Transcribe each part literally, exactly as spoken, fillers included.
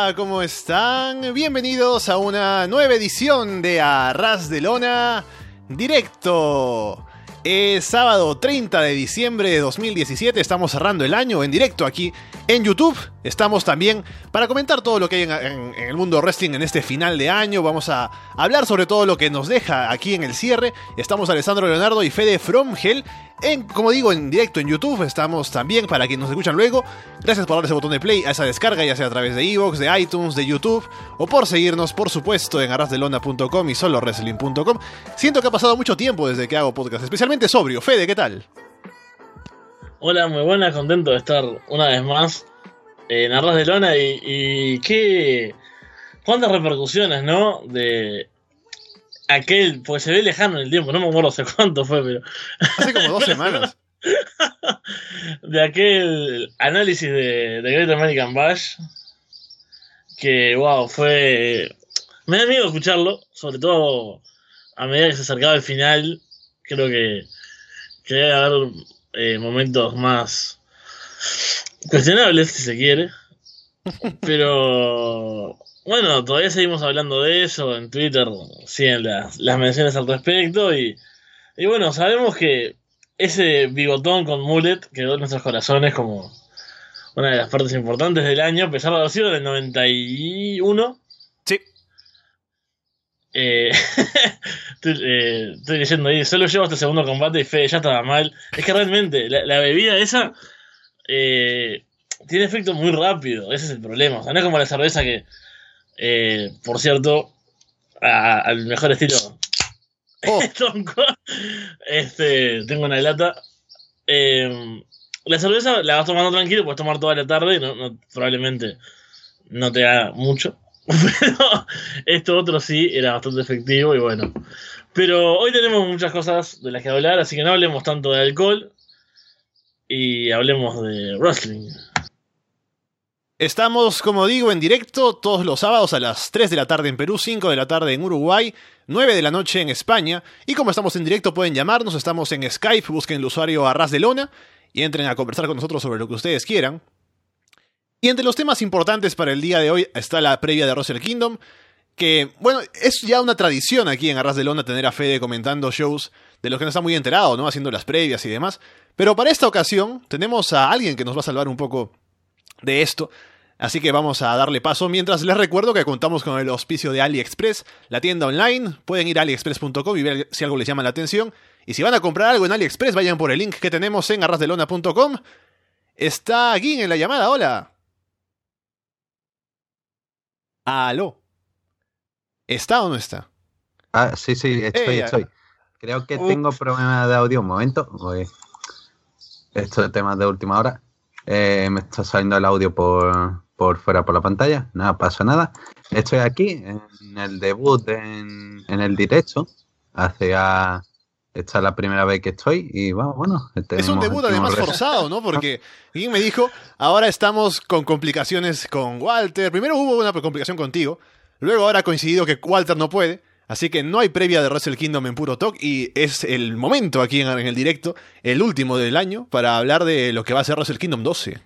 Hola, ¿cómo están? Bienvenidos a una nueva edición de Arras de Lona Directo. Es sábado treinta de diciembre de dos mil diecisiete, estamos cerrando el año en directo aquí en YouTube. Estamos también para comentar todo lo que hay en, en, en el mundo wrestling en este final de año. Vamos a hablar sobre todo lo que nos deja aquí en el cierre. Estamos Alessandro Leonardo y Fede From Hell en, como digo, en directo en YouTube. Estamos también para quienes nos escuchan luego. Gracias por darle ese botón de play a esa descarga, ya sea a través de iVoox, de iTunes, de YouTube, o por seguirnos, por supuesto, en arras de lona punto com y solo wrestling punto com. Siento que ha pasado mucho tiempo desde que hago podcast, especialmente sobrio. Fede, ¿qué tal? Hola, muy buena, contento de estar una vez más en Arras de Lona y, y qué... cuántas repercusiones, ¿no? De aquel, porque se ve lejano en el tiempo, no me acuerdo hace cuánto fue, pero... Hace como dos semanas. De aquel análisis de, de Great American Bash, que, wow, fue... Me da miedo escucharlo, sobre todo a medida que se acercaba el final. Creo que, que debe haber eh, momentos más cuestionables, si se quiere. Pero bueno, todavía seguimos hablando de eso. En Twitter siguen las, las menciones al respecto. Y, y bueno, sabemos que ese bigotón con mullet quedó en nuestros corazones como una de las partes importantes del año, a pesar de haber sido del noventa y uno. Sí. Eh, estoy, eh, estoy leyendo ahí, solo llevo hasta el segundo combate y Fede ya estaba mal. Es que realmente la, la bebida esa eh, tiene efecto muy rápido, ese es el problema. O sea, no es como la cerveza que, eh, por cierto, a, al mejor estilo Oh. este, tengo una lata. Eh, la cerveza la vas tomando tranquilo, puedes tomar toda la tarde y no, no, probablemente no te haga mucho. Pero esto otro sí era bastante efectivo y bueno. Pero hoy tenemos muchas cosas de las que hablar, así que no hablemos tanto de alcohol y hablemos de wrestling. Estamos, como digo, en directo todos los sábados a las tres de la tarde en Perú, cinco de la tarde en Uruguay, nueve de la noche en España. Y como estamos en directo pueden llamarnos, estamos en Skype, busquen el usuario Arras de Lona y entren a conversar con nosotros sobre lo que ustedes quieran. Y entre los temas importantes para el día de hoy está la previa de Wrestle Kingdom, que, bueno, es ya una tradición aquí en Arras de Lona tener a Fede comentando shows de los que no está muy enterado, ¿no? Haciendo las previas y demás. Pero para esta ocasión tenemos a alguien que nos va a salvar un poco de esto, así que vamos a darle paso. Mientras les recuerdo que contamos con el auspicio de AliExpress, la tienda online. Pueden ir a aliexpress punto com y ver si algo les llama la atención. Y si van a comprar algo en AliExpress, vayan por el link que tenemos en arras de lona punto com. Está Gin en la llamada, hola. ¿Aló? ¿Está o no está? Ah, sí, sí, estoy, Eh, estoy. Creo que uh. tengo problemas de audio un momento. Porque esto de temas de última hora. Eh, me está saliendo el audio por, por fuera por la pantalla. Nada, pasa nada. Estoy aquí en el debut, en, en el directo. Hacia... Esta es la primera vez que estoy y vamos, bueno. Es un debut además res... forzado, ¿no? Porque alguien me dijo, ahora estamos con complicaciones con Walter. Primero hubo una complicación contigo, luego ahora ha coincidido que Walter no puede, así que no hay previa de Wrestle Kingdom en Puro Talk y es el momento aquí en, en el directo, el último del año, para hablar de lo que va a ser Wrestle Kingdom doce.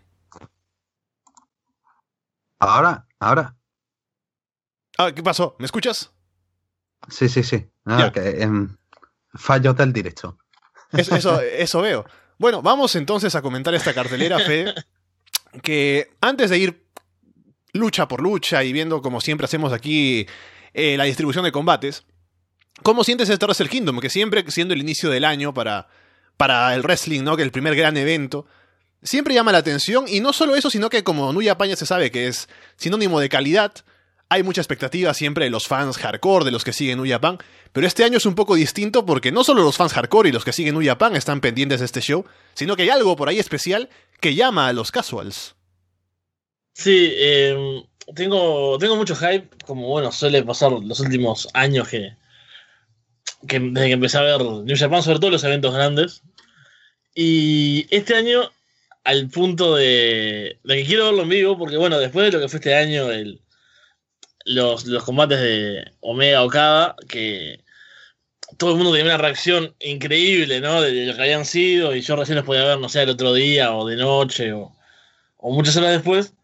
Ahora, ahora. Ah, ¿qué pasó? ¿Me escuchas? Sí, sí, sí. Ah, que, um... fallos del directo. Eso, eso, eso veo. Bueno, vamos entonces a comentar esta cartelera, Fede, que antes de ir lucha por lucha y viendo como siempre hacemos aquí eh, la distribución de combates, ¿cómo sientes este Wrestle Kingdom? Que siempre siendo el inicio del año para, para el wrestling, ¿no? Que el primer gran evento, siempre llama la atención, y no solo eso, sino que como New Japan ya se sabe que es sinónimo de calidad, hay mucha expectativa siempre de los fans hardcore, de los que siguen New Japan, pero este año es un poco distinto porque no solo los fans hardcore y los que siguen New Japan están pendientes de este show, sino que hay algo por ahí especial que llama a los casuals. Sí, eh, tengo, tengo mucho hype, como bueno, suele pasar los últimos años que, que desde que empecé a ver New Japan, sobre todo los eventos grandes. Y este año, al punto de, de que quiero verlo en vivo, porque bueno, después de lo que fue este año, el Los, los combates de Omega Okada, que todo el mundo tenía una reacción increíble, ¿no? De, de lo que habían sido, y yo recién los podía ver, no sé, el otro día, o de noche, o, o muchas horas después.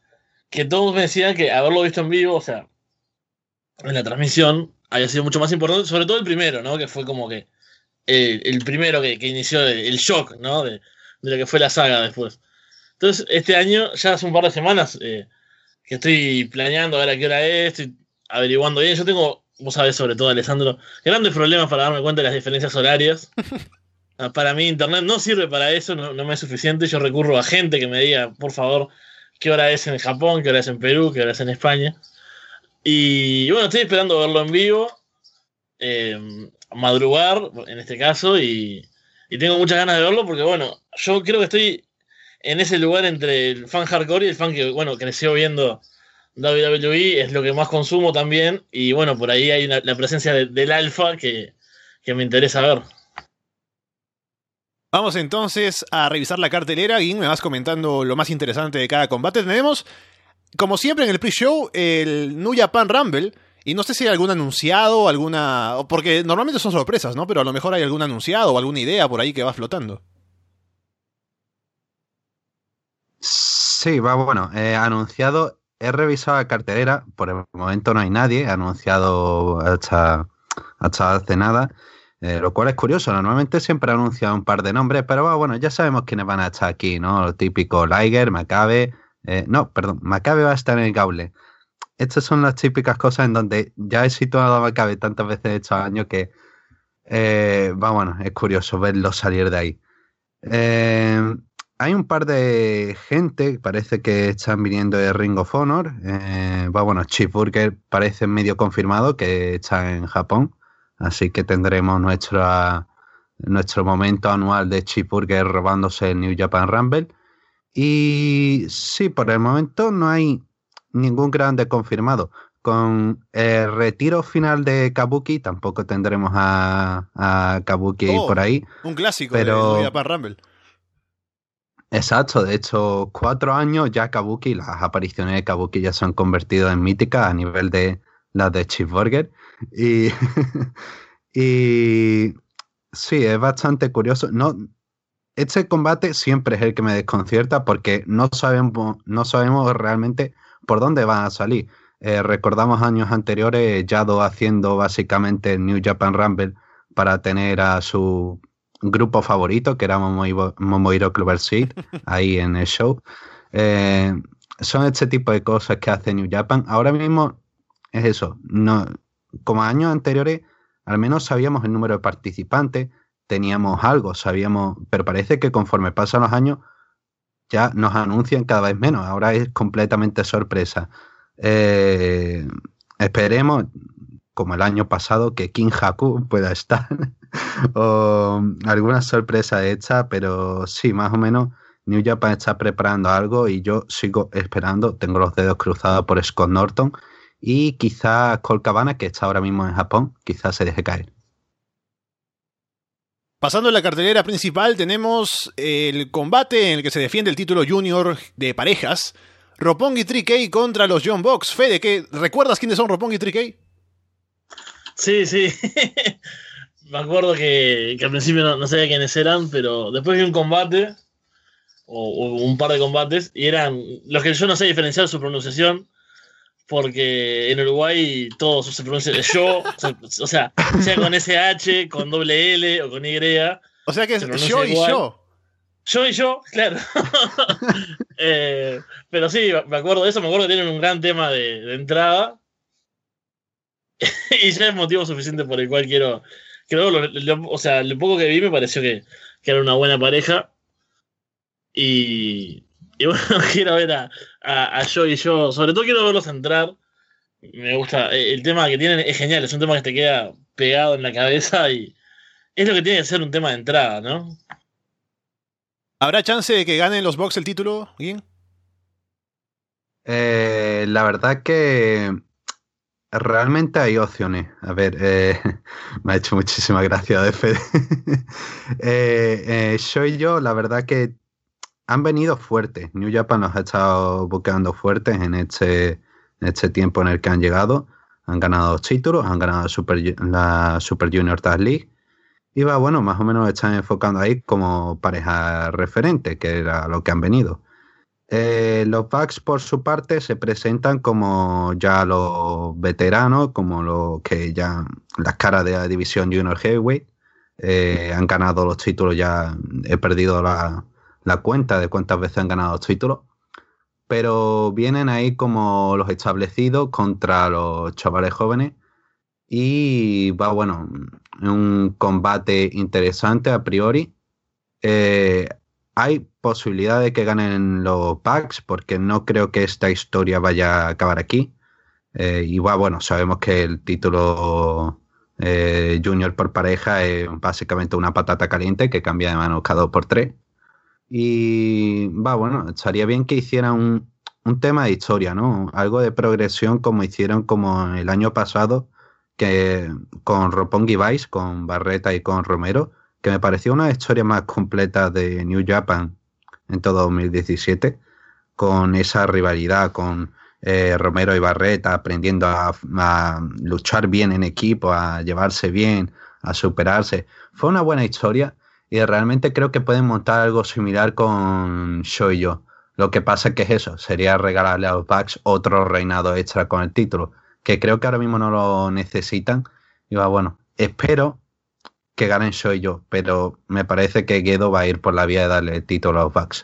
que todos me decían que haberlo visto en vivo, o sea, en la transmisión, había sido mucho más importante, sobre todo el primero, ¿no? Que fue como que el, el primero que, que inició el, el shock, ¿no? De, de lo que fue la saga después. Entonces, este año, ya hace un par de semanas, eh, que estoy planeando a ver a qué hora es, estoy averiguando bien. Yo tengo, vos sabés sobre todo, Alessandro, grandes problemas para darme cuenta de las diferencias horarias. Para mí internet no sirve para eso, no, no me es suficiente. Yo recurro a gente que me diga, por favor, qué hora es en Japón, qué hora es en Perú, qué hora es en España. Y bueno, estoy esperando verlo en vivo, eh, madrugar en este caso, y, y tengo muchas ganas de verlo porque, bueno, yo creo que estoy en ese lugar entre el fan hardcore y el fan que, bueno, creció viendo doble u doble u E, es lo que más consumo también, y bueno, por ahí hay una, la presencia de, del alfa que, que me interesa ver. Vamos entonces a revisar la cartelera. Gin, me vas comentando lo más interesante de cada combate. Tenemos, como siempre en el pre-show, el New Japan Rumble. Y no sé si hay algún anunciado, alguna... Porque normalmente son sorpresas, ¿no? Pero a lo mejor hay algún anunciado o alguna idea por ahí que va flotando. Sí, va bueno. Eh, anunciado, he revisado la cartelera. Por el momento no hay nadie anunciado hasta, hasta hace nada. Eh, lo cual es curioso, normalmente siempre anuncia un par de nombres, pero bueno, ya sabemos quiénes van a estar aquí, ¿no? Lo típico, Liger, Makabe, eh, no, perdón, Makabe va a estar en el Gauntlet. Estas son las típicas cosas en donde ya he situado a Makabe tantas veces estos años que, eh, va bueno, es curioso verlo salir de ahí. Eh, hay un par de gente, parece que están viniendo de Ring of Honor, eh, va bueno, Cheeseburger parece medio confirmado que está en Japón. Así que tendremos nuestra, nuestro momento anual de Cheeseburger robándose el New Japan Rumble. Y sí, por el momento no hay ningún grande confirmado. Con el retiro final de Kabuki tampoco tendremos a, a Kabuki oh, por ahí. Un clásico pero... de New Japan Rumble. Exacto, de hecho, cuatro años ya Kabuki, las apariciones de Kabuki ya se han convertido en míticas a nivel de las de Cheeseburger. Y, y sí, es bastante curioso. No, este combate siempre es el que me desconcierta porque no sabemos, no sabemos realmente por dónde van a salir. Eh, recordamos años anteriores Yado haciendo básicamente el New Japan Rumble para tener a su grupo favorito, que era Momohiro, Momohiro Clover Seed, ahí en el show. Eh, son este tipo de cosas que hace New Japan. Ahora mismo es eso, no, como años anteriores, al menos sabíamos el número de participantes, teníamos algo, sabíamos, pero parece que conforme pasan los años ya nos anuncian cada vez menos, ahora es completamente sorpresa. Eh, esperemos, como el año pasado, que King Haku pueda estar, o alguna sorpresa hecha, pero sí, más o menos New Japan está preparando algo y yo sigo esperando, tengo los dedos cruzados por Scott Norton, y quizá Colt Cabana, que está ahora mismo en Japón, quizás se deje caer. Pasando a la cartelera principal, tenemos el combate en el que se defiende el título junior de parejas. Roppongi tres K contra los Young Bucks. Fede, ¿qué, ¿recuerdas quiénes son Roppongi tres K? Sí, sí. Me acuerdo que, que al principio no, no sabía quiénes eran, pero después vi un combate, o, o un par de combates, y eran los que yo no sé diferenciar su pronunciación, porque en Uruguay todo se pronuncia de yo, o sea, sea con ese hache, con doble L o con Y. O sea que es yo y igual. yo. Yo y yo, claro. eh, pero sí, me acuerdo de eso, me acuerdo que tienen un gran tema de, de entrada. Y ya es motivo suficiente por el cual quiero... quiero lo, lo, o sea, lo poco que vi me pareció que, que era una buena pareja. Y... Y bueno, quiero ver a, a, a yo y yo, sobre todo quiero verlos entrar. Me gusta, el tema que tienen es genial, es un tema que te queda pegado en la cabeza y es lo que tiene que ser un tema de entrada, ¿no? ¿Habrá chance de que ganen los Bucks el título, Gin? Eh, la verdad que realmente hay opciones. A ver, eh, me ha hecho muchísima gracia de Fede. eh, eh, yo y yo, la verdad que han venido fuertes. New Japan los ha estado buscando fuertes en este, en este tiempo en el que han llegado. Han ganado dos títulos, han ganado Super, la Super Junior Tag League. Y va, bueno, más o menos están enfocando ahí como pareja referente, que era lo que han venido. Eh, los Bucks, por su parte, se presentan como ya los veteranos, como los que ya las caras de la división Junior Heavyweight. Eh, han ganado los títulos ya, he perdido la, la cuenta de cuántas veces han ganado los títulos. Pero vienen ahí como los establecidos contra los chavales jóvenes. Y va, bueno, un combate interesante a priori. Eh, hay posibilidad de que ganen los Bucks porque no creo que esta historia vaya a acabar aquí. Eh, y va, bueno, sabemos que el título eh, junior por pareja es básicamente una patata caliente que cambia de manos cada dos por tres. Y va, bueno, estaría bien que hicieran un, un tema de historia, ¿no? Algo de progresión como hicieron como el año pasado que con Roppongi Vice, con Barreta y con Romero, que me pareció una historia más completa de New Japan en todo dos mil diecisiete, con esa rivalidad con eh, Romero y Barreta aprendiendo a, a luchar bien en equipo, a llevarse bien, a superarse. Fue una buena historia y realmente creo que pueden montar algo similar con Shoyo. Lo que pasa es que es eso, sería regalarle a los Bucks otro reinado extra con el título, que creo que ahora mismo no lo necesitan. Y va, bueno, espero que ganen Shoyo, pero me parece que Gedo va a ir por la vía de darle el título a los Bucks.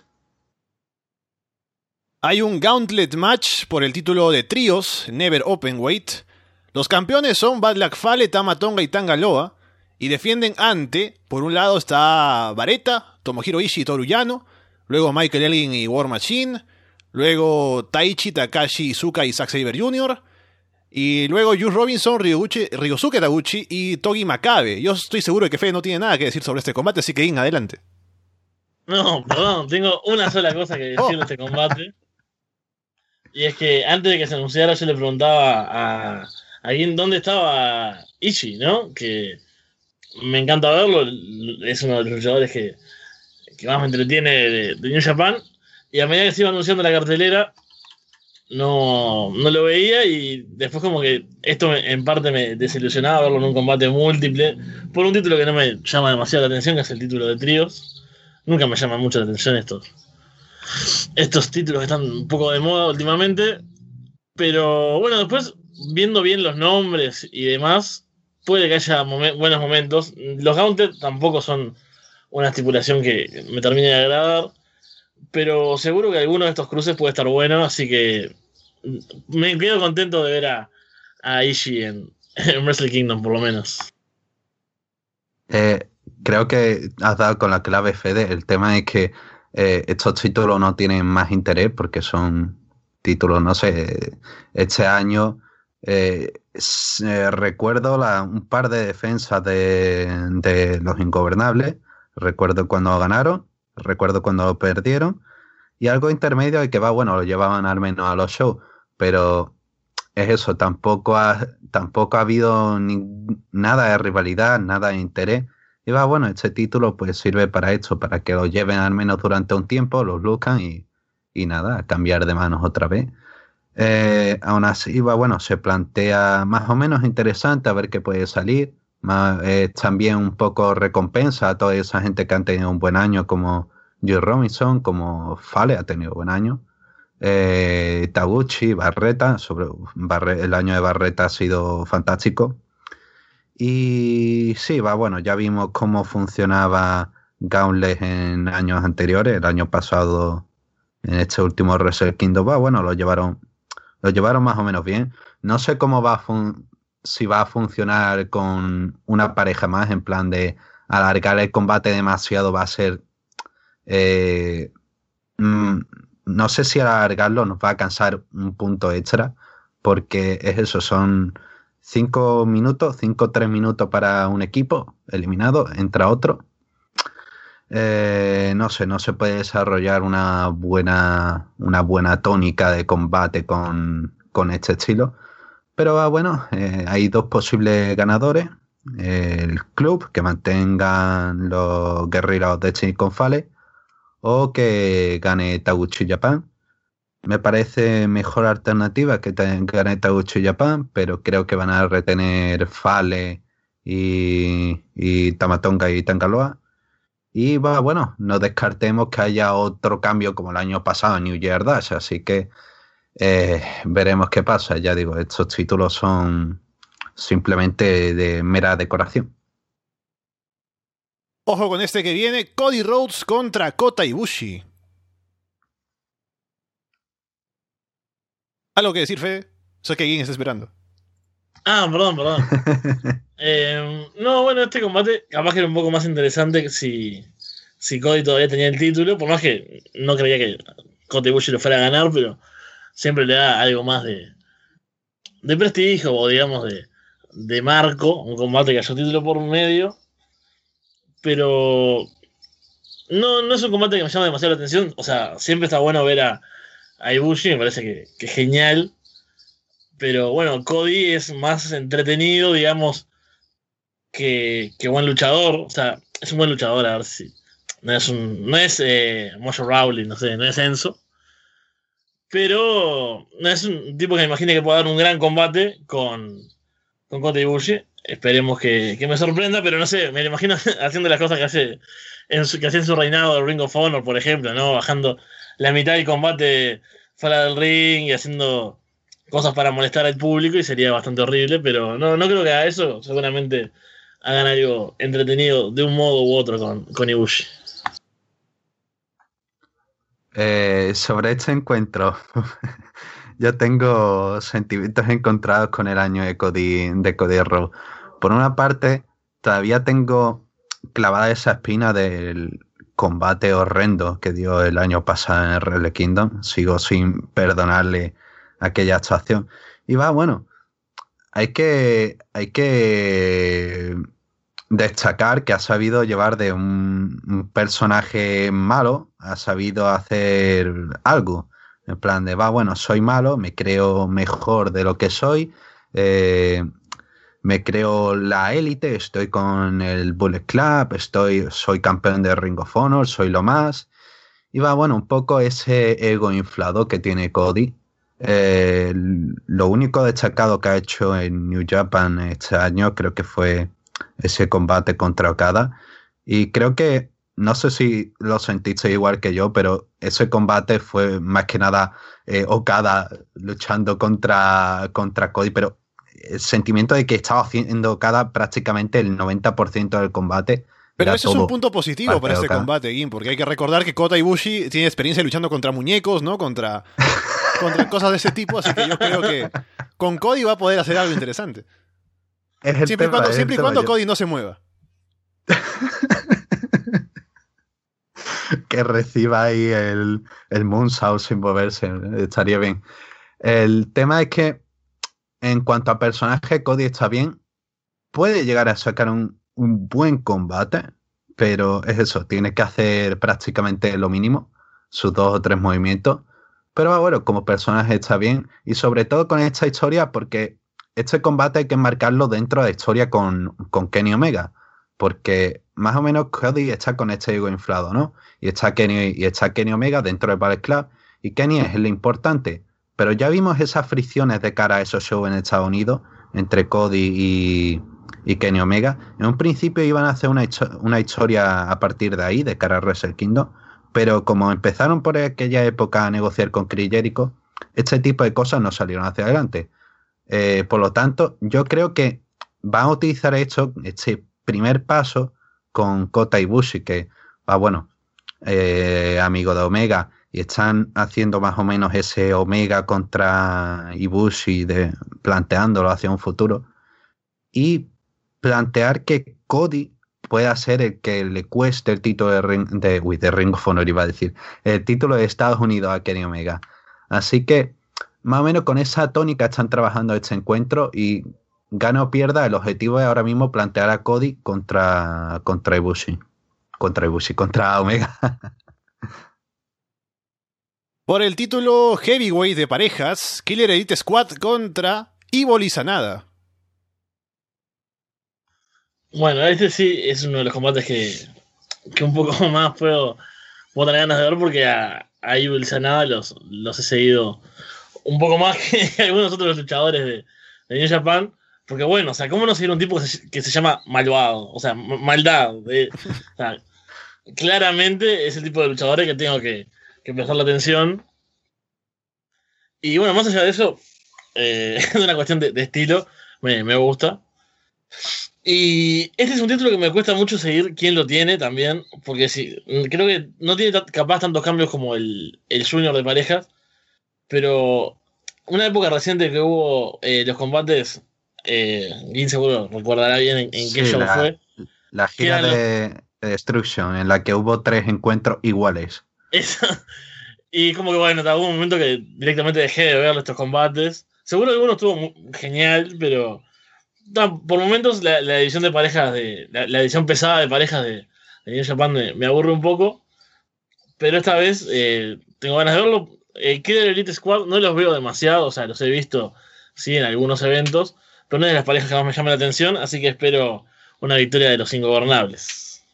Hay un Gauntlet Match por el título de tríos, Never Openweight. Los campeones son Bad Luck Fale, Tama Tonga y Tanga Loa, y defienden ante, por un lado está Barreta, Tomohiro Ishii y Toru Yano, luego Michael Elgin y War Machine, luego Taichi, Takashi Iizuka y Zack Sabre junior, y luego Juice Robinson, Ryuguchi, Ryosuke Taguchi y Togi Makabe. Yo estoy seguro de que Fede no tiene nada que decir sobre este combate, así que In, adelante. No, perdón, tengo una sola cosa que decir Oh. de este combate. Y es que antes de que se anunciara yo le preguntaba a, a alguien dónde estaba Ishii, ¿no? Que me encanta verlo, es uno de los luchadores que, que más me entretiene de, de New Japan. Y a medida que se iba anunciando la cartelera, no, no lo veía y después como que esto me, en parte me desilusionaba verlo en un combate múltiple por un título que no me llama demasiado la atención, que es el título de tríos. Nunca me llaman mucho la atención estos estos títulos que están un poco de moda últimamente, pero bueno, después viendo bien los nombres y demás, puede que haya momen- buenos momentos. Los Gauntlet tampoco son una estipulación que me termine de agradar, pero seguro que alguno de estos cruces puede estar bueno, así que me quedo contento de ver a, a Ishii en, en Wrestle Kingdom, por lo menos. Eh, creo que has dado con la clave, Fede. El tema es que eh, estos títulos no tienen más interés porque son títulos, no sé, este año eh, s- eh, recuerdo la, un par de defensas de, de los Ingobernables, recuerdo cuando ganaron, recuerdo cuando perdieron, y algo intermedio de que va, bueno, lo llevaban al menos a los shows, pero es eso, tampoco ha, tampoco ha habido ni, nada de rivalidad, nada de interés. Y va, bueno, este título pues sirve para esto, para que lo lleven al menos durante un tiempo, los luzcan y, y nada, a cambiar de manos otra vez. Eh, aún así, va, bueno, se plantea más o menos interesante a ver qué puede salir. Más, eh, también un poco recompensa a toda esa gente que han tenido un buen año, como Joe Robinson, como Fale ha tenido buen año. Eh, Taguchi, Barreta, sobre Barre, el año de Barreta ha sido fantástico. Y sí, va, bueno, ya vimos cómo funcionaba Gauntlet en años anteriores, el año pasado, en este último Wrestle Kingdom, va, bueno, lo llevaron, lo llevaron más o menos bien. No sé cómo va a fun si va a funcionar con una pareja más, en plan de alargar el combate demasiado va a ser eh, mm, no sé si alargarlo nos va a cansar un punto extra, porque es eso, son cinco minutos, cinco o tres minutos para un equipo eliminado, entra otro. Eh, no sé, no se puede desarrollar una buena, una buena tónica de combate con, con este estilo. Pero bueno, eh, hay dos posibles ganadores. El club, que mantengan los guerreros de Silicon Valley, o que gane Taguchi Japan. Me parece mejor alternativa que gane Taguchi Japan, pero creo que van a retener Fale y, y Tamatonga y Tangaloa. Y va, bueno, no descartemos que haya otro cambio como el año pasado en New Year Dash, así que eh, veremos qué pasa. Ya digo, estos títulos son simplemente de mera decoración. Ojo con este que viene, Cody Rhodes contra Kota Ibushi. ¿Algo que decir, Fede? Sé que alguien está esperando. Ah, perdón, perdón. eh, no, bueno, este combate capaz que era un poco más interesante que si, si Cody todavía tenía el título, por más que no creía que Kota Ibushi lo fuera a ganar, pero siempre le da algo más de, de prestigio o digamos de, de marco, un combate que haya título por medio, pero no, no es un combate que me llama demasiado la atención, o sea, siempre está bueno ver a, a Ibushi, me parece que, que es genial. Pero bueno, Cody es más entretenido, digamos, que, que buen luchador. O sea, es un buen luchador, a ver si. No es un. No es eh, Mojo Rawley, no sé, no es Enzo. Pero no es un tipo que me imagine que pueda dar un gran combate con, con Kota Ibushi. Esperemos que, que me sorprenda, pero no sé, me lo imagino haciendo las cosas que hace en su, que hacía en su reinado de Ring of Honor, por ejemplo, ¿no? Bajando la mitad del combate fuera del ring y haciendo cosas para molestar al público y sería bastante horrible, pero no, no creo que haga eso. Seguramente hagan algo entretenido de un modo u otro con, con Ibushi. Eh, sobre este encuentro, yo tengo sentimientos encontrados con el año de Cody, de Cody Rhodes. Por una parte, todavía tengo clavada esa espina del combate horrendo que dio el año pasado en el Wrestle Kingdom. Sigo sin perdonarle aquella actuación. Y va, bueno, hay que, hay que destacar que ha sabido llevar de un, un personaje malo, ha sabido hacer algo. En plan de, va, bueno, soy malo, me creo mejor de lo que soy, eh, me creo la élite, estoy con el Bullet Club, estoy, soy campeón de Ring of Honor, soy lo más. Y va, bueno, un poco ese ego inflado que tiene Cody. Eh, lo único destacado que ha hecho en New Japan este año creo que fue ese combate contra Okada. Y creo que, no sé si lo sentiste igual que yo, pero ese combate fue más que nada eh, Okada luchando contra, contra Cody, pero el sentimiento de que estaba haciendo Okada prácticamente el noventa por ciento del combate. Pero eso es un punto positivo para este combate, Gin, porque hay que recordar que Kota Ibushi tiene experiencia luchando contra muñecos, ¿no? Contra, contra cosas de ese tipo, así que yo creo que con Cody va a poder hacer algo interesante. Siempre, tema, y cuando, siempre y cuando yo... Cody no se mueva. Que reciba ahí el, el Moonsault sin moverse, estaría bien. El tema es que en cuanto a personaje, Cody está bien, puede llegar a sacar un un buen combate, pero es eso, tiene que hacer prácticamente lo mínimo, sus dos o tres movimientos, pero bueno, como personaje está bien, y sobre todo con esta historia, porque este combate hay que marcarlo dentro de la historia con, con Kenny Omega, porque más o menos Cody está con este ego inflado, ¿no? Y está Kenny, y está Kenny Omega dentro del Bullet Club, y Kenny es lo importante, pero ya vimos esas fricciones de cara a esos shows en Estados Unidos, entre Cody y... y Kenny Omega. En un principio iban a hacer una, una historia a partir de ahí, de cara a Wrestle Kingdom, pero como empezaron por aquella época a negociar con Chris Jericho, este tipo de cosas no salieron hacia adelante. Eh, por lo tanto, yo creo que van a utilizar esto, este primer paso con Kota Ibushi, que va, bueno, eh, amigo de Omega, y están haciendo más o menos ese Omega contra Ibushi, de, planteándolo hacia un futuro, y plantear que Cody pueda ser el que le cueste el título de Ring, de, uy, de Ring of Honor, iba a decir, el título de Estados Unidos a Kenny Omega. Así que, más o menos con esa tónica están trabajando este encuentro y gana o pierda, el objetivo es ahora mismo plantear a Cody contra, contra Ibushi. Contra Ibushi, contra Omega. Por el título Heavyweight de parejas, Killer Elite Squad contra Evil y Sanada. Bueno, este sí es uno de los combates que, que un poco más puedo, puedo tener ganas de ver porque a, a Evil y Sanada los, los he seguido un poco más que algunos otros luchadores de, de New Japan. Porque bueno, o sea, ¿cómo no seguir un tipo que se, que se llama Malvado? O sea, maldad. De, o sea, claramente es el tipo de luchadores que tengo que, que prestarle atención. Y bueno, más allá de eso, eh, es una cuestión de, de estilo, me, me gusta. Y este es un título que me cuesta mucho seguir quién lo tiene también, porque sí, creo que no tiene capaz tantos cambios como el, el Junior de parejas, pero una época reciente que hubo eh, los combates, eh, Gin seguro recordará bien en, en Sí, qué show la, fue. la gira Los... de, de Destruction, en la que hubo tres encuentros iguales. Esa, y como que bueno, hubo un momento que directamente dejé de ver estos combates. Seguro que uno estuvo muy genial, pero no, por momentos la, la edición de parejas de. La, la edición pesada de parejas de, de New Japan me, me aburre un poco. Pero esta vez eh, tengo ganas de verlo. Eh, Killer Elite Squad no los veo demasiado, o sea, los he visto sí en algunos eventos, pero no es de las parejas que más me llama la atención, así que espero una victoria de los ingobernables.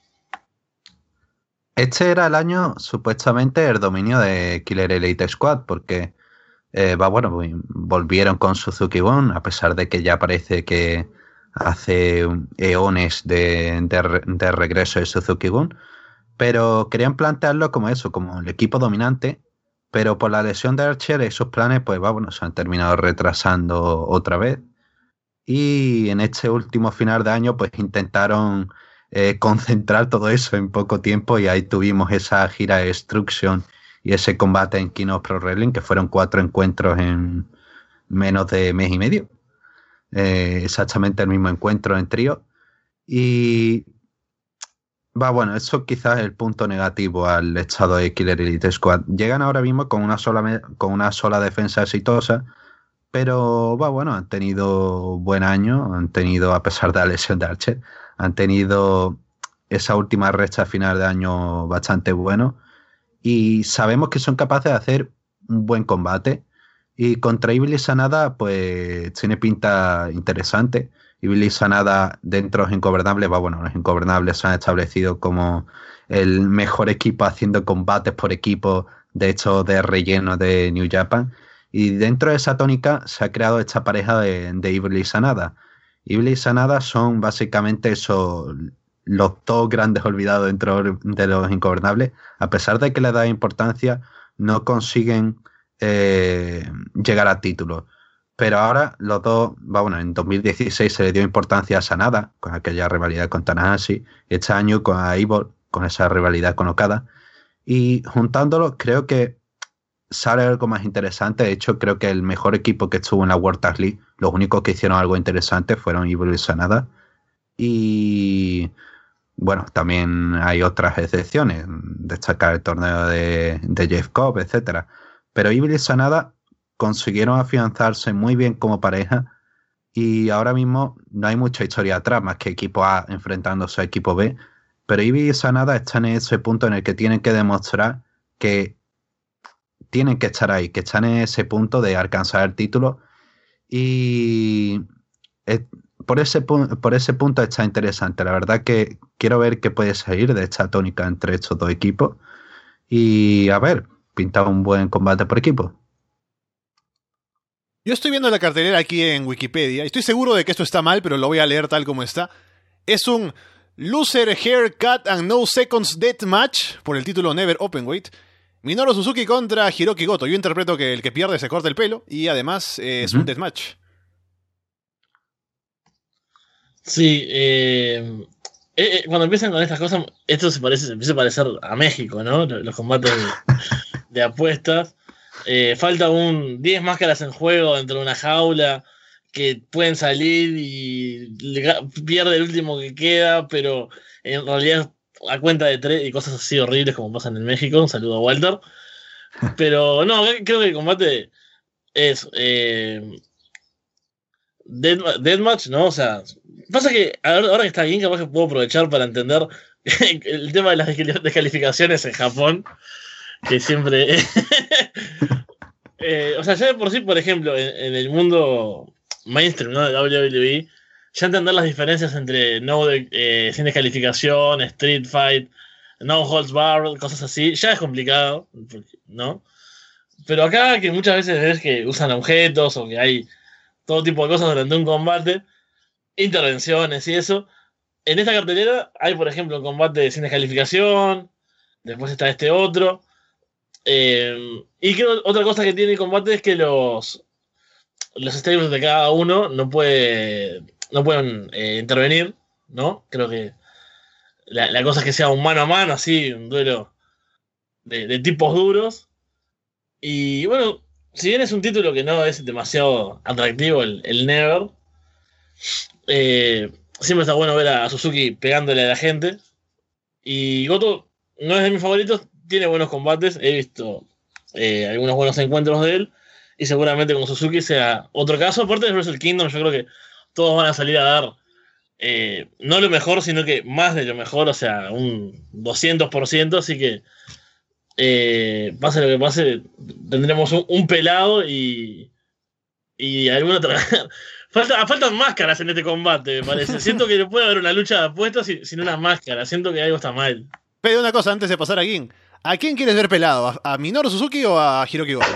Este era el año, supuestamente, el dominio de Killer Elite Squad, porque eh, va, bueno, volvieron con Suzuki-Gun, a pesar de que ya parece que hace eones de, de, de regreso de Suzuki-Gun, pero querían plantearlo como eso, como el equipo dominante, pero por la lesión de Archer esos planes, pues va, bueno, se han terminado retrasando otra vez. Y en este último final de año, pues intentaron eh, concentrar todo eso en poco tiempo y ahí tuvimos esa gira de Destruction y ese combate en King of Pro Wrestling, que fueron cuatro encuentros en menos de mes y medio. Eh, exactamente el mismo encuentro en trío. Y va, bueno, eso quizás es el punto negativo al estado de Killer Elite Squad. Llegan ahora mismo con una sola, con una sola defensa exitosa, pero va, bueno, han tenido buen año, han tenido, a pesar de la lesión de Archer, han tenido esa última recta final de año bastante bueno y sabemos que son capaces de hacer un buen combate y contra Iblis Sanada pues tiene pinta interesante. Iblis Sanada dentro de los Ingobernables, va, bueno, los Ingobernables se han establecido como el mejor equipo haciendo combates por equipo, de hecho de relleno de New Japan. Y dentro de esa tónica se ha creado esta pareja de, de Iblis y Sanada. Iblis y Sanada son básicamente esos, los dos grandes olvidados dentro de los Ingobernables. A pesar de que le da importancia, no consiguen eh, llegar a títulos. Pero ahora los dos, va, bueno, en dos mil dieciséis se le dio importancia a Sanada, con aquella rivalidad con Tanahashi, y este año con a Evil, con esa rivalidad con Okada. Y juntándolos, creo que sale algo más interesante. De hecho, creo que el mejor equipo que estuvo en la World Tag League, los únicos que hicieron algo interesante fueron Evil y Sanada. Y bueno, también hay otras excepciones, destacar el torneo de, de Jeff Cobb, etcétera. Pero Evil y Sanada consiguieron afianzarse muy bien como pareja y ahora mismo no hay mucha historia atrás, más que equipo A enfrentándose a equipo B. Pero Evil y Sanada están en ese punto en el que tienen que demostrar que tienen que estar ahí, que están en ese punto de alcanzar el título y es, por, ese, por ese punto está interesante. La verdad que quiero ver qué puede salir de esta tónica entre estos dos equipos y a ver, pinta un buen combate por equipo. Yo estoy viendo la cartelera aquí en Wikipedia y estoy seguro de que esto está mal, pero lo voy a leer tal como está. Es un Loser Haircut and No Seconds Death Match por el título Never Openweight. Minoru Suzuki contra Hiroki Goto. Yo interpreto que el que pierde se corta el pelo y además eh, es uh-huh. un deathmatch. Sí, eh, eh, cuando empiezan con estas cosas, esto se parece, se empieza a parecer a México, ¿no? Los combates de, de apuestas. Eh, falta un diez máscaras en juego dentro de una jaula que pueden salir y pierde el último que queda, pero en realidad a cuenta de tres y cosas así horribles como pasan en México. Un saludo a Walter. Pero no, creo que el combate es eh, dead, Deathmatch, ¿no? O sea, pasa que ahora que está bien, capaz que puedo aprovechar para entender el tema de las descalificaciones en Japón, que siempre... eh, o sea, ya de por sí, por ejemplo, en, en el mundo mainstream, ¿no? de W W E, ya entender las diferencias entre no de, eh, sin descalificación, street fight, no holds barred, cosas así, ya es complicado, ¿no? Pero acá que muchas veces ves que usan objetos o que hay todo tipo de cosas durante un combate, intervenciones y eso, en esta cartelera hay, por ejemplo, un combate sin descalificación, después está este otro. Eh, y creo otra cosa que tiene el combate es que los, los stables de cada uno no, puede, no pueden eh, intervenir, ¿no? Creo que la, la cosa es que sea un mano a mano, así, un duelo de, de tipos duros. Y bueno, si bien es un título que no es demasiado atractivo, el, el Never, eh, siempre está bueno ver a Suzuki pegándole a la gente. Y Goto no es de mis favoritos, tiene buenos combates, he visto eh, algunos buenos encuentros de él, y seguramente con Suzuki sea otro caso. Aparte de Wrestle Kingdom, yo creo que todos van a salir a dar eh, no lo mejor, sino que más de lo mejor, o sea, un doscientos por ciento, así que eh, pase lo que pase, tendremos un, un pelado y, y alguna otra... Falta, faltan máscaras en este combate, me parece. Siento que no puede haber una lucha de apuestas sin, sin una máscara. Siento que algo está mal. Pero una cosa antes de pasar a King. ¿A quién quieres ver pelado? ¿A, a Minoru Suzuki o a Hiroki Goto?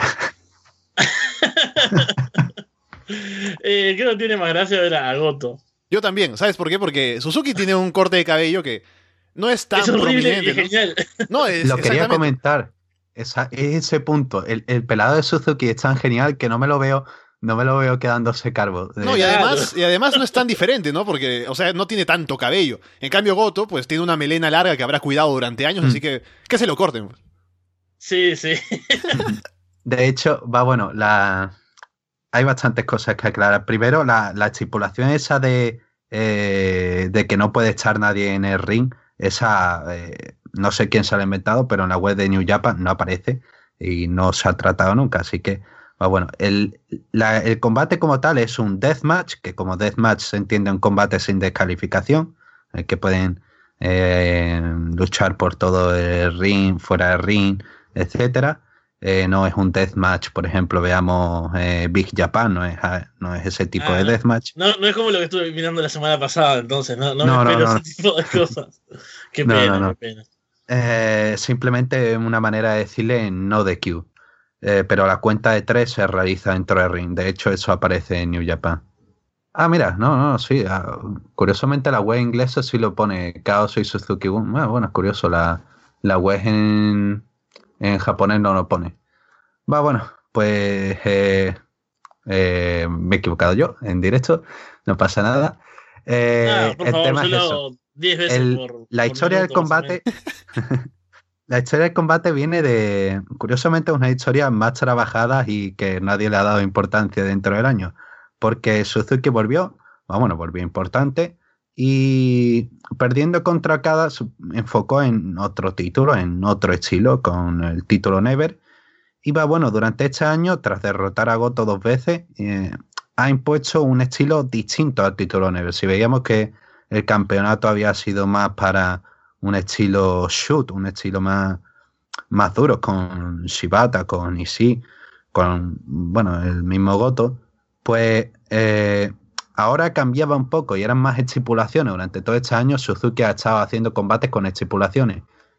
eh, creo que tiene más gracia ver a Goto. Yo también. ¿Sabes por qué? Porque Suzuki tiene un corte de cabello que no es tan es horrible prominente. y genial. ¿no? No, es, Lo quería comentar. Esa, ese punto. El, el pelado de Suzuki es tan genial que no me lo veo... No me lo veo quedándose calvo. No, y además, y además no es tan diferente, ¿no? Porque, o sea, no tiene tanto cabello. En cambio, Goto, pues tiene una melena larga que habrá cuidado durante años, mm. así que que se lo corten. Sí, sí. De hecho, va bueno, la... hay bastantes cosas que aclarar. Primero, la, la estipulación esa de, eh, de que no puede estar nadie en el ring, esa eh, no sé quién se la ha inventado, pero en la web de New Japan no aparece y no se ha tratado nunca, así que Ah, bueno, el, la, el combate como tal es un deathmatch, que como deathmatch se entiende un combate sin descalificación, eh, que pueden eh, luchar por todo el ring, fuera del ring, etcétera. Eh, no es un deathmatch, por ejemplo, veamos eh, Big Japan, no es, no es ese tipo ah, de deathmatch. No, no es como lo que estuve mirando la semana pasada, entonces, no, no, no me espero no, no. ese tipo de cosas. Qué pena, no, no, no. qué pena. Eh, simplemente una manera de decirle no D Q. Eh, pero la cuenta de tres se realiza dentro del ring. De hecho, eso aparece en New Japan. Ah, mira, no, no, sí. Ah, curiosamente la web inglesa sí lo pone Chaos y Suzuki. Bueno, bueno, es curioso. La, la web en, en japonés no lo pone. Va, bueno, pues eh, eh, me he equivocado yo en directo. No pasa nada. Eh, ah, por el favor, tema solo es eso. diez veces el, por, la por historia minuto, del combate... La historia del combate viene de, curiosamente, una historia más trabajada y que nadie le ha dado importancia dentro del año. Porque Suzuki volvió, bueno, volvió importante y perdiendo contra Okada enfocó en otro título, en otro estilo, con el título Never. Y va, bueno, durante este año, tras derrotar a Goto dos veces, eh, ha impuesto un estilo distinto al título Never. Si veíamos que el campeonato había sido más para un estilo shoot, un estilo más, más duro, con Shibata, con Ishii, con, bueno, el mismo Goto, pues eh, ahora cambiaba un poco y eran más estipulaciones. Durante todo este año Suzuki ha estado haciendo combates con estipulaciones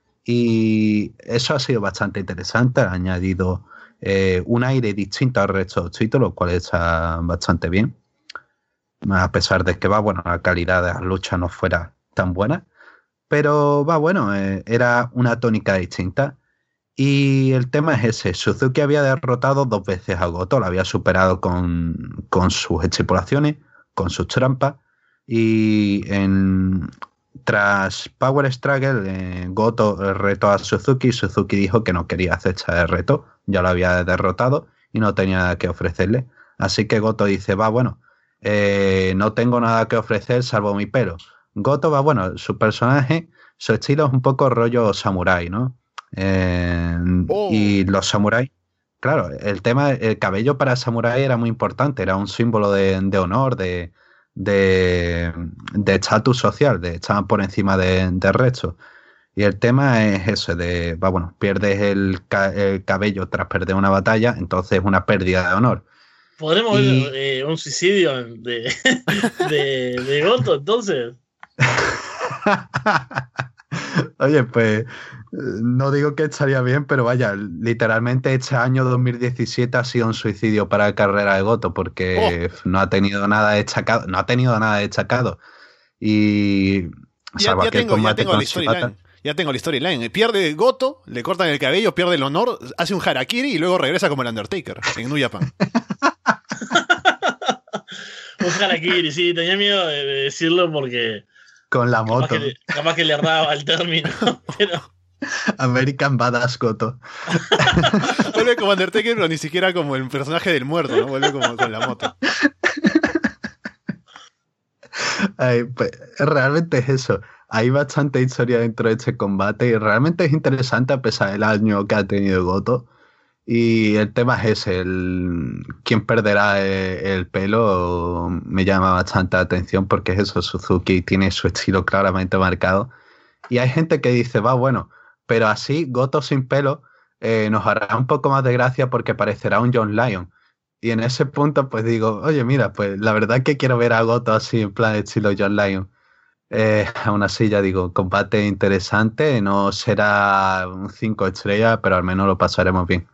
y eso ha sido bastante interesante, ha añadido eh, un aire distinto al resto de los títulos, lo cual está bastante bien, a pesar de que va, bueno, la calidad de las luchas no fuera tan buena. Pero va, bueno, eh, era una tónica distinta. Y el tema es ese. Suzuki había derrotado dos veces a Goto, lo había superado con, con sus estipulaciones, con sus trampas. Y en, tras Power Struggle, eh, Goto retó a Suzuki. Suzuki dijo que no quería aceptar el reto, ya lo había derrotado y no tenía nada que ofrecerle. Así que Goto dice, va, bueno, eh, no tengo nada que ofrecer salvo mi pelo. Goto va, bueno, su personaje, su estilo es un poco rollo samurái, ¿no? Eh, oh. Y los samuráis, claro, el tema, el cabello para samurái era muy importante, era un símbolo de, de honor, de de estatus social, de estar por encima del de resto. Y el tema es eso, de, va, bueno, pierdes el, ca el cabello tras perder una batalla, entonces es una pérdida de honor. ¿Podremos y... ver eh, un suicidio de, de, de Goto, entonces? Oye, pues no digo que estaría bien, pero vaya, literalmente este año dos mil diecisiete ha sido un suicidio para la carrera de Goto porque oh. no ha tenido nada destacado, no ha tenido nada destacado. Y ya, ya tengo, ya tengo la storyline. Ya tengo la storyline. Pierde Goto, le cortan el cabello, pierde el honor, hace un harakiri y luego regresa como el Undertaker en New Japan. Un harakiri, sí, tenía miedo de decirlo porque... Con la moto. Capaz que le, capaz que le erraba el término, pero... American Badass Goto. Vuelve como Undertaker, pero ni siquiera como el personaje del muerto, ¿no? Vuelve como con la moto. Ay, pues, realmente es eso. Hay bastante historia dentro de este combate y realmente es interesante a pesar del año que ha tenido Goto. Y el tema es ese, el quién perderá el, el pelo me llama bastante la atención porque es eso, Suzuki tiene su estilo claramente marcado. Y hay gente que dice, va, bueno, pero así Goto sin pelo eh, nos hará un poco más de gracia porque parecerá un John Lyon. Y en ese punto pues digo, oye mira, pues la verdad que quiero ver a Goto así en plan estilo John Lyon. Eh, aún así ya digo, combate interesante, no será un cinco estrellas, pero al menos lo pasaremos bien.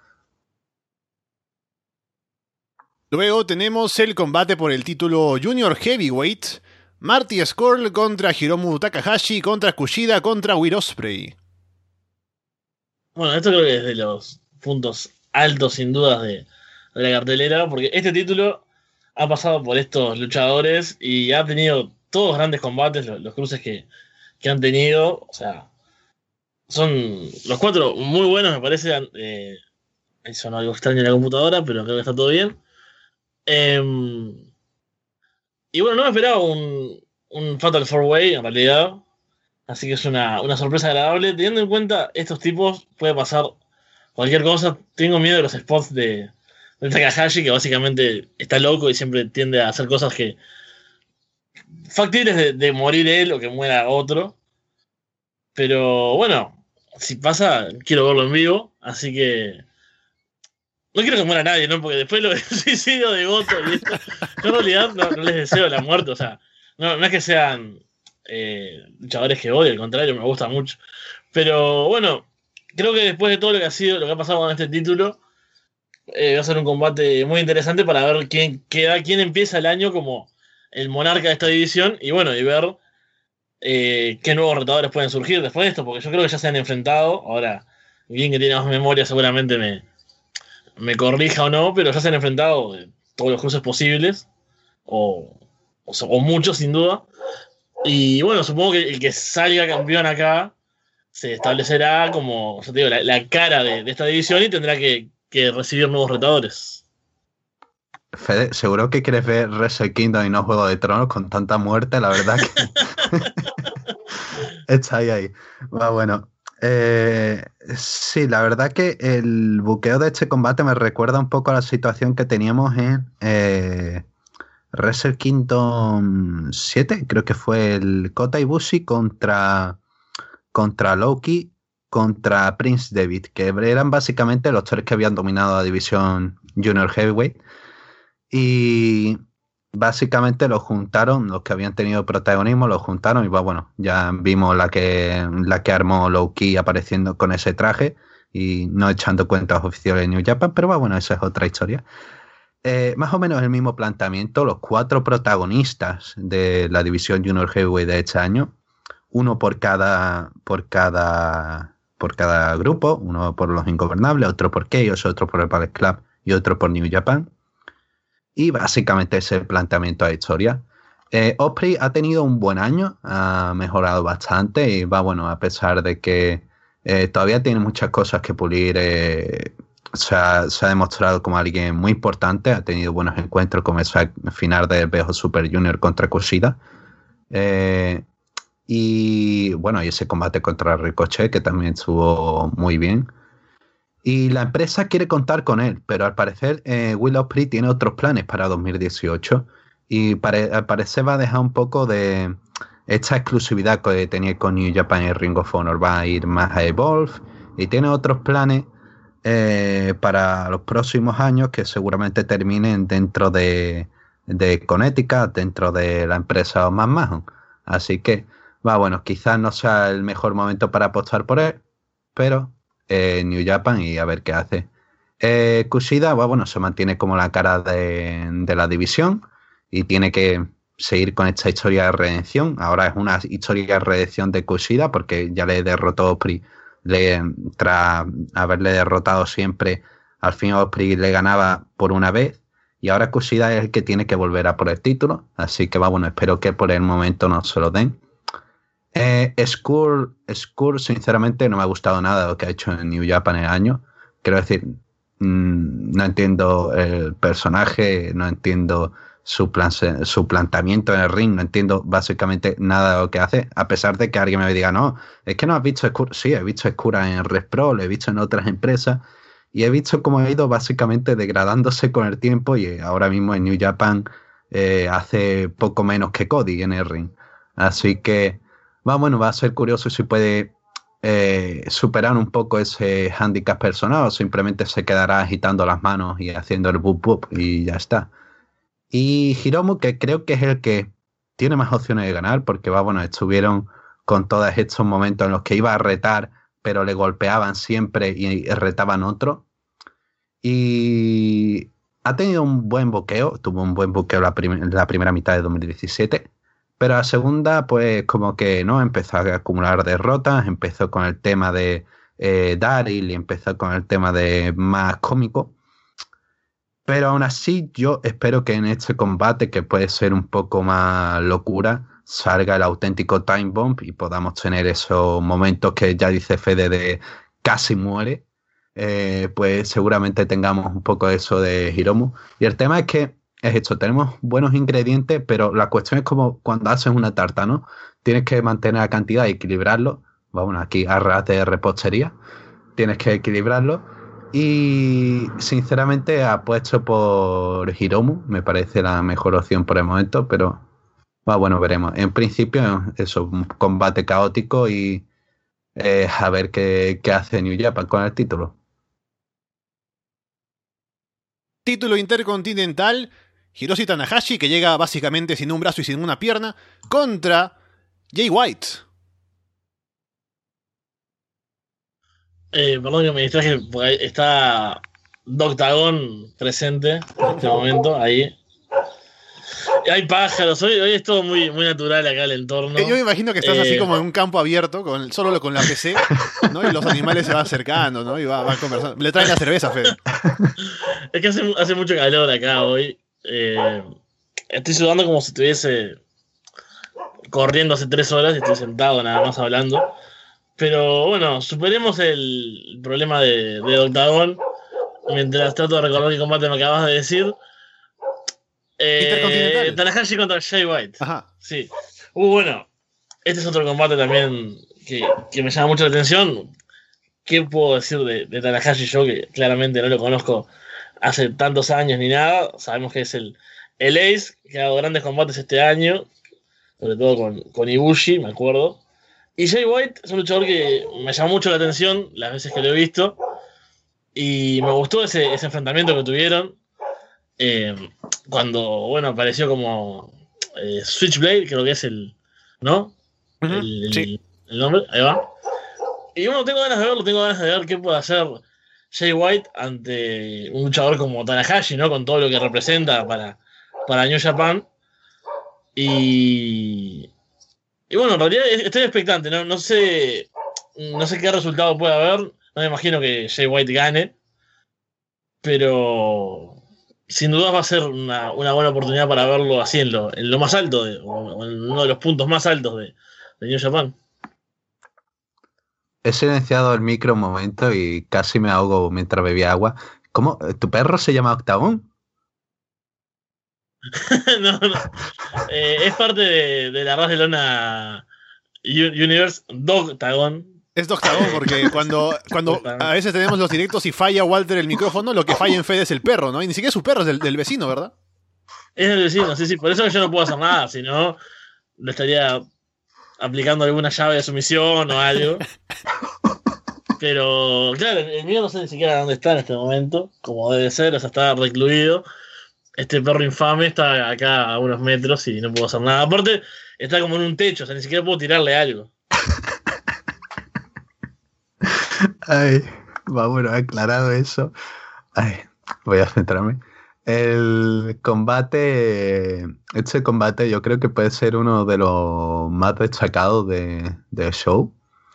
Luego tenemos el combate por el título Junior Heavyweight. Marty Scurll contra Hiromu Takahashi, contra Kushida, contra Will Ospreay. Bueno, esto creo que es de los puntos altos sin dudas de, de la cartelera, porque este título ha pasado por estos luchadores y ha tenido todos grandes combates, los, los cruces que, que han tenido. O sea, son los cuatro muy buenos, me parece. Eh, ahí sonó algo extraño en la computadora, pero creo que está todo bien. Eh, y bueno, no me esperaba un, un Fatal four way en realidad. Así que es una, una sorpresa agradable. Teniendo en cuenta estos tipos, puede pasar cualquier cosa. Tengo miedo de los spots de, de Takahashi, que básicamente está loco y siempre tiende a hacer cosas que factibles de, de morir él o que muera otro. Pero bueno, si pasa, quiero verlo en vivo. Así que no quiero que muera nadie, ¿no? Porque después lo del suicidio de Goto y esto, yo en realidad no, no les deseo la muerte. O sea, no, no es que sean eh, luchadores que odio, al contrario, me gusta mucho. Pero bueno, creo que después de todo lo que ha sido, lo que ha pasado con este título, eh, va a ser un combate muy interesante para ver quién queda, quién empieza el año como el monarca de esta división y bueno, y ver eh, qué nuevos retadores pueden surgir después de esto, porque yo creo que ya se han enfrentado. Ahora, bien que tiene más memoria seguramente me, me corrija o no, pero ya se han enfrentado de todos los cruces posibles, o, o, o muchos sin duda. Y bueno, supongo que el que salga campeón acá se establecerá como, yo te digo, la, la cara de, de esta división y tendrá que, que recibir nuevos retadores. Fede, seguro que quieres ver Wrestle Kingdom y no Juego de Tronos con tanta muerte, la verdad que está ahí, ahí. Va, bueno, eh, sí, la verdad que el buqueo de este combate me recuerda un poco a la situación que teníamos en eh, Wrestle Kingdom siete, creo que fue el Kota Ibushi contra, contra Loki, contra Prince Devitt, que eran básicamente los tres que habían dominado la división Junior Heavyweight. Y básicamente los juntaron, los que habían tenido protagonismo, los juntaron y va, bueno, ya vimos la que, la que armó Low-Ki apareciendo con ese traje y no echando cuentas oficiales de New Japan, pero va, bueno, esa es otra historia. Eh, más o menos el mismo planteamiento, los cuatro protagonistas de la división Junior Heavyweight de este año, uno por cada, por cada, por cada grupo, uno por los Ingobernables, otro por Chaos, otro por el Ballet Club y otro por New Japan. Y básicamente ese es el planteamiento de la historia. Eh, Ospreay ha tenido un buen año, ha mejorado bastante y va, bueno, a pesar de que eh, todavía tiene muchas cosas que pulir, eh, se, ha, se ha demostrado como alguien muy importante, ha tenido buenos encuentros como ese final del Bejo Super Junior contra Kushida. Eh, y bueno, y ese combate contra Ricochet que también estuvo muy bien. Y la empresa quiere contar con él, pero al parecer eh, Will Ospreay tiene otros planes para dos mil dieciocho y pare, al parecer va a dejar un poco de esta exclusividad que tenía con New Japan y Ring of Honor, va a ir más a Evolve y tiene otros planes eh, para los próximos años que seguramente terminen dentro de, de Connecticut, dentro de la empresa McMahon. Así que, va, bueno, quizás no sea el mejor momento para apostar por él, pero Eh, New Japan y a ver qué hace. Eh, Kushida, bueno, se mantiene como la cara de, de la división y tiene que seguir con esta historia de redención. Ahora es una historia de redención de Kushida porque ya le derrotó Osprey, le, tras haberle derrotado siempre, al fin Osprey le ganaba por una vez y ahora Kushida es el que tiene que volver a por el título, así que va, bueno, espero que por el momento no se lo den. Eh, Skull, Skull, sinceramente no me ha gustado nada lo que ha hecho en New Japan en el año. Quiero decir, mmm, no entiendo el personaje, no entiendo su, plan, su planteamiento en el ring, no entiendo básicamente nada de lo que hace, a pesar de que alguien me diga, no, es que no has visto Skull. Sí, he visto Skull en Red Pro, lo he visto en otras empresas y he visto cómo ha ido básicamente degradándose con el tiempo y ahora mismo en New Japan eh, hace poco menos que Cody en el ring. Así que va, bueno, va a ser curioso si puede eh, superar un poco ese handicap personal o simplemente se quedará agitando las manos y haciendo el boop boop y ya está. Y Hiromu, que creo que es el que tiene más opciones de ganar, porque va, bueno, estuvieron con todos estos momentos en los que iba a retar, pero le golpeaban siempre y retaban otro. Y ha tenido un buen buqueo, tuvo un buen buqueo la, prim- la primera mitad de dos mil diecisiete, pero la segunda, pues como que no, empezó a acumular derrotas, empezó con el tema de eh, Daryl y empezó con el tema de más cómico. Pero aún así yo espero que en este combate, que puede ser un poco más locura, salga el auténtico Time Bomb y podamos tener esos momentos que ya dice Fede de casi muere. Eh, pues seguramente tengamos un poco de eso de Hiromu. Y el tema es que es esto, tenemos buenos ingredientes, pero la cuestión es como cuando haces una tarta, ¿no? Tienes que mantener la cantidad y equilibrarlo. Vamos, aquí a ras de repostería. Tienes que equilibrarlo. Y sinceramente apuesto por Hiromu, me parece la mejor opción por el momento, pero bah, bueno, veremos. En principio, eso, un combate caótico y eh, a ver qué, qué hace New Japan con el título. Título intercontinental, Hiroshi Tanahashi, que llega básicamente sin un brazo y sin una pierna, contra Jay White. Eh, perdón que me distraje, porque está Doctagon presente en este momento, ahí. Hay pájaros, hoy, hoy es todo muy, muy natural acá el entorno. Yo me imagino que estás eh, así como en un campo abierto, con, solo con la P C, ¿no? Y los animales se van acercando, ¿no? Y van va conversando. Le traen la cerveza, Fede. Es que hace, hace mucho calor acá hoy. Eh, estoy sudando como si estuviese corriendo hace tres horas y estoy sentado nada más hablando. Pero bueno, superemos el problema de, de Octagon mientras trato de recordar qué combate me acabas de decir. Eh, Tanahashi contra Jay White. Ajá. Sí. Uh, bueno, este es otro combate también que, que me llama mucho la atención. ¿Qué puedo decir de, de Tanahashi yo, que claramente no lo conozco hace tantos años ni nada? Sabemos que es el, el Ace, que ha dado grandes combates este año, sobre todo con, con Ibushi, me acuerdo. Y Jay White es un luchador que me llamó mucho la atención las veces que lo he visto. Y me gustó ese, ese enfrentamiento que tuvieron. Eh, cuando, bueno, apareció como eh, Switchblade, creo que es el, ¿no? Uh-huh, el, el, sí. el nombre, ahí va. Y bueno, tengo ganas de verlo, tengo ganas de ver qué puede hacer Jay White ante un luchador como Tanahashi, ¿no? Con todo lo que representa para, para New Japan. Y... Y bueno, en realidad estoy expectante, ¿no? No sé, no sé qué resultado puede haber. No me imagino que Jay White gane. Pero sin duda va a ser una, una buena oportunidad para verlo así en lo, en lo más alto, de, o en uno de los puntos más altos de, de New Japan. He silenciado el micro un momento y casi me ahogo mientras bebía agua. ¿Cómo? ¿Tu perro se llama Octagon? no, no. Eh, es parte de, de la Ras de Lona Universe Doctagon. Es Doctagon porque cuando, cuando a veces tenemos los directos y falla Walter el micrófono, lo que falla en Fede es el perro, ¿no? Y ni siquiera es su perro, es del, del vecino, ¿verdad? Es del vecino, sí, sí. Por eso yo no puedo hacer nada, si no le estaría aplicando alguna llave de sumisión o algo. Pero, claro, el mío no sé ni siquiera dónde está en este momento, como debe ser, o sea, está recluido. Este perro infame está acá a unos metros y no puedo hacer nada. Aparte, está como en un techo, o sea, ni siquiera puedo tirarle algo. Ay, va, bueno, aclarado eso. Ay, voy a centrarme. El combate, este combate yo creo que puede ser uno de los más destacados de, del show.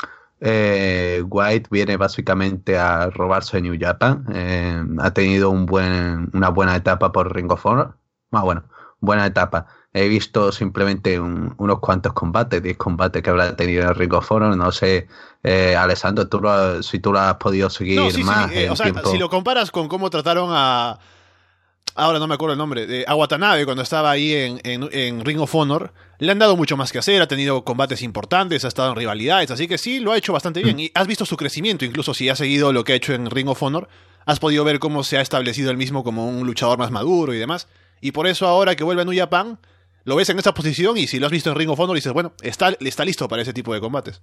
Eh, White viene básicamente a robarse New Japan. Eh, ha tenido un buen, una buena etapa por Ring of Honor. Más bueno, buena etapa. He visto simplemente un, unos cuantos combates, diez combates que habrá tenido en Ring of Honor. No sé, eh, Alessandro, tú lo, si tú lo has podido seguir No, sí, más sí. Eh, en o sea, tiempo. si lo comparas con cómo trataron a. Ahora no me acuerdo el nombre. De, a Watanabe cuando estaba ahí en, en, en Ring of Honor. Le han dado mucho más que hacer. Ha tenido combates importantes. Ha estado en rivalidades. Así que sí, lo ha hecho bastante bien. Y has visto su crecimiento. Incluso si has seguido lo que ha hecho en Ring of Honor. Has podido ver cómo se ha establecido él mismo como un luchador más maduro y demás. Y por eso ahora que vuelve a New Japan, lo ves en esa posición. Y si lo has visto en Ring of Honor, dices, bueno, está, está listo para ese tipo de combates.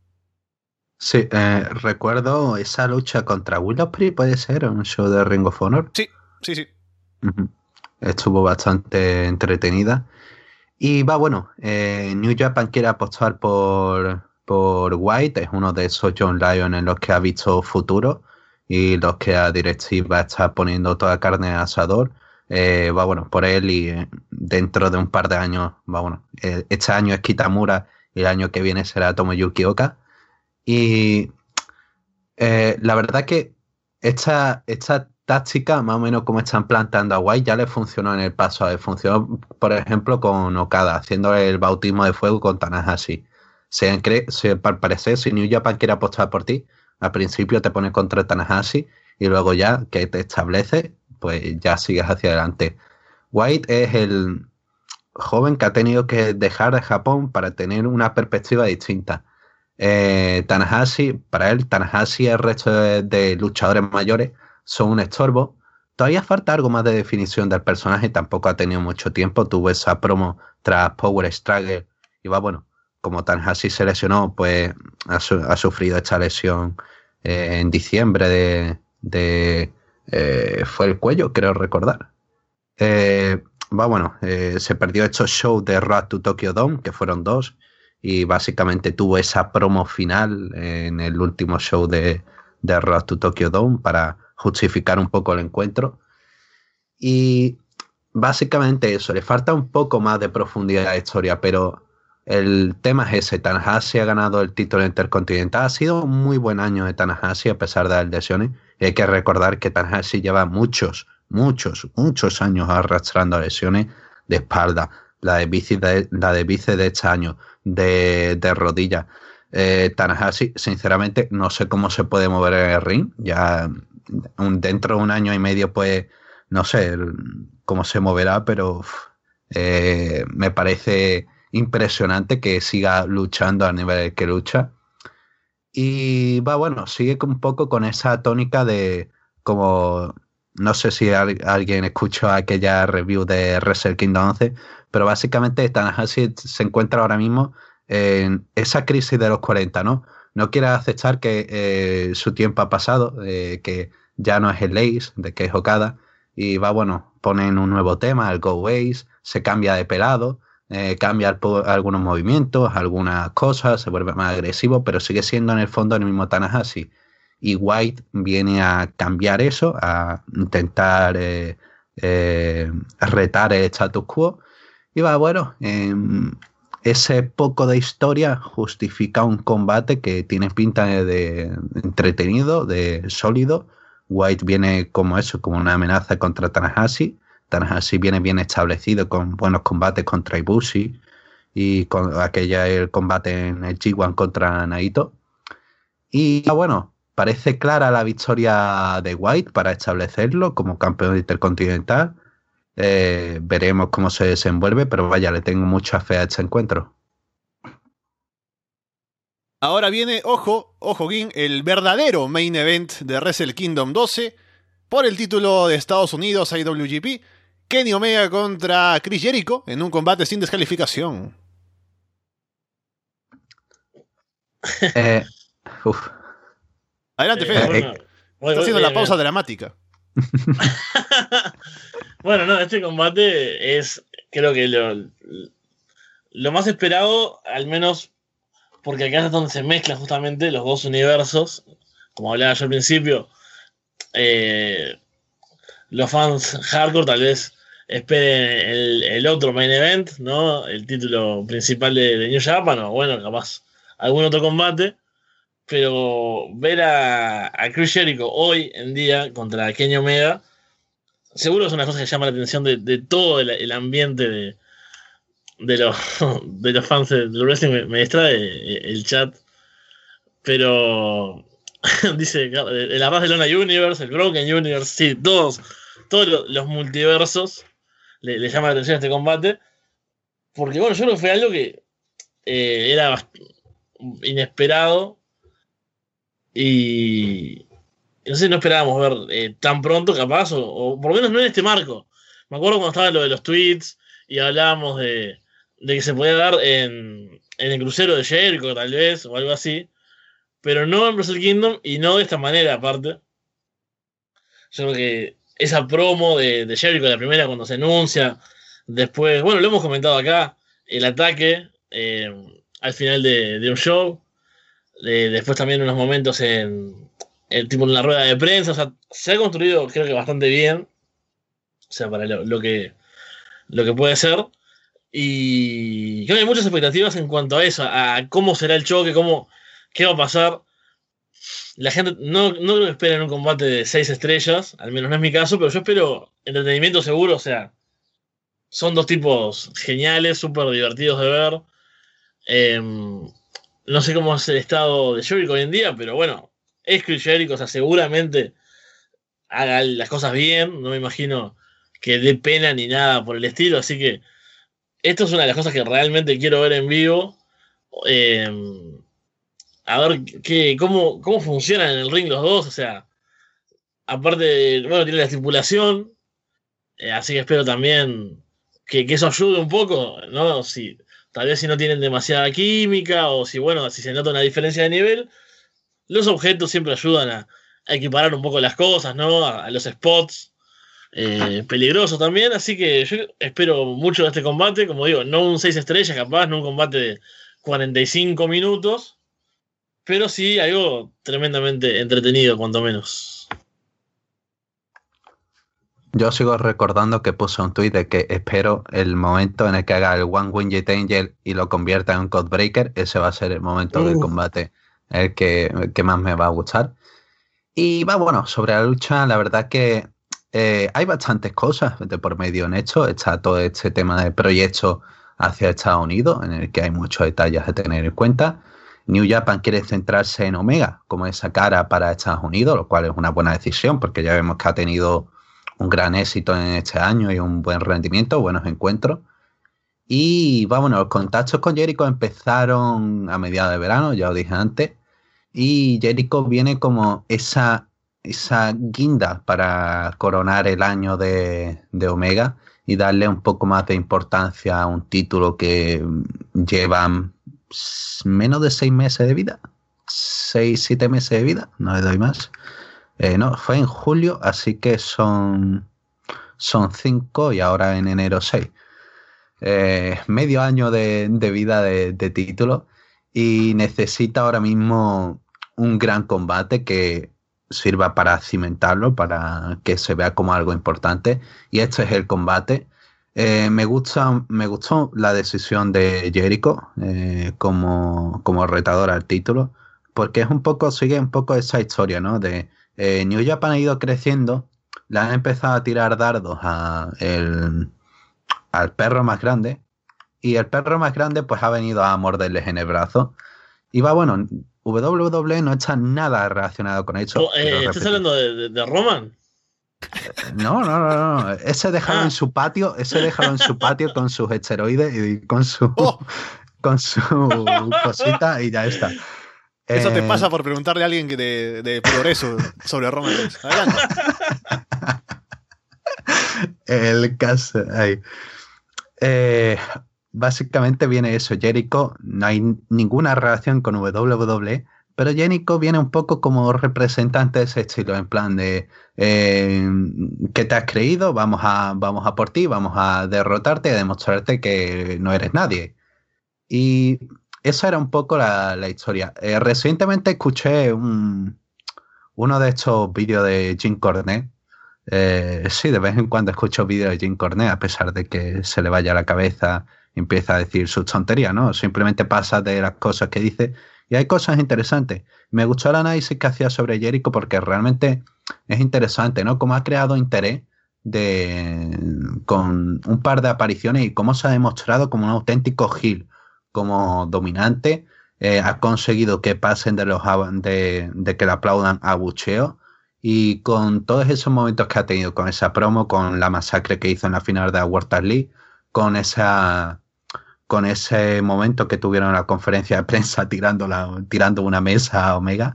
Sí, eh, recuerdo esa lucha contra Willowsbury, puede ser, un show de Ring of Honor. Sí, sí, sí. Uh-huh. Estuvo bastante entretenida. Y va, bueno, eh, New Japan quiere apostar por, por White, es uno de esos John Lyon en los que ha visto futuro y los que a directiva está poniendo toda carne al asador. Eh, va, bueno, por él y eh, dentro de un par de años, va, bueno, eh, este año es Kitamura y el año que viene será Tomoyuki Oka. Y eh, la verdad que esta, esta táctica, más o menos como están plantando a White, ya le funcionó en el pasado. Le funcionó, por ejemplo, con Okada, haciendo el bautismo de fuego con Tanahashi. Se cree, se, al parecer, si New Japan quiere apostar por ti, al principio te pones contra Tanahashi y luego ya que te estableces, pues ya sigues hacia adelante. White es el joven que ha tenido que dejar de Japón para tener una perspectiva distinta. Eh, Tanahashi, para él, Tanahashi y el resto de, de luchadores mayores son un estorbo. Todavía falta algo más de definición del personaje, tampoco ha tenido mucho tiempo. Tuvo esa promo tras Power Struggle y va, bueno, como Tanahashi se lesionó, pues ha, su ha sufrido esta lesión eh, en diciembre de, de eh, fue el cuello, creo recordar. Eh, va, bueno, eh, se perdió estos shows de Road to Tokyo Dome, que fueron dos, y básicamente tuvo esa promo final en el último show de, de Road to Tokyo Dome para justificar un poco el encuentro. Y básicamente eso, le falta un poco más de profundidad a la historia, pero el tema es ese. Tanahashi ha ganado el título intercontinental. Ha sido un muy buen año de Tanahashi a pesar de las lesiones. Y hay que recordar que Tanahashi lleva muchos, muchos, muchos años arrastrando lesiones de espalda, la de bíceps de, la de, bíceps de este año, de, de rodilla. Eh, Tanahashi, sinceramente, no sé cómo se puede mover en el ring. Ya un, dentro de un año y medio, pues, no sé cómo se moverá, pero eh, me parece impresionante que siga luchando al nivel que lucha. Y va, bueno, sigue un poco con esa tónica de como, no sé si al, alguien escuchó aquella review de Wrestle Kingdom once, pero básicamente Tanahashi se encuentra ahora mismo en esa crisis de los cuarenta, ¿no? No quiere aceptar que eh, su tiempo ha pasado, eh, que ya no es el Ace, de que es Okada, y va, bueno, ponen un nuevo tema, el Go Ace, se cambia de pelado, eh, cambia algunos movimientos, algunas cosas, se vuelve más agresivo, pero sigue siendo en el fondo el mismo Tanahashi. Y White viene a cambiar eso, a intentar eh, eh, retar el status quo. Y va, bueno, eh, ese poco de historia justifica un combate que tiene pinta de, de entretenido, de sólido. White viene como eso, como una amenaza contra Tanahashi. Tanahashi viene bien establecido con buenos combates contra Ibushi y con aquella el combate en el G uno contra Naito. Y bueno, parece clara la victoria de White para establecerlo como campeón intercontinental. Eh, veremos cómo se desenvuelve, pero vaya, le tengo mucha fe a este encuentro. Ahora viene, ojo, ojo, Gin, el verdadero main event de Wrestle Kingdom doce por el título de Estados Unidos I W G P. Kenny Omega contra Chris Jericho en un combate sin descalificación. Eh, uf. Adelante, Eh, Fede. bueno, Está voy- voy- haciendo bien, la pausa bien. dramática. Bueno, no, este combate es, creo que lo, lo más esperado, al menos porque acá es donde se mezclan justamente los dos universos. Como hablaba yo al principio, eh, los fans hardcore tal vez esperen el, el otro main event, ¿no? El título principal de, de New Japan, o bueno, capaz algún otro combate. Pero ver a, a Chris Jericho hoy en día contra Kenny Omega, seguro es una cosa que llama la atención de, de todo el, el ambiente de, de, los, de los fans del wrestling. Me, me distrae el chat. Pero dice el Arras de Lona Universe, el Broken Universe, sí, todos, todos los multiversos le, le llama la atención a este combate. Porque bueno, yo creo que fue algo que eh, era inesperado. Y no sé, no esperábamos ver eh, tan pronto, capaz, o, o por lo menos no en este marco. Me acuerdo cuando estaba lo de los tweets y hablábamos de, de que se podía dar en, en el crucero de Jericho, tal vez, o algo así, pero no en Wrestle Kingdom y no de esta manera, aparte. Yo creo que esa promo de, de Jericho, la primera, cuando se anuncia, después, bueno, lo hemos comentado acá, el ataque eh, al final de, de un show. Eh, después también unos momentos en, en tipo en la rueda de prensa, o sea, se ha construido creo que bastante bien, o sea, para lo, lo que lo que puede ser, y creo que hay muchas expectativas en cuanto a eso, a cómo será el choque, cómo, qué va a pasar. La gente no, no creo que esperen un combate de seis estrellas, al menos no es mi caso, pero yo espero entretenimiento seguro, o sea, son dos tipos geniales, súper divertidos de ver. eh, No sé cómo es el estado de Jericho hoy en día, pero bueno, es Chris Jericho, o sea, seguramente haga las cosas bien, no me imagino que dé pena ni nada por el estilo, así que esto es una de las cosas que realmente quiero ver en vivo. Eh, a ver qué, cómo, cómo funcionan en el ring los dos, o sea, aparte, bueno, tiene la estipulación, eh, así que espero también que, que eso ayude un poco, ¿no? Si, tal vez si no tienen demasiada química o si, bueno, si se nota una diferencia de nivel, los objetos siempre ayudan a, a equiparar un poco las cosas, ¿no? A, a los spots eh, peligrosos también, así que yo espero mucho de este combate, como digo, no un seis estrellas capaz, no un combate de cuarenta y cinco minutos, pero sí algo tremendamente entretenido, cuanto menos. Yo sigo recordando que puse un tuit de que espero el momento en el que haga el One Winged Angel y lo convierta en un Codebreaker. Ese va a ser el momento uh. del combate, el que, el que más me va a gustar. Y va, bueno, sobre la lucha, la verdad que eh, hay bastantes cosas de por medio en esto. Está todo este tema de proyecto hacia Estados Unidos, en el que hay muchos detalles a tener en cuenta. New Japan quiere centrarse en Omega como esa cara para Estados Unidos, lo cual es una buena decisión, porque ya vemos que ha tenido un gran éxito en este año y un buen rendimiento, buenos encuentros. Y vámonos, los contactos con Jericho empezaron a mediados de verano, ya os dije antes, y Jericho viene como esa, esa guinda para coronar el año de, de Omega y darle un poco más de importancia a un título que lleva menos de seis meses de vida, seis, siete meses de vida, no le doy más. Eh, no, fue en julio, así que son, son cinco y ahora en enero seis. Eh, medio año de, de vida de, de título y necesita ahora mismo un gran combate que sirva para cimentarlo, para que se vea como algo importante. Y este es el combate. Eh, me gusta, me gustó la decisión de Jericho eh, como, como retador al título, porque es un poco, sigue un poco esa historia, ¿no? De Eh, New Japan ha ido creciendo, le han empezado a tirar dardos a el, al perro más grande y el perro más grande pues ha venido a morderles en el brazo y va, bueno, W W E no está nada relacionado con eso. Oh, eh, ¿Estás hablando de, de, de Roman? No, no, no, no, ese déjalo ah. en su patio, ese déjalo en su patio con sus esteroides y con su, oh. con su cosita y ya está. Eso te pasa por preguntarle a alguien que de, de progreso sobre Roman Reigns. Adelante. El caso. Ahí. Eh, básicamente viene eso. Jericho, no hay ninguna relación con W W E, pero Jericho viene un poco como representante de ese estilo, en plan de eh, ¿qué te has creído? Vamos a, vamos a por ti, vamos a derrotarte y a demostrarte que no eres nadie. Y esa era un poco la, la historia. Eh, recientemente escuché un, uno de estos vídeos de Jim Cornette Eh, sí, de vez en cuando escucho vídeos de Jim Cornette, a pesar de que se le vaya la cabeza y empieza a decir sus tonterías, ¿no? Simplemente pasa de las cosas que dice y hay cosas interesantes. Me gustó el análisis que hacía sobre Jericho porque realmente es interesante, ¿no? Cómo ha creado interés de con un par de apariciones y cómo se ha demostrado como un auténtico heel, como dominante. Eh, ha conseguido que pasen de los de, de que le aplaudan a bucheo. Y con todos esos momentos que ha tenido, con esa promo, con la masacre que hizo en la final de la World Tag League, con esa con ese momento que tuvieron en la conferencia de prensa tirando, la, tirando una mesa a Omega,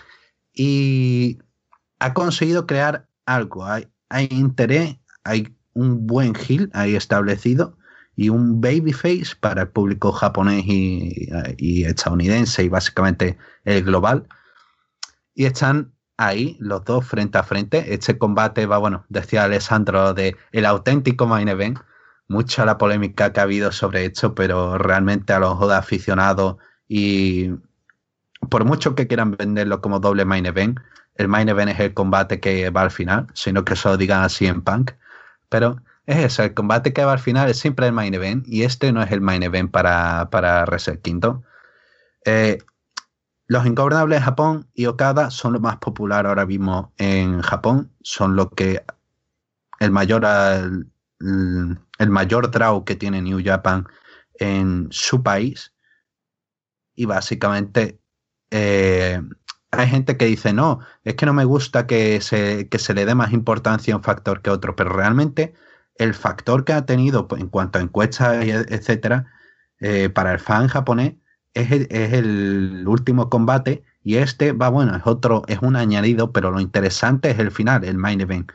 y ha conseguido crear algo. Hay, hay interés, hay un buen heel ahí establecido y un babyface para el público japonés y, y estadounidense y básicamente el global. Y están ahí los dos frente a frente. Este combate va, bueno, decía Alessandro, de el auténtico main event. Mucha la polémica que ha habido sobre esto, pero realmente a los ojos de aficionados y por mucho que quieran venderlo como doble main event, el main event es el combate que va al final, sino que solo digan así en Punk. Pero es eso, el combate que va al final es siempre el main event y este no es el main event para, para Wrestle Kingdom. Eh, Los Ingobernables de Japón y Okada son lo más popular ahora mismo en Japón. Son lo que el mayor el, el mayor draw que tiene New Japan en su país. Y básicamente eh, hay gente que dice no, es que no me gusta que se, que se le dé más importancia a un factor que otro, pero realmente el factor que ha tenido en cuanto a encuestas, etcétera, eh, para el fan japonés Es el, es el último combate y este va, bueno, es otro, es un añadido, pero lo interesante es el final, el main event.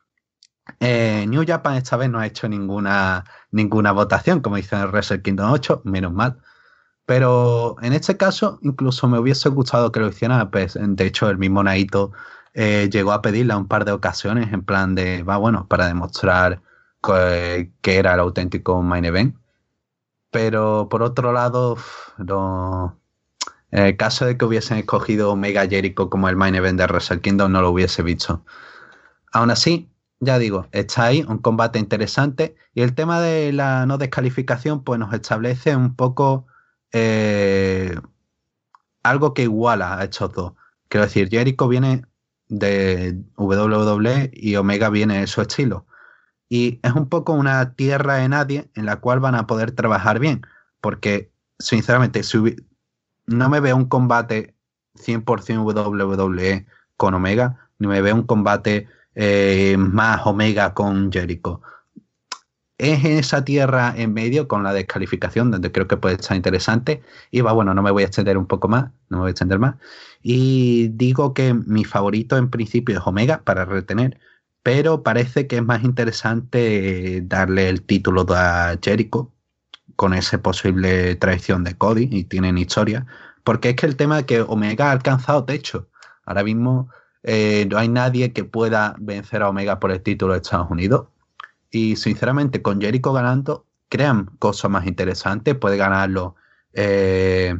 Eh, New Japan esta vez no ha hecho ninguna, ninguna votación, como dice en el Wrestle Kingdom ocho, menos mal. Pero en este caso, incluso me hubiese gustado que lo hiciera, pues, de hecho, el mismo Naito eh, llegó a pedirla un par de ocasiones, en plan de, va, bueno, para demostrar que, que era el auténtico main event. Pero por otro lado, no, en el caso de que hubiesen escogido Omega Jericho como el main event de Wrestle Kingdom, no lo hubiese visto. Aún así, ya digo, está ahí, un combate interesante. Y el tema de la no descalificación, pues nos establece un poco eh, algo que iguala a estos dos. Quiero decir, Jericho viene de W W E y Omega viene de su estilo. Y es un poco una tierra de nadie en la cual van a poder trabajar bien. Porque, sinceramente, si hubi- no me veo un combate cien por ciento W W E con Omega, ni me veo un combate eh, más Omega con Jericho. Es en esa tierra en medio con la descalificación donde creo que puede estar interesante. Y va, bueno, no me voy a extender un poco más, no me voy a extender más. Y digo que mi favorito en principio es Omega para retener. Pero parece que es más interesante darle el título a Jericho con esa posible traición de Cody y tienen historia. Porque es que el tema es que Omega ha alcanzado techo. Ahora mismo eh, no hay nadie que pueda vencer a Omega por el título de Estados Unidos. Y sinceramente con Jericho ganando crean cosas más interesantes. Puede ganarlo, eh,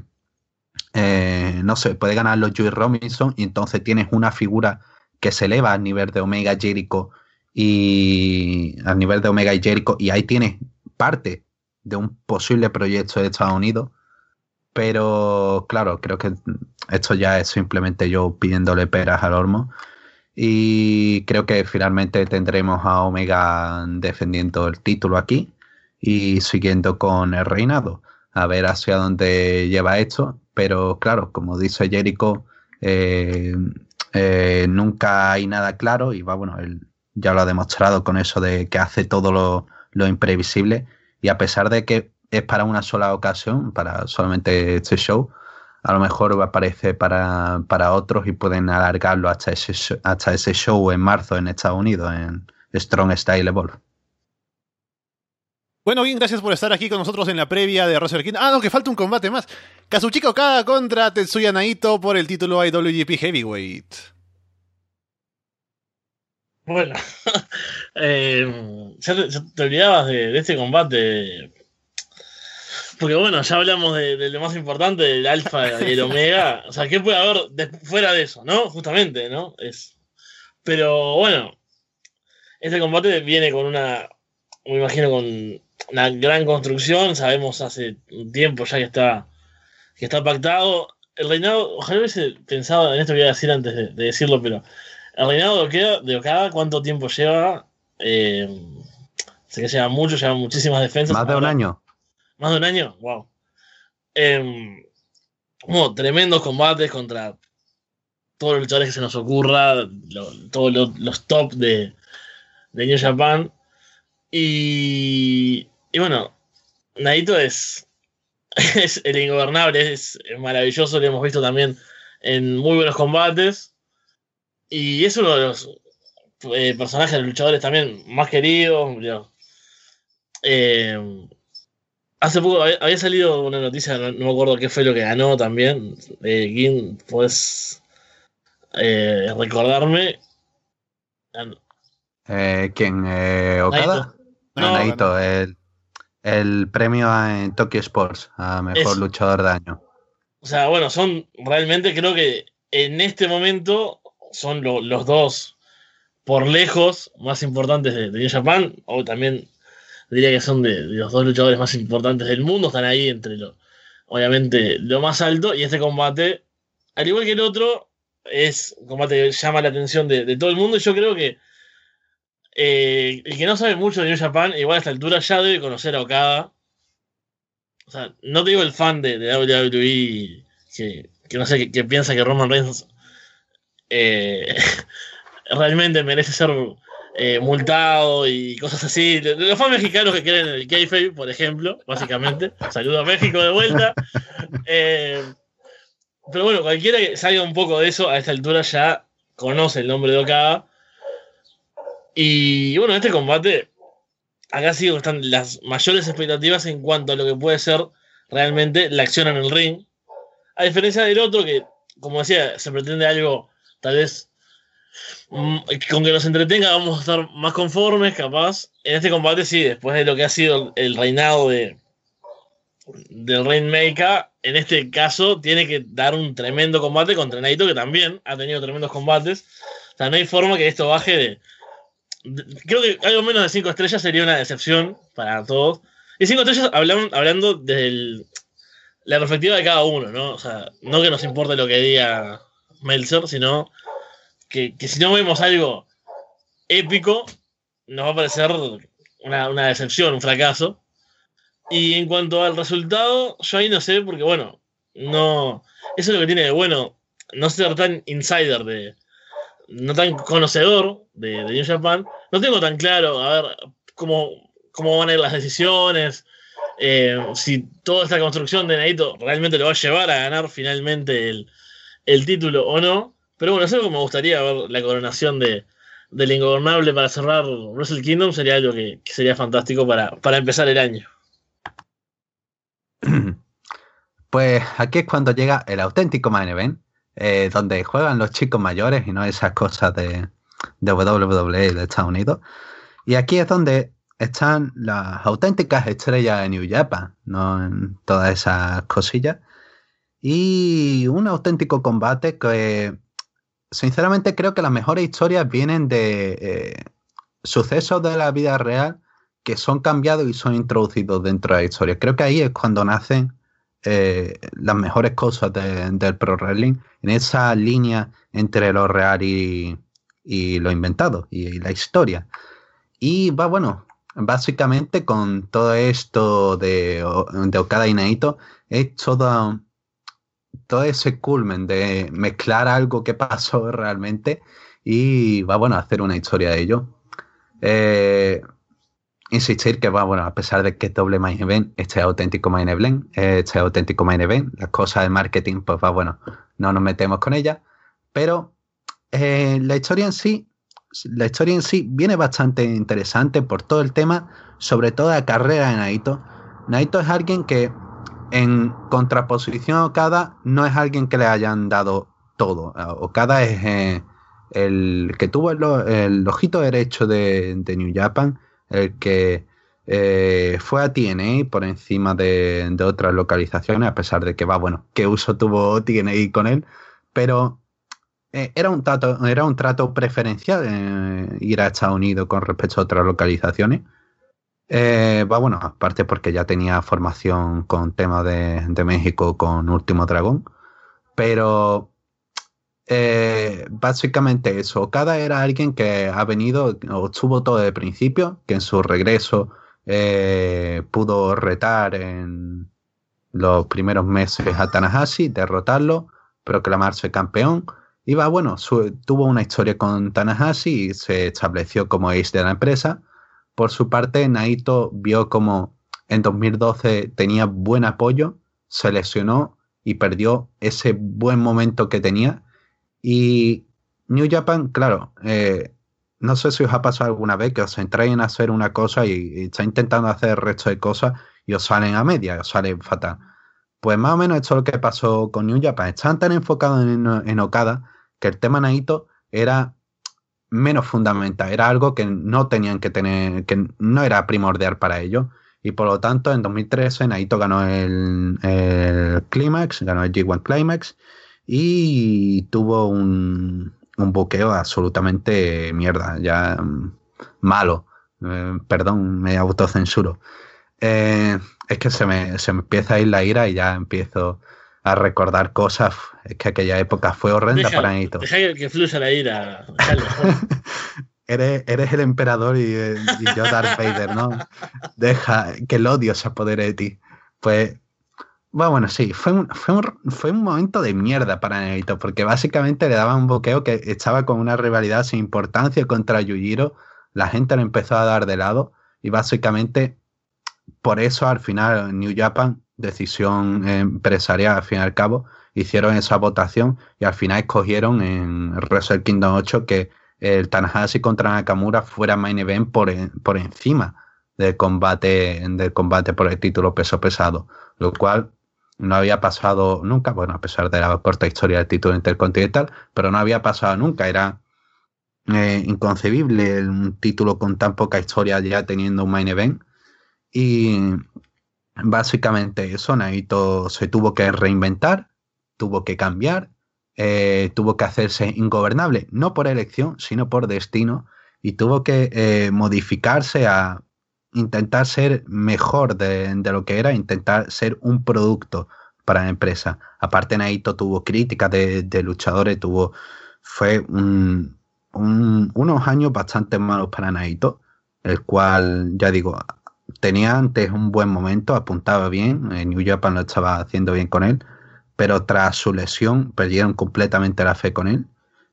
eh, no sé, puede ganarlo Joey Robinson y entonces tienes una figura que se eleva al nivel de Omega Jericho y al nivel de Omega y Jericho y ahí tienes parte de un posible proyecto de Estados Unidos, pero claro, creo que esto ya es simplemente yo pidiéndole peras al olmo y creo que finalmente tendremos a Omega defendiendo el título aquí y siguiendo con el reinado, a ver hacia dónde lleva esto, pero claro, como dice Jericho, eh, Eh, nunca hay nada claro y va, bueno, él ya lo ha demostrado con eso de que hace todo lo, lo imprevisible y a pesar de que es para una sola ocasión, para solamente este show, a lo mejor aparece para, para otros y pueden alargarlo hasta ese, show, hasta ese show en marzo en Estados Unidos, en Strong Style Evolve. Bueno, bien, gracias por estar aquí con nosotros en la previa de Wrestle Kingdom. Ah, no, que falta un combate más. Kazuchika Okada contra Tetsuya Naito por el título I W G P Heavyweight. Bueno, eh, ya, te, ya te olvidabas de, de este combate. Porque bueno, ya hablamos de, de lo más importante, del Alfa y el Omega. O sea, ¿qué puede haber de, fuera de eso, no? Justamente, ¿no? Es, pero bueno, Este combate viene con una, me imagino, con una gran construcción. Sabemos hace un tiempo ya que está, que está pactado. El reinado, ojalá hubiese pensado en esto que iba a decir antes de, de decirlo, pero el reinado de Okada, de Okada ¿cuánto tiempo lleva? Eh, sé que lleva mucho, lleva muchísimas defensas. Más de un Ahora, año. ¿Más de un año? Wow. Eh, bueno, tremendos combates contra todos los luchadores que se nos ocurra, lo, todos los, los top de, de New Japan. Y, y bueno, Naito es, es el ingobernable, es, es maravilloso, lo hemos visto también en muy buenos combates. Y es uno de los eh, personajes, de los luchadores también más queridos. Eh, hace poco había, había salido una noticia, no, no me acuerdo qué fue lo que ganó también. Eh, Gin, ¿puedes eh, recordarme? Eh, ¿Quién? Eh, ¿Okada? No, Naito, no. el, el premio en Tokyo Sports a mejor Es- luchador de año. O sea, bueno, son realmente, creo que en este momento son lo- los dos por lejos más importantes de, de New Japan, o también diría que son de, de los dos luchadores más importantes del mundo, están ahí entre lo, obviamente, lo más alto, y este combate, al igual que el otro, es un combate que llama la atención de, de todo el mundo, y yo creo que eh, el que no sabe mucho de New Japan, igual a esta altura ya debe conocer a Okada. O sea, no te digo el fan de, de W W E que, que no sé, que, que piensa que Roman Reigns eh, realmente merece ser eh, multado y cosas así. Los fans mexicanos que creen en el kayfabe, por ejemplo, básicamente. Saludo a México de vuelta. Eh, pero bueno, cualquiera que salga un poco de eso, a esta altura ya conoce el nombre de Okada. Y bueno, este combate, acá sí están las mayores expectativas en cuanto a lo que puede ser realmente la acción en el ring. A diferencia del otro, que, como decía, se pretende algo tal vez mm, con que nos entretenga, vamos a estar más conformes, capaz. En este combate, sí, después de lo que ha sido el reinado de del Rainmaker, en este caso tiene que dar un tremendo combate contra Naito, que también ha tenido tremendos combates. O sea, no hay forma que esto baje de. de creo que algo menos de cinco estrellas sería una decepción para todos. Y cinco estrellas hablando, hablando desde la perspectiva de cada uno, ¿no? O sea, no que nos importe lo que diga Meltzer, sino que, que si no vemos algo épico, nos va a parecer una, una decepción, un fracaso. Y en cuanto al resultado, yo ahí no sé, porque bueno, no. Eso es lo que tiene de bueno, no ser tan insider de. No tan conocedor de, de New Japan. No tengo tan claro, a ver, cómo, cómo van a ir las decisiones. Eh, si toda esta construcción de Naito realmente lo va a llevar a ganar finalmente el, el título o no. Pero bueno, es algo que me gustaría ver la coronación de, del Ingobernable para cerrar Wrestle Kingdom. Sería algo que, que sería fantástico para, para empezar el año. Pues aquí es cuando llega el auténtico main event, eh, donde juegan los chicos mayores y no esas cosas de, de W W E de Estados Unidos. Y aquí es donde están las auténticas estrellas de New Japan, no en todas esas cosillas. Y un auténtico combate que, sinceramente, creo que las mejores historias vienen de eh, sucesos de la vida real que son cambiados y son introducidos dentro de la historia. Creo que ahí es cuando nacen eh, las mejores cosas de, del pro wrestling, en esa línea entre lo real y, y lo inventado, y, y la historia. Y va, bueno, básicamente con todo esto de, de Okada y Naito, es todo, todo ese culmen de mezclar algo que pasó realmente y va, bueno, a hacer una historia de ello. Eh, insistir que va, bueno, a pesar de que es doble main event, este es auténtico main event, este es auténtico main event, las cosas de marketing, pues va, bueno, no nos metemos con ellas, pero eh, la historia en sí, la historia en sí viene bastante interesante por todo el tema, sobre todo la carrera de Naito. Naito es alguien que, en contraposición a Okada, no es alguien que le hayan dado todo. Okada es eh, el que tuvo el, el ojito derecho de, de New Japan, el que eh, fue a T N A por encima de, de otras localizaciones, a pesar de que va, bueno, qué uso tuvo T N A con él, pero eh, era, un trato, era un trato preferencial eh, ir a Estados Unidos con respecto a otras localizaciones. Eh, va, bueno, aparte porque ya tenía formación con temas de, de México con Último Dragón. Pero eh, básicamente eso. Okada era alguien que ha venido o estuvo todo desde el principio, que en su regreso eh, pudo retar en los primeros meses a Tanahashi, derrotarlo, proclamarse campeón. Y va, bueno, su, tuvo una historia con Tanahashi y se estableció como ace de la empresa. Por su parte, Naito vio como en dos mil doce tenía buen apoyo, se lesionó y perdió ese buen momento que tenía. Y New Japan, claro, eh, no sé si os ha pasado alguna vez que os centráis en hacer una cosa y, y estáis intentando hacer el resto de cosas y os salen a media, os salen fatal. Pues más o menos esto es lo que pasó con New Japan. Estaban tan enfocados en, en Okada que el tema Naito era menos fundamental, era algo que no tenían que tener, que no era primordial para ellos. Y por lo tanto, en dos mil trece Naito ganó el, el Climax, ganó el G uno Climax y tuvo un, un buqueo absolutamente mierda, ya um, malo. Eh, perdón, me autocensuro. Eh, es que se me, se me empieza a ir la ira y ya empiezo a recordar cosas. Es que aquella época fue horrenda Deja, para Naito. Deja que fluya la ira. Dale, Eres, eres el emperador y, y yo Darth Vader, ¿no? Deja que el odio se apodere de ti. Pues, bueno, bueno sí, fue un, fue, un, fue un momento de mierda para Naito, porque básicamente le daba un boqueo que estaba con una rivalidad sin importancia contra Yujiro. La gente lo empezó a dar de lado y básicamente por eso al final New Japan, decisión empresarial al fin y al cabo, hicieron esa votación y al final escogieron en Wrestle Kingdom ocho que el Tanahashi contra Nakamura fuera main event por, por encima del combate, del combate por el título peso pesado, lo cual no había pasado nunca, bueno, a pesar de la corta historia del título intercontinental, pero no había pasado nunca, era eh, inconcebible un título con tan poca historia ya teniendo un main event. Y básicamente eso, Naito se tuvo que reinventar, tuvo que cambiar, Eh, tuvo que hacerse ingobernable, no por elección, sino por destino, y tuvo que eh, modificarse a intentar ser mejor de, de lo que era, intentar ser un producto para la empresa. Aparte, Naito tuvo críticas de, de luchadores, tuvo fue un, un, unos años bastante malos para Naito, el cual, ya digo, tenía antes un buen momento, apuntaba bien, en New Japan lo estaba haciendo bien con él, pero tras su lesión perdieron completamente la fe con él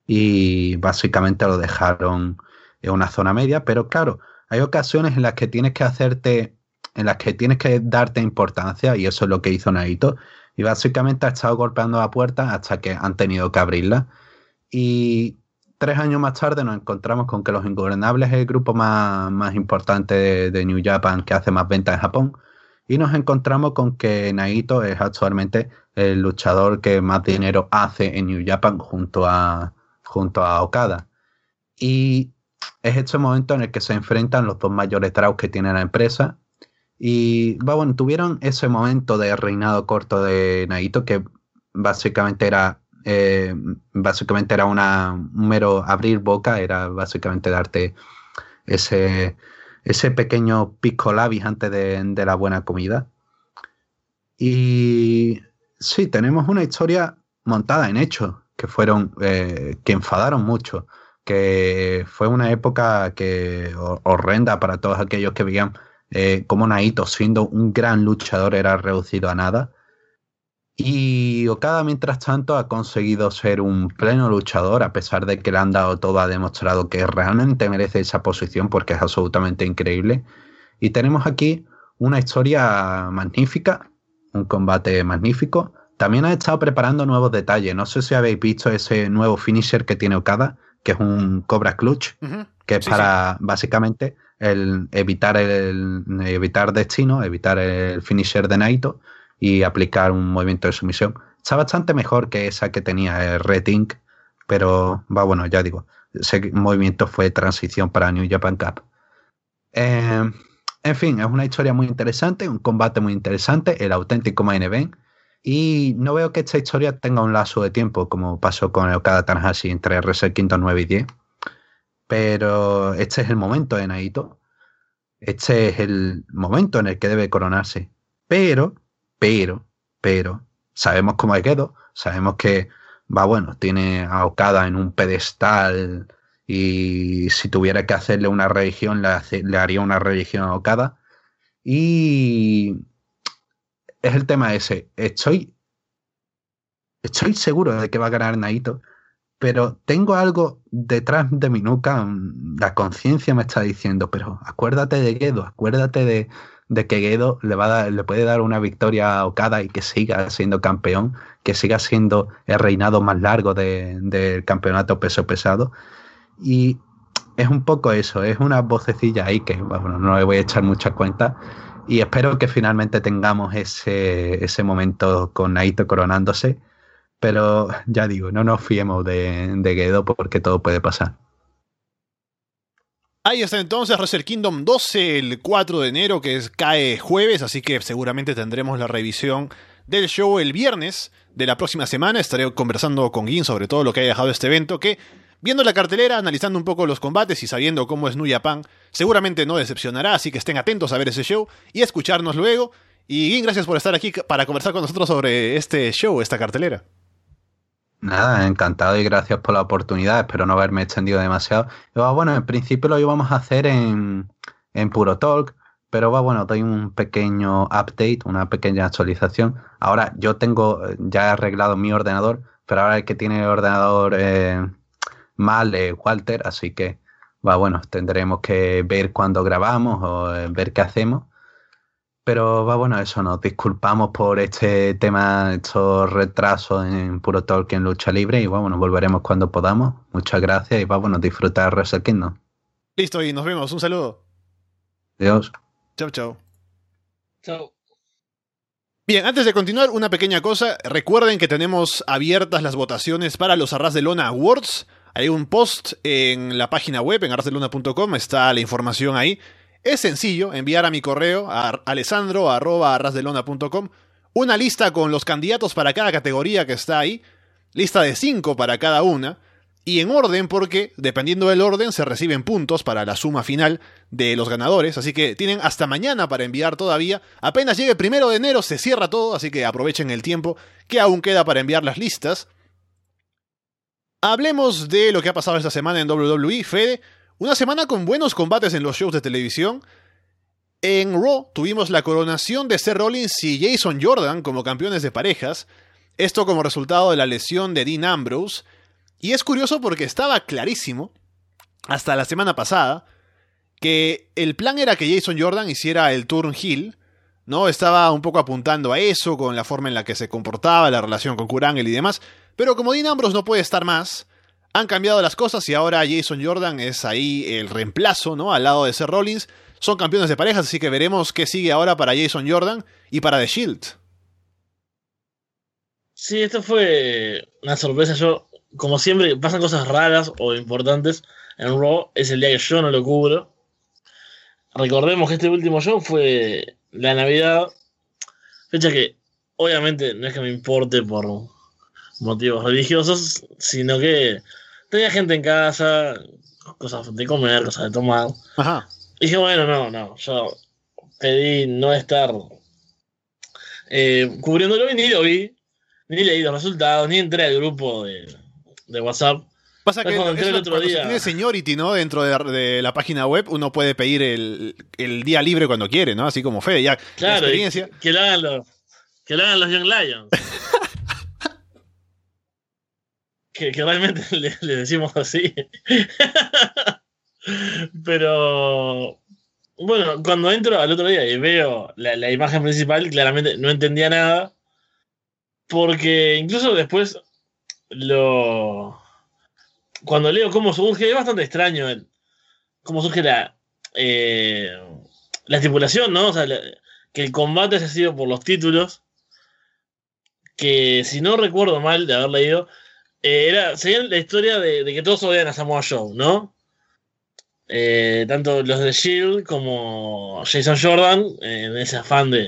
y básicamente lo dejaron en una zona media. Pero claro, hay ocasiones en las que tienes que hacerte, en las que tienes que darte importancia, y eso es lo que hizo Naito, y básicamente ha estado golpeando la puerta hasta que han tenido que abrirla. Y tres años más tarde nos encontramos con que Los Ingobernables es el grupo más, más importante de, de New Japan, que hace más ventas en Japón, y nos encontramos con que Naito es actualmente el luchador que más dinero hace en New Japan junto a, junto a Okada. Y es este momento en el que se enfrentan los dos mayores draws que tiene la empresa. Y bueno, tuvieron ese momento de reinado corto de Naito que básicamente era eh, básicamente era una, un mero abrir boca, era básicamente darte ese, ese pequeño pico labis antes de, de la buena comida. Y sí, tenemos una historia montada en hechos que fueron eh, que enfadaron mucho, que fue una época que horrenda para todos aquellos que veían eh, cómo Naito, siendo un gran luchador, era reducido a nada. Y Okada, mientras tanto, ha conseguido ser un pleno luchador, a pesar de que le han dado todo, ha demostrado que realmente merece esa posición porque es absolutamente increíble. Y tenemos aquí una historia magnífica, un combate magnífico. También ha estado preparando nuevos detalles. No sé si habéis visto ese nuevo finisher que tiene Okada, que es un Cobra Clutch, uh-huh. que es sí, para sí. básicamente el evitar el evitar destino, evitar el finisher de Naito y aplicar un movimiento de sumisión. Está bastante mejor que esa que tenía el Red Ink, pero va bueno, ya digo, ese movimiento fue transición para New Japan Cup. Eh, en fin, es una historia muy interesante, un combate muy interesante, el auténtico main event. Y no veo que esta historia tenga un lazo de tiempo, como pasó con el Okada Tanahashi entre Wrestle Kingdom nueve y diez. Pero este es el momento de Naito. Este es el momento en el que debe coronarse. Pero, pero, pero, sabemos cómo es Gedo. Sabemos que, va bueno, tiene a Okada en un pedestal y si tuviera que hacerle una religión, le, hace, le haría una religión a Okada. Y es el tema ese. Estoy, estoy seguro de que va a ganar Naito, pero tengo algo detrás de mi nuca. La conciencia me está diciendo, pero acuérdate de Gedo, acuérdate de, de que Gedo le, va a dar, le puede dar una victoria a Okada y que siga siendo campeón, que siga siendo el reinado más largo del de, de campeonato peso pesado. Y es un poco eso, es una vocecilla ahí que, bueno, no le voy a echar muchas cuentas. Y espero que finalmente tengamos ese, ese momento con Naito coronándose. Pero ya digo, no nos fiemos de, de Gedo porque todo puede pasar. Ahí está entonces Wrestle Kingdom doce, el cuatro de enero, que es, cae jueves, así que seguramente tendremos la revisión del show el viernes de la próxima semana. Estaré conversando con Gin sobre todo lo que haya dejado este evento, que viendo la cartelera, analizando un poco los combates y sabiendo cómo es New Japan, seguramente no decepcionará, así que estén atentos a ver ese show y a escucharnos luego. Y Gin, gracias por estar aquí para conversar con nosotros sobre este show, esta cartelera. Nada, encantado y gracias por la oportunidad. Espero no haberme extendido demasiado. Va, bueno, en principio lo íbamos a hacer en, en Puro Talk, pero va, bueno, doy un pequeño update, una pequeña actualización. Ahora yo tengo ya arreglado mi ordenador, pero ahora el que tiene el ordenador eh, mal es Walter, así que va, bueno, tendremos que ver cuándo grabamos o eh, ver qué hacemos. Pero va, bueno, eso, nos disculpamos por este tema, estos retrasos en Puro Talk en lucha libre y va, bueno, volveremos cuando podamos. Muchas gracias y va, bueno, disfrutar Wrestle Kingdom. Listo, y nos vemos. Un saludo. Adiós. Chau, chau. Chau. Bien, antes de continuar, una pequeña cosa. Recuerden que tenemos abiertas las votaciones para los Arras de Lona Awards. Hay un post en la página web, en arras de lona punto com, está la información ahí. Es sencillo enviar a mi correo a alessandro arroba arrasdelona punto com una lista con los candidatos para cada categoría que está ahí, lista de cinco para cada una, y en orden porque, dependiendo del orden, se reciben puntos para la suma final de los ganadores, así que tienen hasta mañana para enviar todavía. Apenas llegue el primero de enero se cierra todo, así que aprovechen el tiempo que aún queda para enviar las listas. Hablemos de lo que ha pasado esta semana en doble u doble u E, Fede. Una semana con buenos combates en los shows de televisión. En Raw tuvimos la coronación de Seth Rollins y Jason Jordan como campeones de parejas. Esto como resultado de la lesión de Dean Ambrose. Y es curioso porque estaba clarísimo, hasta la semana pasada, que el plan era que Jason Jordan hiciera el turn heel, ¿no? Estaba un poco apuntando a eso, con la forma en la que se comportaba, la relación con Kurt Angle y demás. Pero como Dean Ambrose no puede estar más, han cambiado las cosas y ahora Jason Jordan es ahí el reemplazo, ¿no? Al lado de Seth Rollins. Son campeones de parejas, así que veremos qué sigue ahora para Jason Jordan y para The Shield. Sí, esto fue una sorpresa. Yo, como siempre, pasan cosas raras o importantes en Raw. Es el día que yo no lo cubro. Recordemos que este último show fue la Navidad. Fecha que, obviamente, no es que me importe por motivos religiosos, sino que tenía gente en casa, cosas de comer, cosas de tomar. Ajá. Y dije, bueno, no, no, yo pedí no estar eh, cubriéndolo y ni lo vi, ni leí los resultados, ni entré al grupo de, de WhatsApp. Pasa que cuando eso, entré el otro cuando día, se tiene seniority, ¿no? Dentro de, de la página web, uno puede pedir el, el día libre cuando quiere, ¿no? Así como Fede, ya claro, la experiencia. Que lo hagan los, que lo hagan los Young Lions. que, que realmente le, le decimos así. Pero bueno, cuando entro al otro día y veo la, la imagen principal, claramente no entendía nada. Porque incluso después lo... Cuando leo cómo surge, es bastante extraño el, cómo surge la eh, la estipulación, ¿no? O sea, la, que el combate haya sido por los títulos. Que si no recuerdo mal de haber leído, eh, era, sería la historia de, de que todos odian a Samoa Joe, ¿no? Eh, tanto los de Shield como Jason Jordan, eh, en ese afán de,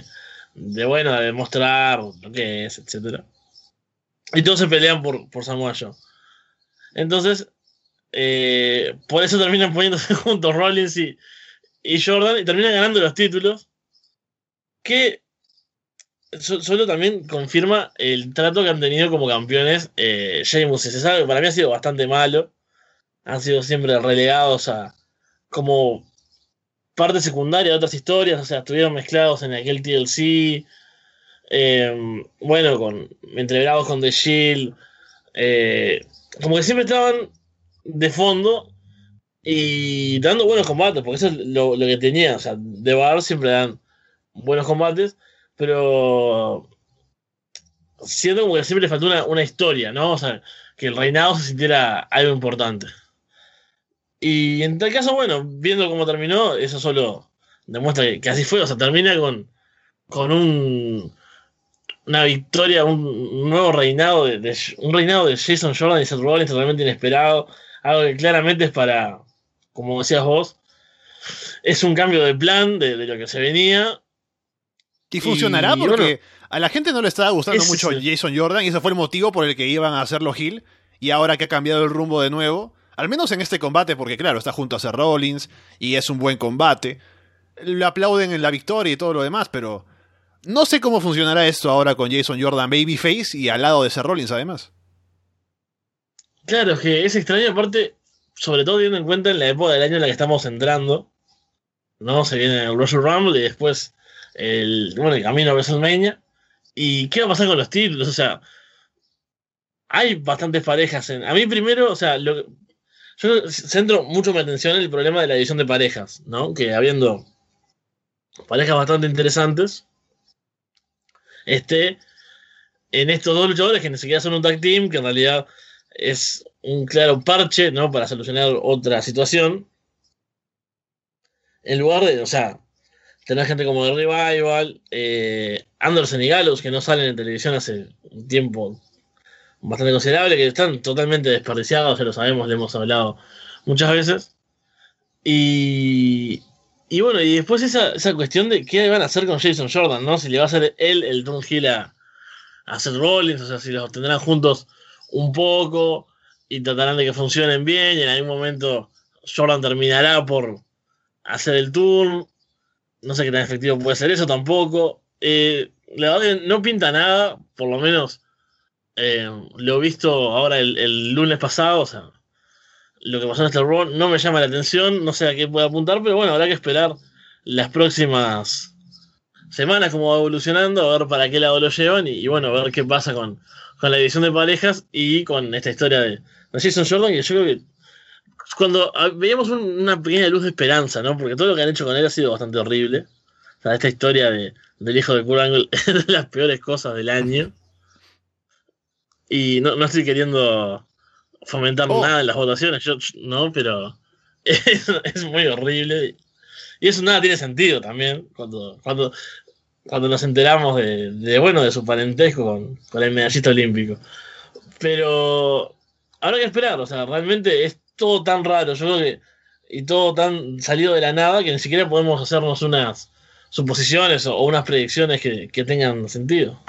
de bueno, de demostrar lo que es, etcétera. Y todos se pelean por, por Samoa Joe. Entonces, eh, por eso terminan poniéndose juntos Rollins y, y Jordan y terminan ganando los títulos. Que so, solo también confirma el trato que han tenido como campeones eh, Sheamus y Cesaro, que para mí ha sido bastante malo. Han sido siempre relegados a como parte secundaria de otras historias, o sea, estuvieron mezclados en aquel T L C, eh, bueno, con entreverados con The Shield, eh, como que siempre estaban de fondo y dando buenos combates, porque eso es lo, lo que tenía, o sea, de Bar siempre dan buenos combates, pero siento como que siempre le faltó una, una historia, ¿no? O sea, que el reinado se sintiera algo importante. Y en tal caso, bueno, viendo cómo terminó, eso solo demuestra que, que así fue. O sea, termina con, con un, una victoria, un, un nuevo reinado de, de, un reinado de Jason Jordan y Seth Rollins totalmente inesperado. Algo que claramente es para, como decías vos, es un cambio de plan de, de lo que se venía. Y funcionará y, porque bueno, a la gente no le estaba gustando ese mucho es el- Jason Jordan y ese fue el motivo por el que iban a hacerlo heel. Y ahora que ha cambiado el rumbo de nuevo, al menos en este combate, porque claro, está junto a Seth Rollins y es un buen combate, le aplauden en la victoria y todo lo demás, pero no sé cómo funcionará esto ahora con Jason Jordan Babyface y al lado de Seth Rollins además. Claro, es que es extraño, aparte, sobre todo teniendo en cuenta en la época del año en la que estamos entrando, ¿no? Se viene el Royal Rumble y después el, bueno, el camino a WrestleMania. ¿Y qué va a pasar con los títulos? O sea, hay bastantes parejas. En, a mí primero, o sea, lo, yo centro mucho mi atención en el problema de la división de parejas, ¿no? Que habiendo parejas bastante interesantes, esté en estos dos luchadores que ni siquiera son un tag team, que en realidad es un claro parche, ¿no? Para solucionar otra situación. En lugar de, o sea, tener gente como The Revival, eh, Anderson y Gallows, que no salen en televisión hace un tiempo bastante considerable, que están totalmente desperdiciados, ya lo sabemos, le hemos hablado muchas veces. Y, y bueno, y después esa, esa cuestión de qué van a hacer con Jason Jordan, ¿no? Si le va a hacer él el turn heel a, a Seth Rollins, o sea, si los tendrán juntos un poco y tratarán de que funcionen bien, y en algún momento Jordan terminará por hacer el turn. No sé qué tan efectivo puede ser eso tampoco. Eh, la verdad que no pinta nada, por lo menos eh, lo he visto ahora el, el lunes pasado, o sea, lo que pasó en este Raw no me llama la atención, no sé a qué puede apuntar, pero bueno, habrá que esperar las próximas semanas cómo va evolucionando, a ver para qué lado lo llevan y, y bueno, a ver qué pasa con, con la división de parejas y con esta historia de, de Jason Jordan, que yo creo que cuando ah, veíamos un- una pequeña luz de esperanza, ¿no? Porque todo lo que han hecho con él ha sido bastante horrible. O sea, esta historia de, del hijo de Kurt Angle es de las peores cosas del año. Y no, no estoy queriendo fomentar Oh. nada en las votaciones, yo no, pero es, es muy horrible. Y eso nada tiene sentido también, cuando, cuando, cuando nos enteramos de, de, bueno, de su parentesco con, con el medallista olímpico. Pero habrá que esperar, o sea, realmente es todo tan raro, yo creo que, y todo tan salido de la nada, que ni siquiera podemos hacernos unas suposiciones o, o unas predicciones que, que tengan sentido.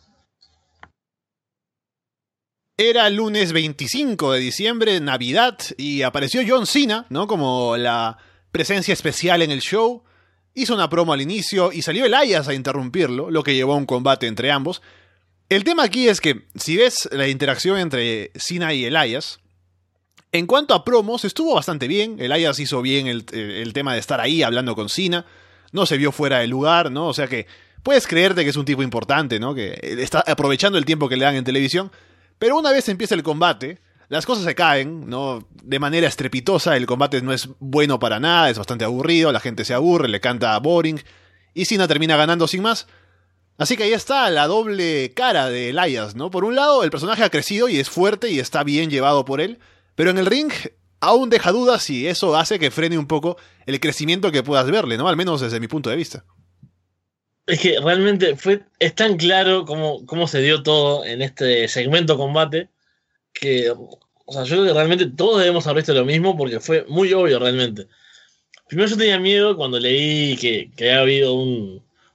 Era lunes veinticinco de diciembre, Navidad, y apareció John Cena, ¿no? Como la presencia especial en el show. Hizo una promo al inicio y salió Elias a interrumpirlo, lo que llevó a un combate entre ambos. El tema aquí es que, si ves la interacción entre Cena y Elias, en cuanto a promos, estuvo bastante bien. Elias hizo bien el, el tema de estar ahí hablando con Cena. No se vio fuera de lugar, ¿no? O sea que puedes creerte que es un tipo importante, ¿no? Que está aprovechando el tiempo que le dan en televisión. Pero una vez empieza el combate, las cosas se caen, ¿no? De manera estrepitosa, el combate no es bueno para nada, es bastante aburrido, la gente se aburre, le canta boring, y Cena termina ganando sin más. Así que ahí está la doble cara de Elias, ¿no? Por un lado, el personaje ha crecido y es fuerte y está bien llevado por él, pero en el ring aún deja dudas y eso hace que frene un poco el crecimiento que puedas verle, ¿no? Al menos desde mi punto de vista. Es que realmente fue, es tan claro cómo, cómo se dio todo en este segmento combate que, o sea, yo creo que realmente todos debemos haber visto lo mismo porque fue muy obvio realmente. Primero yo tenía miedo cuando leí que, que había habido un,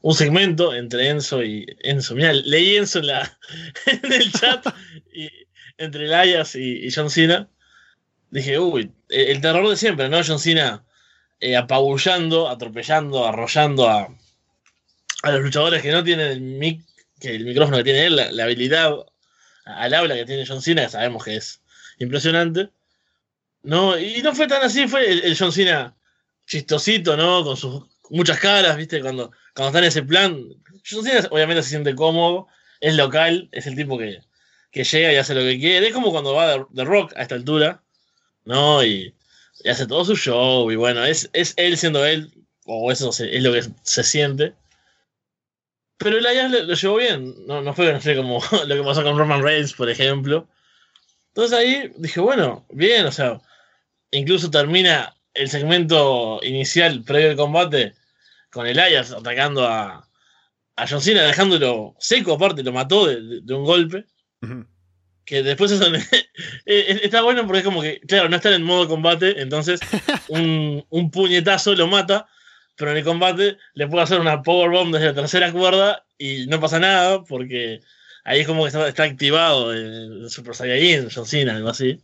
un segmento entre Enzo y Enzo. Mira, leí Enzo en, la, en el chat y, entre Elias y, y John Cena. Dije, uy, el terror de siempre, ¿no? John Cena eh, apabullando, atropellando, arrollando a, a los luchadores que no tienen el mic, que el micrófono que tiene él, la, la habilidad al habla que tiene John Cena, que sabemos que es impresionante. No, y no fue tan así, fue el, el John Cena chistosito, ¿no? Con sus muchas caras, ¿viste? Cuando, cuando está en ese plan. John Cena obviamente se siente cómodo, es local, es el tipo que, que llega y hace lo que quiere. Es como cuando va de, de Rock a esta altura, ¿no? Y, y hace todo su show, y bueno, es, es él siendo él, o eso se, es lo que se siente. Pero Elias lo, lo llevó bien, no, no fue no sé, como lo que pasó con Roman Reigns, por ejemplo. Entonces ahí dije, bueno, bien, o sea, incluso termina el segmento inicial previo al combate con Elias atacando a, a John Cena, dejándolo seco, aparte lo mató de, de, de un golpe. Uh-huh. Que después eso está bueno porque es como que, claro, no está en modo combate, entonces un, un puñetazo lo mata, pero en el combate le puede hacer una powerbomb desde la tercera cuerda y no pasa nada porque ahí es como que está, está activado el Super Saiyajin, John Cena, algo así.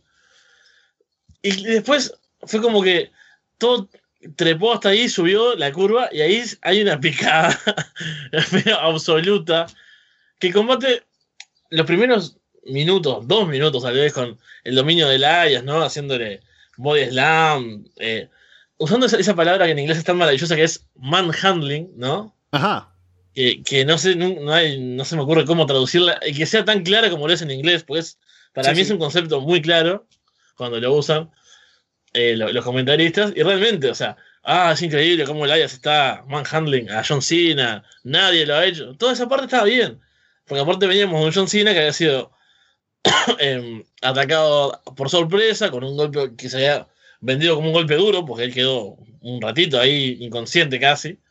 Y después fue como que todo trepó hasta ahí, subió la curva y ahí hay una picada absoluta. Que el combate, los primeros minutos, dos minutos tal vez, con el dominio de Elias, ¿no? Haciéndole body slam, eh, usando esa, esa palabra que en inglés es tan maravillosa que es manhandling, ¿no? Ajá. Que, que no sé, no, no, hay, no se me ocurre cómo traducirla y que sea tan clara como lo es en inglés, pues para sí, mí sí. Es un concepto muy claro cuando lo usan eh, los, los comentaristas, y realmente, o sea, ah, es increíble cómo Elias está manhandling a John Cena, nadie lo ha hecho. Toda esa parte estaba bien, porque aparte veníamos de un John Cena que había sido eh, atacado por sorpresa con un golpe que se había vendido como un golpe duro, porque él quedó un ratito ahí inconsciente casi.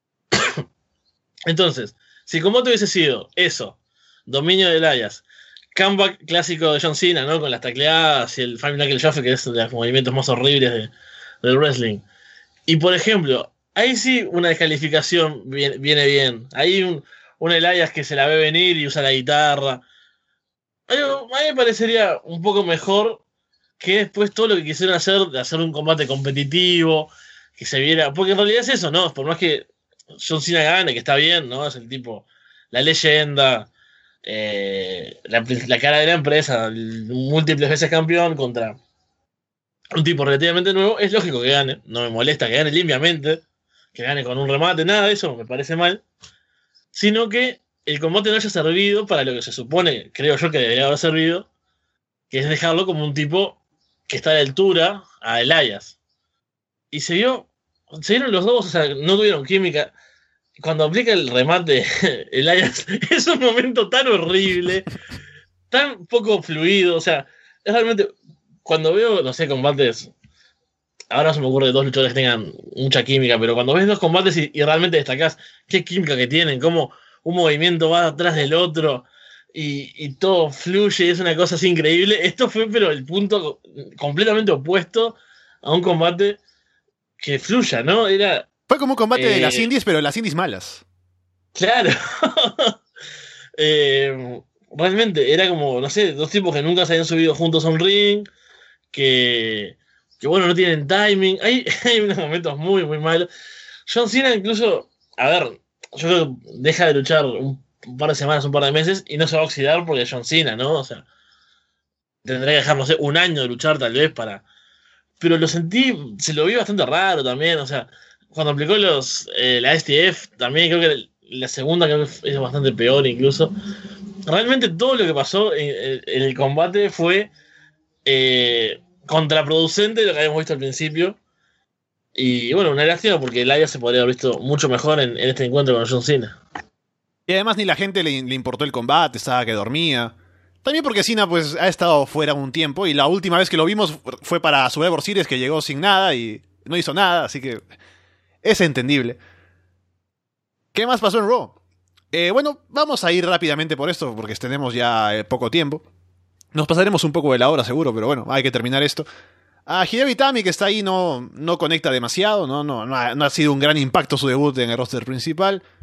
Entonces, si el combate hubiese sido eso, dominio de Elias, comeback clásico de John Cena, ¿no? Con las tacleadas y el Five Knuckle Shuffle, que es de los movimientos más horribles de, del wrestling. Y por ejemplo, ahí sí una descalificación viene, viene bien. Ahí un, un Elias que se la ve venir y usa la guitarra. A mí, a mí me parecería un poco mejor que después todo lo que quisieron hacer, de hacer un combate competitivo, que se viera. Porque en realidad es eso, ¿no? Por más que John Cena gane, que está bien, ¿no? Es el tipo, la leyenda, eh, la, la cara de la empresa, el, múltiples veces campeón contra un tipo relativamente nuevo. Es lógico que gane, no me molesta que gane limpiamente, que gane con un remate, nada de eso me parece mal, sino que el combate no haya servido para lo que se supone, creo yo que debería haber servido, que es dejarlo como un tipo que está a la altura a Elias. Y se vio, se vieron los dos, o sea, no tuvieron química. Cuando aplica el remate, Elias es un momento tan horrible, tan poco fluido, o sea, es realmente, cuando veo, no sé, combates, ahora se me ocurre dos luchadores que tengan mucha química, pero cuando ves dos combates y, y realmente destacás qué química que tienen, cómo un movimiento va atrás del otro y, y todo fluye, es una cosa así increíble. Esto fue, pero el punto completamente opuesto a un combate que fluya, ¿no? Era... Fue como un combate eh, de las indies, pero las indies malas. Claro. eh, realmente era como, no sé, dos tipos que nunca se habían subido juntos a un ring, que, que bueno, no tienen timing. Hay, hay unos momentos muy, muy malos. John Cena incluso, a ver, yo creo que deja de luchar un, un par de semanas, un par de meses, y no se va a oxidar porque es John Cena, ¿no? O sea, tendría que dejar, no sé, un año de luchar tal vez para... Pero lo sentí, se lo vi bastante raro también, o sea, cuando aplicó los eh, la S T F, también creo que la segunda creo que es bastante peor incluso. Realmente todo lo que pasó en, en el combate fue eh, contraproducente de lo que habíamos visto al principio. Y bueno, una lástima porque el Elias se podría haber visto mucho mejor en, en este encuentro con John Cena. Y además ni la gente le, le importó el combate, estaba que dormía. También porque Cena pues ha estado fuera un tiempo y la última vez que lo vimos fue para Survivor Series, que llegó sin nada y no hizo nada, así que es entendible. ¿Qué más pasó en Raw? Eh, bueno, vamos a ir rápidamente por esto porque tenemos ya eh, poco tiempo. Nos pasaremos un poco de la hora seguro, pero bueno, hay que terminar esto. A Hideo Itami, que está ahí, no, no conecta demasiado, no, no, no, ha, no ha sido un gran impacto su debut en el roster principal.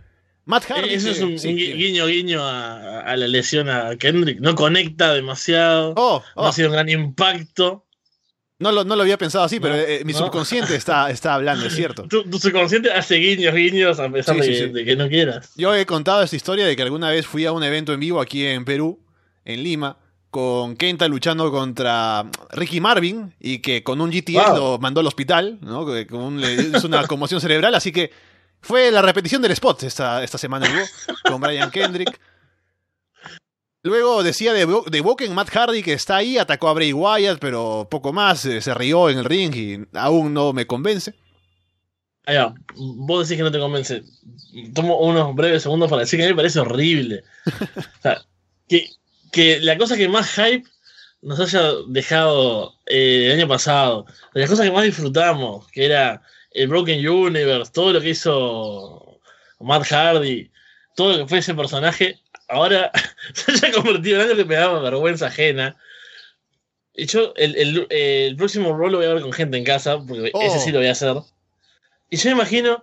Matt Hardy. Eso es un, sí, un guiño guiño a, a la lesión a Kendrick. No conecta demasiado. Oh, oh. No ha sido un gran impacto. No lo, no lo había pensado así, no, pero eh, mi no. subconsciente está, está hablando, es cierto. Tu, tu subconsciente hace guiños, guiños, a pesar sí, de, sí, que, sí. de que no quieras. Yo he contado esta historia de que alguna vez fui a un evento en vivo aquí en Perú, en Lima, con Kenta luchando contra Ricky Marvin y que con un G T S wow. lo mandó al hospital, ¿no? Que con un, le hizo una conmoción cerebral, así que fue la repetición del spot esta, esta semana en vivo con Brian Kendrick. Luego decía de, de Woken Matt Hardy que está ahí, atacó a Bray Wyatt, pero poco más, eh, se rió en el ring y aún no me convence. Ahí va, vos decís que no te convence. Tomo unos breves segundos para decir que a mí me parece horrible. O sea, que, que la cosa que más hype nos haya dejado eh, el año pasado, de las cosas que más disfrutamos, que era el Broken Universe, todo lo que hizo Matt Hardy, todo lo que fue ese personaje, ahora se haya convertido en algo que me daba vergüenza ajena. Y yo el, el, el próximo rol lo voy a ver con gente en casa, porque oh. ese sí lo voy a hacer. Y yo me imagino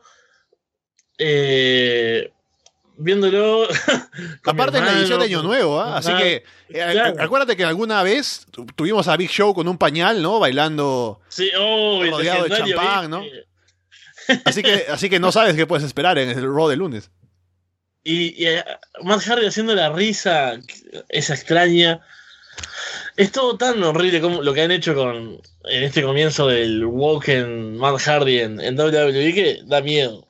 eh, viéndolo. Aparte en la edición de Año Nuevo, ¿eh? Así que eh, claro. acuérdate que alguna vez tuvimos a Big Show con un pañal, ¿no? Bailando sí, oh, rodeado de champán, ¿no? Así que, así que no sabes qué puedes esperar en el Raw de lunes. Y, y Matt Hardy haciendo la risa, esa extraña. Es todo tan horrible como lo que han hecho con en este comienzo del Woken Matt Hardy en, en W W E que da miedo.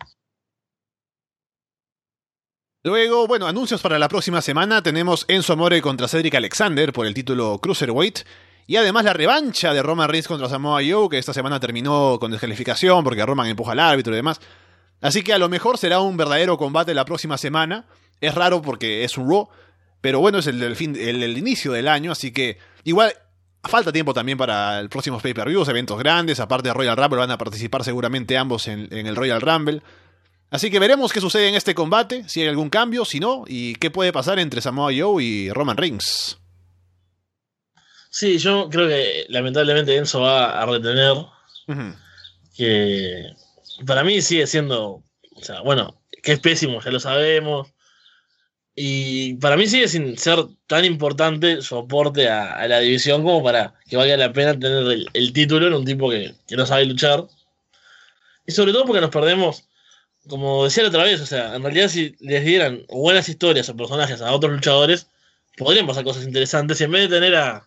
Luego, bueno, anuncios para la próxima semana. Tenemos Enzo Amore contra Cedric Alexander por el título Cruiserweight. Y además la revancha de Roman Reigns contra Samoa Joe, que esta semana terminó con descalificación porque Roman empuja al árbitro y demás. Así que a lo mejor será un verdadero combate la próxima semana. Es raro porque es un Raw, pero bueno, es el, el, fin, el, el inicio del año, así que igual falta tiempo también para los próximos pay-per-views, eventos grandes. Aparte de Royal Rumble van a participar seguramente ambos en, en el Royal Rumble. Así que veremos qué sucede en este combate, si hay algún cambio, si no, y qué puede pasar entre Samoa Joe y Roman Reigns. Sí, yo creo que lamentablemente Enzo va a retener. Uh-huh. Que para mí sigue siendo, o sea, bueno, que es pésimo, ya lo sabemos. Y para mí sigue sin ser tan importante su aporte a, a la división como para que valga la pena tener el, el título en un tipo que, que no sabe luchar. Y sobre todo porque nos perdemos, como decía la otra vez, o sea, en realidad si les dieran buenas historias o personajes a otros luchadores, podrían pasar cosas interesantes. Y en vez de tener a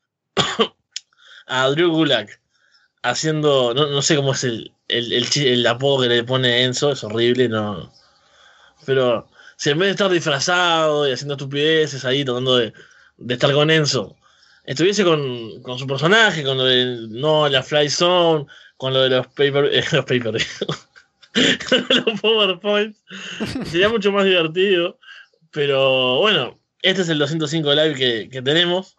a Drew Gulak haciendo, no, no sé cómo es el, el, el, el apodo que le pone Enzo, es horrible, no. Pero si en vez de estar disfrazado y haciendo estupideces ahí, tratando de, de estar con Enzo, estuviese con, con su personaje, con lo de no, la Fly Zone, con lo de los paper, eh, los paper los PowerPoints, sería mucho más divertido. Pero bueno, este es el doscientos cinco live que, que tenemos.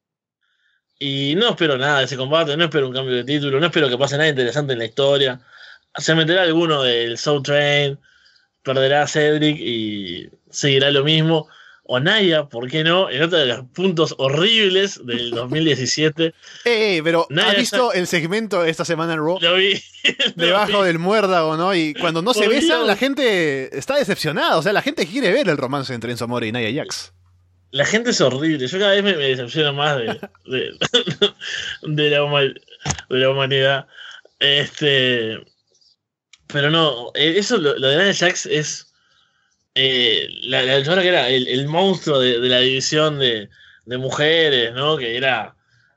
Y no espero nada de ese combate, no espero un cambio de título, no espero que pase nada interesante en la historia. Se meterá alguno del Soul Train, perderá a Cedric y seguirá lo mismo. O Naya, ¿por qué no? En otro de los puntos horribles del dos mil diecisiete. Eh, eh, pero Naya ¿has visto está... el segmento esta semana en Raw? Lo vi. Lo Debajo vi. del muérdago, ¿no? Y cuando no se besan, la gente está decepcionada. O sea, la gente quiere ver el romance entre Enzo Amore y Nia Jax. La gente es horrible. Yo cada vez me, me decepciono más de, de, de, la, de la humanidad. Este, pero no, eso lo, lo de Nia Jax es eh, la, la luchadora que era el, el monstruo de, de la división de, de mujeres, ¿no? Que era.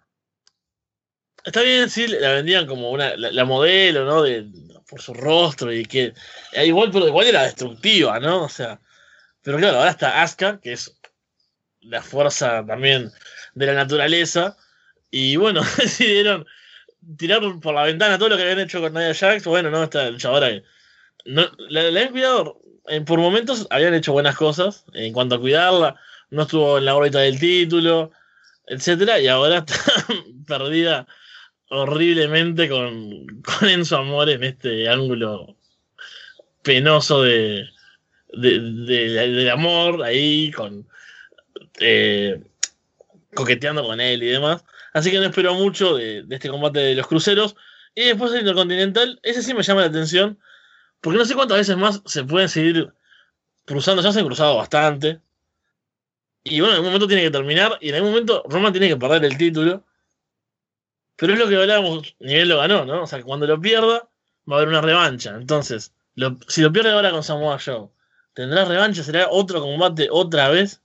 Está bien, sí, la vendían como una la, la modelo, ¿no? De, por su rostro y que igual, pero igual era destructiva, ¿no? O sea, pero claro, ahora está Asuka, que es la fuerza también de la naturaleza, y bueno, decidieron tirar por la ventana todo lo que habían hecho con Nia Jax. Bueno, no, esta luchadora que no, la, la habían cuidado, eh, por momentos habían hecho buenas cosas en cuanto a cuidarla, no estuvo en la órbita del título, etcétera, y ahora está perdida horriblemente con, con Enzo Amore en este ángulo penoso de, de, de, de del amor ahí con Eh, coqueteando con él y demás. Así que no espero mucho de, de este combate de los cruceros. Y después el Intercontinental, ese sí me llama la atención, porque no sé cuántas veces más se pueden seguir cruzando, ya se han cruzado bastante. Y bueno, en algún momento tiene que terminar, y en algún momento Roman tiene que perder el título. Pero es lo que hablábamos, nivel lo ganó, ¿no? O sea, que cuando lo pierda, va a haber una revancha. Entonces, lo, si lo pierde ahora con Samoa Joe, ¿tendrá revancha? ¿Será otro combate otra vez?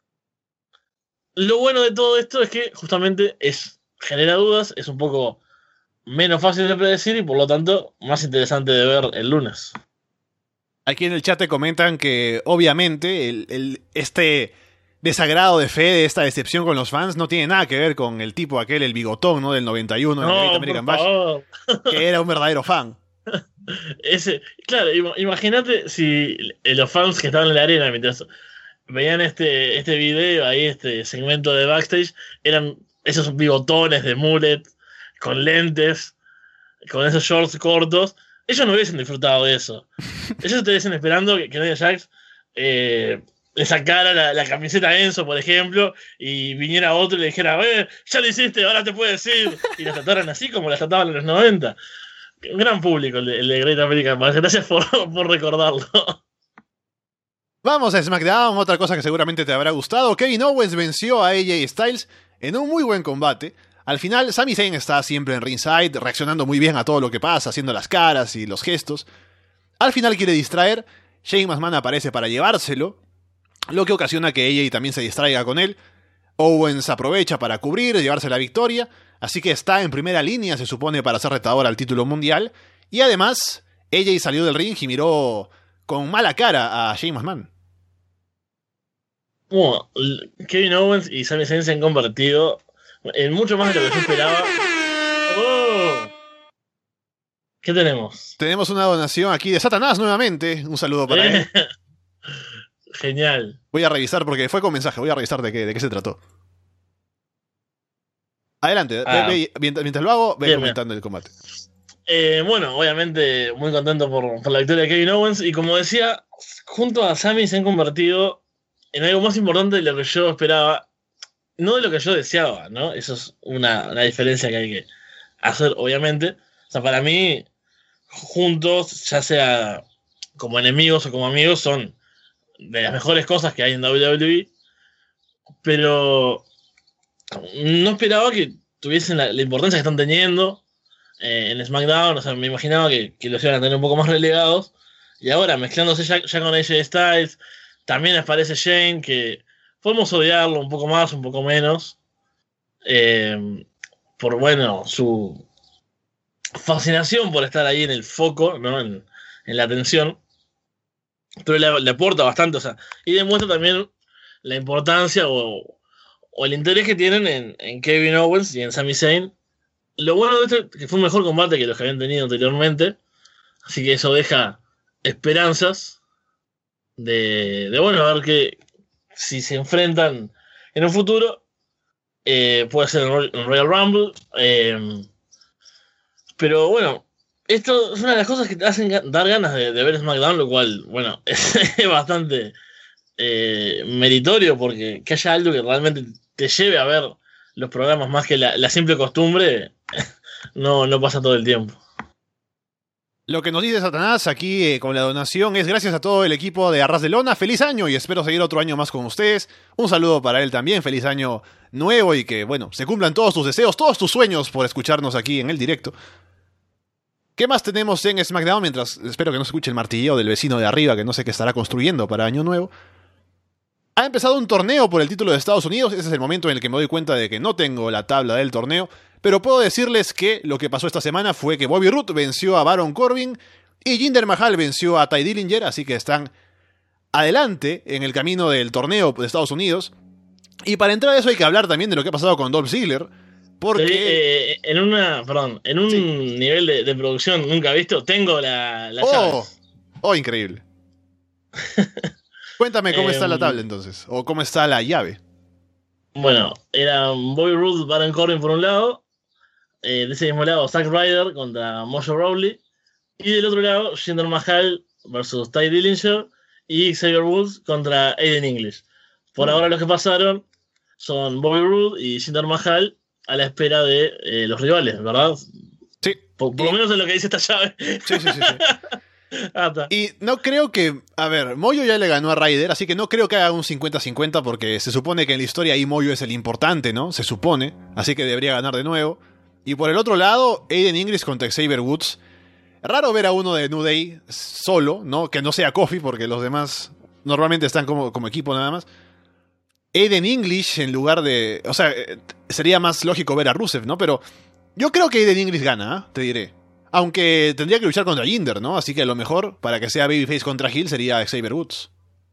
Lo bueno de todo esto es que justamente es genera dudas, es un poco menos fácil de predecir y por lo tanto más interesante de ver el lunes. Aquí en el chat te comentan que obviamente el, el, este desagrado de Fede, esta decepción con los fans no tiene nada que ver con el tipo aquel, el bigotón, ¿no? Del noventa y uno, no, del Great American Bash, que era un verdadero fan. Ese, claro, imagínate si los fans que estaban en la arena mientras veían este, este video, ahí este segmento de backstage, eran esos bigotones de mullet, con lentes, con esos shorts cortos. Ellos no hubiesen disfrutado de eso. Ellos estuviesen esperando que, que Nia Jax eh, le sacara la, la camiseta a Enzo, por ejemplo, y viniera otro y le dijera, eh, ya lo hiciste, ahora te puedes ir. Y las trataran así como las trataban en los noventa. Un gran público el de, el de Great American Bash. Gracias por, por recordarlo. Vamos a SmackDown, otra cosa que seguramente te habrá gustado. Kevin Owens venció a A J Styles en un muy buen combate. Al final, Sami Zayn está siempre en ringside, reaccionando muy bien a todo lo que pasa, haciendo las caras y los gestos. Al final quiere distraer, Shane McMahon aparece para llevárselo, lo que ocasiona que A J también se distraiga con él. Owens aprovecha para cubrir, llevarse la victoria, así que está en primera línea, se supone, para ser retador al título mundial. Y además, A J salió del ring y miró con mala cara a Shane McMahon. Bueno, Kevin Owens y Sami Zayn se han convertido en mucho más de lo que yo esperaba. ¡Oh! ¿Qué tenemos? Tenemos una donación aquí de Satanás nuevamente. Un saludo para él. Genial. Voy a revisar porque fue con mensaje. Voy a revisar de qué, de qué se trató. Adelante. Ah. Ve, ve, mientras, mientras lo hago, ve Bien, comentando bien el combate. Eh, bueno, obviamente muy contento por, por la victoria de Kevin Owens. Y como decía, junto a Sami se han convertido en algo más importante de lo que yo esperaba. No de lo que yo deseaba, ¿no? Eso es una, una diferencia que hay que hacer, obviamente. O sea, para mí, juntos, ya sea como enemigos o como amigos, son de las mejores cosas que hay en W W E. Pero no esperaba que tuviesen la, la importancia que están teniendo eh, en SmackDown. O sea, me imaginaba que, que los iban a tener un poco más relegados. Y ahora, mezclándose ya, ya con A J Styles, también aparece Shane, que podemos odiarlo un poco más, un poco menos. Eh, por, bueno, su fascinación por estar ahí en el foco, ¿no? En, en la atención. Pero le, le aporta bastante, o sea, y demuestra también la importancia o, o el interés que tienen en, en Kevin Owens y en Sami Zayn. Lo bueno de esto es que fue un mejor combate que los que habían tenido anteriormente. Así que eso deja esperanzas de, de bueno, a ver que si se enfrentan en un futuro, eh, puede ser en Royal Rumble. Eh, pero bueno, esto es una de las cosas que te hacen dar ganas de, de ver SmackDown, lo cual, bueno, es bastante eh, meritorio, porque que haya algo que realmente te lleve a ver los programas más que la, la simple costumbre, no, no pasa todo el tiempo. Lo que nos dice Satanás aquí eh, con la donación es gracias a todo el equipo de Arras de Lona. Feliz año y espero seguir otro año más con ustedes. Un saludo para él también. Feliz año nuevo y que, bueno, se cumplan todos tus deseos, todos tus sueños por escucharnos aquí en el directo. ¿Qué más tenemos en SmackDown? Mientras espero que no se escuche el martilleo del vecino de arriba, que no sé qué estará construyendo para año nuevo. Ha empezado un torneo por el título de Estados Unidos. Ese es el momento en el que me doy cuenta de que no tengo la tabla del torneo. Pero puedo decirles que lo que pasó esta semana fue que Bobby Roode venció a Baron Corbin y Jinder Mahal venció a Ty Dillinger, así que están adelante en el camino del torneo de Estados Unidos. Y para entrar a eso hay que hablar también de lo que ha pasado con Dolph Ziggler, porque... Sí, eh, en una, perdón, en un sí. nivel de, de producción nunca visto, tengo la, la oh, llave. Oh, increíble. Cuéntame cómo está la tabla entonces, o cómo está la llave. Bueno, era Bobby Roode, Baron Corbin por un lado. Eh, de ese mismo lado, Zack Ryder contra Mojo Rawley. Y del otro lado, Jinder Mahal versus Ty Dillinger y Xavier Woods contra Aiden English. Por mm. ahora los que pasaron son Bobby Roode y Jinder Mahal a la espera de eh, los rivales, ¿verdad? Sí. Por, por lo menos es lo que dice esta llave. Sí, sí, sí. sí. Ah, está. Y no creo que... A ver, Moyo ya le ganó a Ryder, así que no creo que haga un cincuenta cincuenta porque se supone que en la historia ahí Moyo es el importante, ¿no? Se supone. Así que debería ganar de nuevo. Y por el otro lado, Aiden English contra Xavier Woods. Raro ver a uno de New Day solo, ¿no? Que no sea Kofi porque los demás normalmente están como, como equipo nada más. Aiden English en lugar de... O sea, sería más lógico ver a Rusev, ¿no? Pero yo creo que Aiden English gana, ¿eh? Te diré. Aunque tendría que luchar contra Jinder, ¿no? Así que a lo mejor, para que sea Babyface contra Heel, sería Xavier Woods.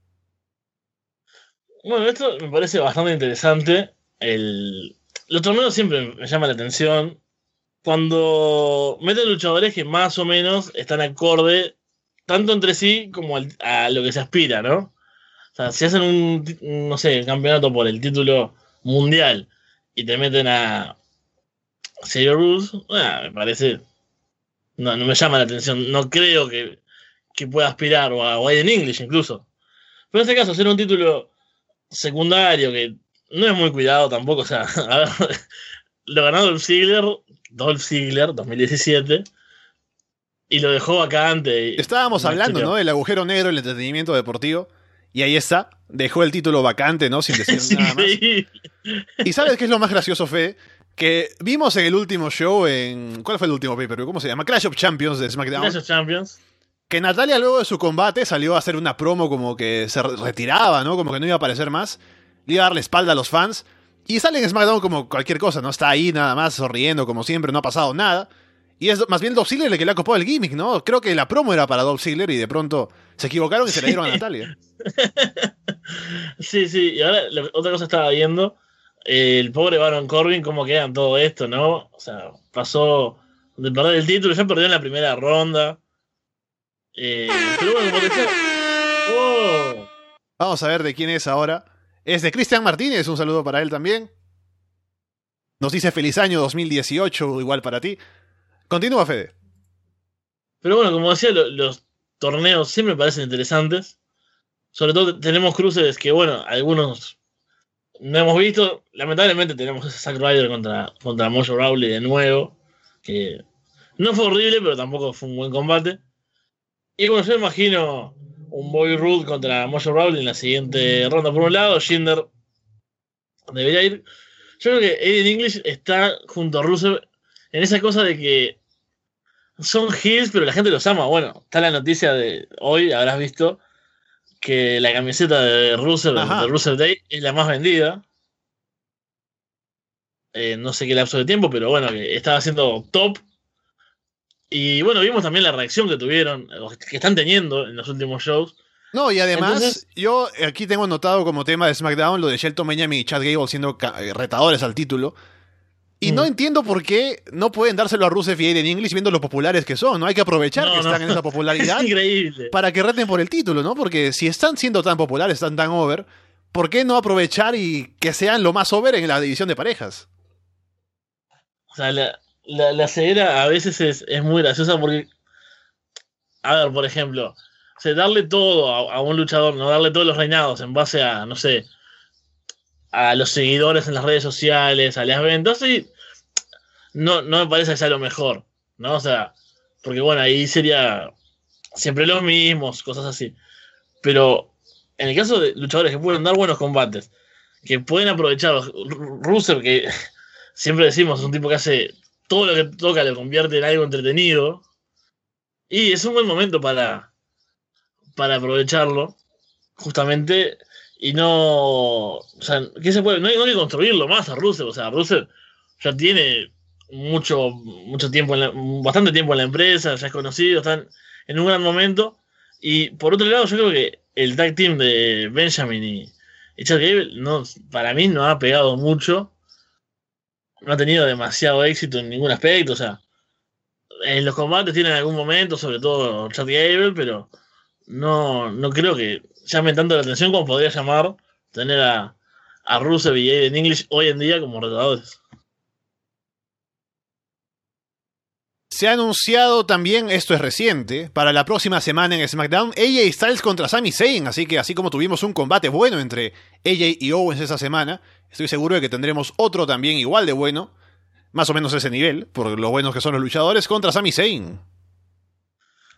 Bueno, esto me parece bastante interesante. El... Los torneos siempre me llaman la atención. Cuando meten luchadores que más o menos están acorde tanto entre sí como al- a lo que se aspira, ¿no? O sea, si hacen un, ti- no sé, campeonato por el título mundial y te meten a Xavier Woods, ah, me parece... No, no me llama la atención. No creo que, que pueda aspirar, o a Widen English incluso. Pero en este caso, hacer un título secundario que no es muy cuidado tampoco. O sea, a ver, lo ganó Dolph Ziggler, Dolph Ziggler dos mil diecisiete, y lo dejó vacante. Estábamos Una hablando, historia- ¿no? Del agujero negro del entretenimiento deportivo. Y ahí está. Dejó el título vacante, ¿no? Sin decir Es nada más. increíble. ¿Y sabes qué es lo más gracioso, Fede? Que vimos en el último show en... ¿Cuál fue el último pay-per-view? ¿Cómo se llama? Clash of Champions de SmackDown. Clash of Champions. Que Natalia luego de su combate salió a hacer una promo como que se re- retiraba, ¿no? Como que no iba a aparecer más. Le iba a dar la espalda a los fans. Y sale en SmackDown como cualquier cosa, ¿no? Está ahí nada más sonriendo como siempre, no ha pasado nada. Y es más bien Dolph Ziggler el que le ha copado el gimmick, ¿no? Creo que la promo era para Dolph Ziggler y de pronto se equivocaron y se la dieron a Natalia. Sí, sí. Y ahora lo- otra cosa estaba viendo. eh, el pobre Baron Corbin, cómo queda en todo esto, ¿no? O sea, pasó de perder el título, ya perdió en la primera ronda. Eh, pero bueno, como te decía. ¡Oh! Vamos a ver de quién es ahora. Es de Cristian Martínez, un saludo para él también. Nos dice feliz año dos mil dieciocho, igual para ti. Continúa, Fede. Pero bueno, como decía, lo- los torneos siempre me parecen interesantes. Sobre todo tenemos cruces que, bueno, algunos no hemos visto. Lamentablemente tenemos ese Zack Ryder contra, contra Mojo Rawley de nuevo. Que no fue horrible, pero tampoco fue un buen combate. Y bueno, yo imagino un Bobby Roode contra Mojo Rawley en la siguiente ronda por un lado. Jinder debería ir. Yo creo que Aiden English está junto a Rusev en esa cosa de que son heels, pero la gente los ama. Bueno, está la noticia de hoy, habrás visto, que la camiseta de Rusev, Ajá. de Rusev Day, es la más vendida. Eh, no sé qué lapso de tiempo, pero bueno, que estaba haciendo top. Y bueno, vimos también la reacción que tuvieron, o que están teniendo en los últimos shows. No, y además, Entonces- yo aquí tengo anotado como tema de SmackDown lo de Shelton Benjamin y Chad Gable siendo ca- eh, retadores al título. Y Mm. no entiendo por qué no pueden dárselo a Rusev y Aiden English viendo lo populares que son, ¿no? Hay que aprovechar No, que no. están en esa popularidad Es increíble. para que reten por el título, ¿no? Porque si están siendo tan populares, están tan over, ¿por qué no aprovechar y que sean lo más over en la división de parejas? O sea, la, la, la ceguera a veces es, es muy graciosa porque, a ver, por ejemplo, o sea, darle todo a, a un luchador, no darle todos los reinados en base a, no sé, a los seguidores en las redes sociales, a las ventas, y no, no me parece que sea lo mejor, ¿no? O sea, porque bueno, ahí sería siempre los mismos, cosas así. Pero en el caso de luchadores que pueden dar buenos combates, que pueden aprovechar, Rusev, que siempre decimos, es un tipo que hace todo lo que toca, lo convierte en algo entretenido, y es un buen momento para, para aprovecharlo, justamente, y no, o sea, ¿qué se puede? No hay, no hay que construirlo más a Rusev, o sea, Rusev ya tiene mucho, mucho tiempo, en la- bastante tiempo en la empresa, ya es conocido, están en un gran momento, y por otro lado yo creo que el tag team de Benjamin y, y Chad Gable, no, para mí no ha pegado mucho, no ha tenido demasiado éxito en ningún aspecto, o sea, en los combates tienen algún momento, sobre todo Chad Gable, pero no, no creo que llame tanto la atención como podría llamar tener a, a Rusev y Aiden English hoy en día como retadores. Se ha anunciado también, esto es reciente, para la próxima semana en SmackDown, A J Styles contra Sami Zayn, así que así como tuvimos un combate bueno entre A J y Owens esa semana, estoy seguro de que tendremos otro también igual de bueno, más o menos ese nivel, por lo buenos que son los luchadores, contra Sami Zayn.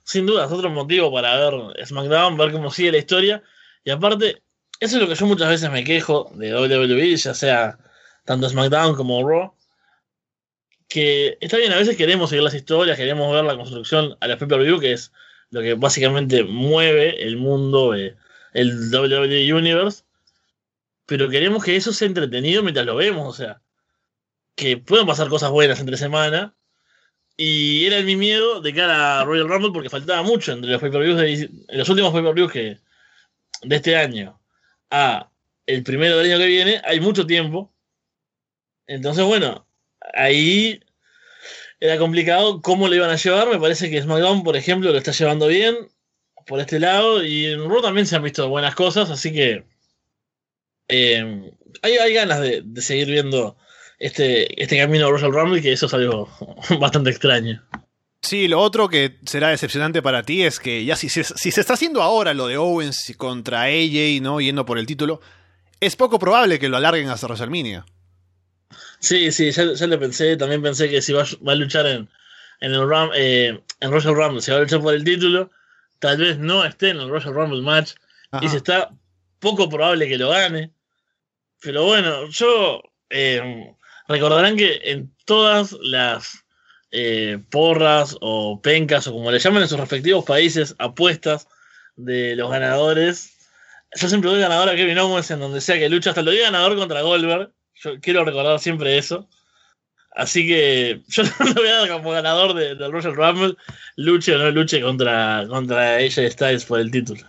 sin duda, es otro motivo para ver SmackDown, ver cómo sigue la historia. Y aparte, eso es lo que yo muchas veces me quejo de W W E, ya sea tanto SmackDown como Raw. Que está bien, a veces queremos seguir las historias, queremos ver la construcción a la pay-per-view, que es lo que básicamente mueve el mundo, eh, el W W E Universe. Pero queremos que eso sea entretenido mientras lo vemos, o sea, que puedan pasar cosas buenas entre semana. Y era mi miedo de cara a Royal Rumble porque faltaba mucho entre los pay-per-views de, en los últimos pay-per-views que de este año a el primero del año que viene, hay mucho tiempo. Entonces, bueno, ahí era complicado cómo lo iban a llevar. Me parece que SmackDown, por ejemplo, lo está llevando bien por este lado, y en Raw también se han visto buenas cosas, así que eh, hay, hay ganas de, de seguir viendo este, este camino a Royal Rumble, que eso es algo bastante extraño. Sí, lo otro que será decepcionante para ti es que ya si, si, si se está haciendo ahora lo de Owens contra A J, ¿no? Yendo por el título, es poco probable que lo alarguen hasta WrestleMania. Sí, sí, ya, ya lo pensé. También pensé que si va, va a luchar en, en el Ram, eh, en Royal Rumble, si va a luchar por el título, tal vez no esté en el Royal Rumble match. Ajá. Y si está, poco probable que lo gane. Pero bueno, yo... Eh, recordarán que en todas las eh, porras o pencas, o como le llaman en sus respectivos países, apuestas de los ganadores, yo siempre doy ganador a Kevin Owens en donde sea que lucha, hasta lo doy ganador contra Goldberg. Yo quiero recordar siempre eso. Así que yo lo voy a dar como ganador de, del Royal Rumble, luche o no luche contra, contra A J Styles por el título.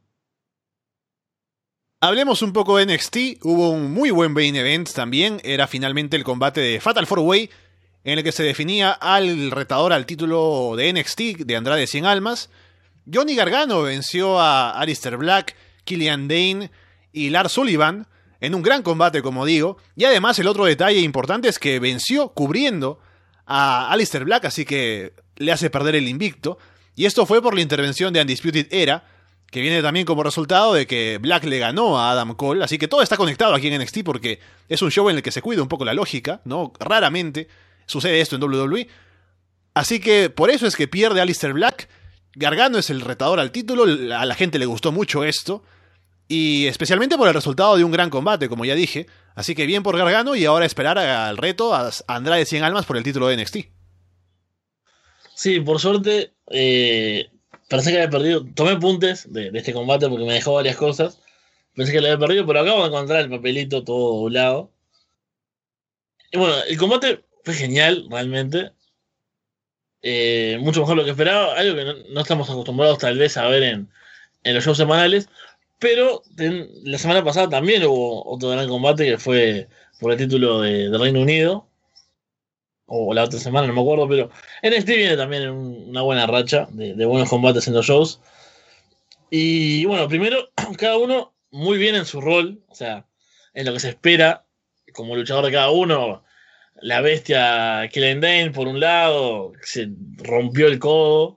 Hablemos un poco de N X T. Hubo un muy buen main event también. Era finalmente el combate de Fatal four Way, en el que se definía al retador al título de N X T de Andrade Cien Almas. Johnny Gargano venció a Aleister Black, Killian Dane y Lars Sullivan en un gran combate, como digo. Y además el otro detalle importante es que venció cubriendo a Aleister Black, así que le hace perder el invicto. Y esto fue por la intervención de Undisputed Era, que viene también como resultado de que Black le ganó a Adam Cole. Así que todo está conectado aquí en N X T porque es un show en el que se cuida un poco la lógica, ¿no? Raramente sucede esto en W W E. Así que por eso es que pierde Aleister Black. Gargano es el retador al título. A la gente le gustó mucho esto. Y especialmente por el resultado de un gran combate, como ya dije. Así que bien por Gargano, y ahora esperar al reto a Andrade Cien Almas por el título de N X T. Sí, por suerte... Eh... Pensé que había perdido, tomé apuntes de, de este combate porque me dejó varias cosas. Pensé que lo había perdido, pero acabo de encontrar el papelito todo doblado. Y bueno, el combate fue genial, realmente. Eh, mucho mejor de lo que esperaba. Algo que no, no estamos acostumbrados tal vez a ver en, en los shows semanales. Pero ten, la semana pasada también hubo otro gran combate que fue por el título de, de Reino Unido. O la otra semana, no me acuerdo, pero N X T viene también en una buena racha de, de buenos combates en los shows. Y bueno, primero, cada uno muy bien en su rol, o sea, en lo que se espera como luchador de cada uno. La bestia Killian Dane, por un lado, se rompió el codo,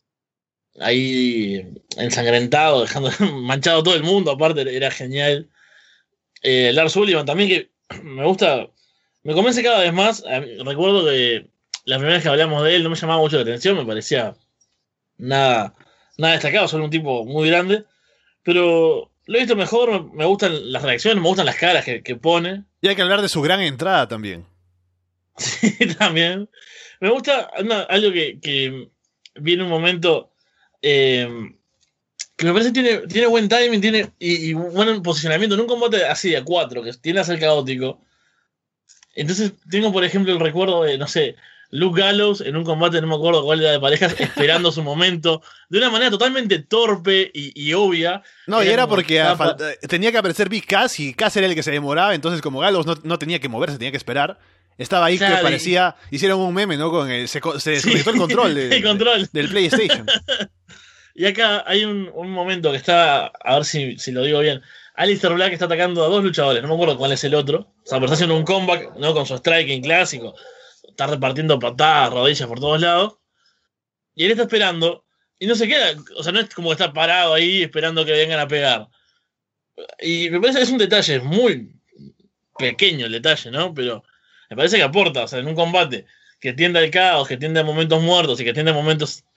ahí ensangrentado, dejando manchado todo el mundo, aparte era genial. Eh, Lars Sullivan también, que me gusta... Me convence cada vez más. Recuerdo que la primera vez que hablamos de él no me llamaba mucho la atención, me parecía nada, nada destacado, solo un tipo muy grande. Pero lo he visto mejor, me gustan las reacciones, me gustan las caras que, que pone. Y hay que hablar de su gran entrada también. Sí, también. Me gusta no, algo que, que viene un momento eh, que me parece que tiene, tiene buen timing, tiene y, y buen posicionamiento en un combate así de a cuatro, que tiende a ser caótico. Entonces tengo, por ejemplo, el recuerdo de, no sé, Luke Gallows en un combate, no me acuerdo cuál era de parejas, esperando su momento, de una manera totalmente torpe y, y obvia. No, era y era porque a, tenía que aparecer Big Cass, y Cass era el que se demoraba, entonces como Gallows no, no tenía que moverse, tenía que esperar. Estaba ahí, claro, que parecía, y... hicieron un meme, ¿no? Con el, se, se desconectó sí, el control, de, el control. De, del PlayStation. Y acá hay un, un momento que está, a ver si, si lo digo bien, Aleister Black está atacando a dos luchadores, no me acuerdo cuál es el otro. O sea, pero está haciendo un comeback, ¿no? Con su striking clásico. Está repartiendo patadas, rodillas por todos lados. Y él está esperando. Y no se queda. O sea, no es como que está parado ahí esperando que vengan a pegar. Y me parece que es un detalle, es muy pequeño el detalle, ¿no? Pero me parece que aporta. O sea, en un combate que tiende al caos, que tiende a momentos muertos y que tiende a momentos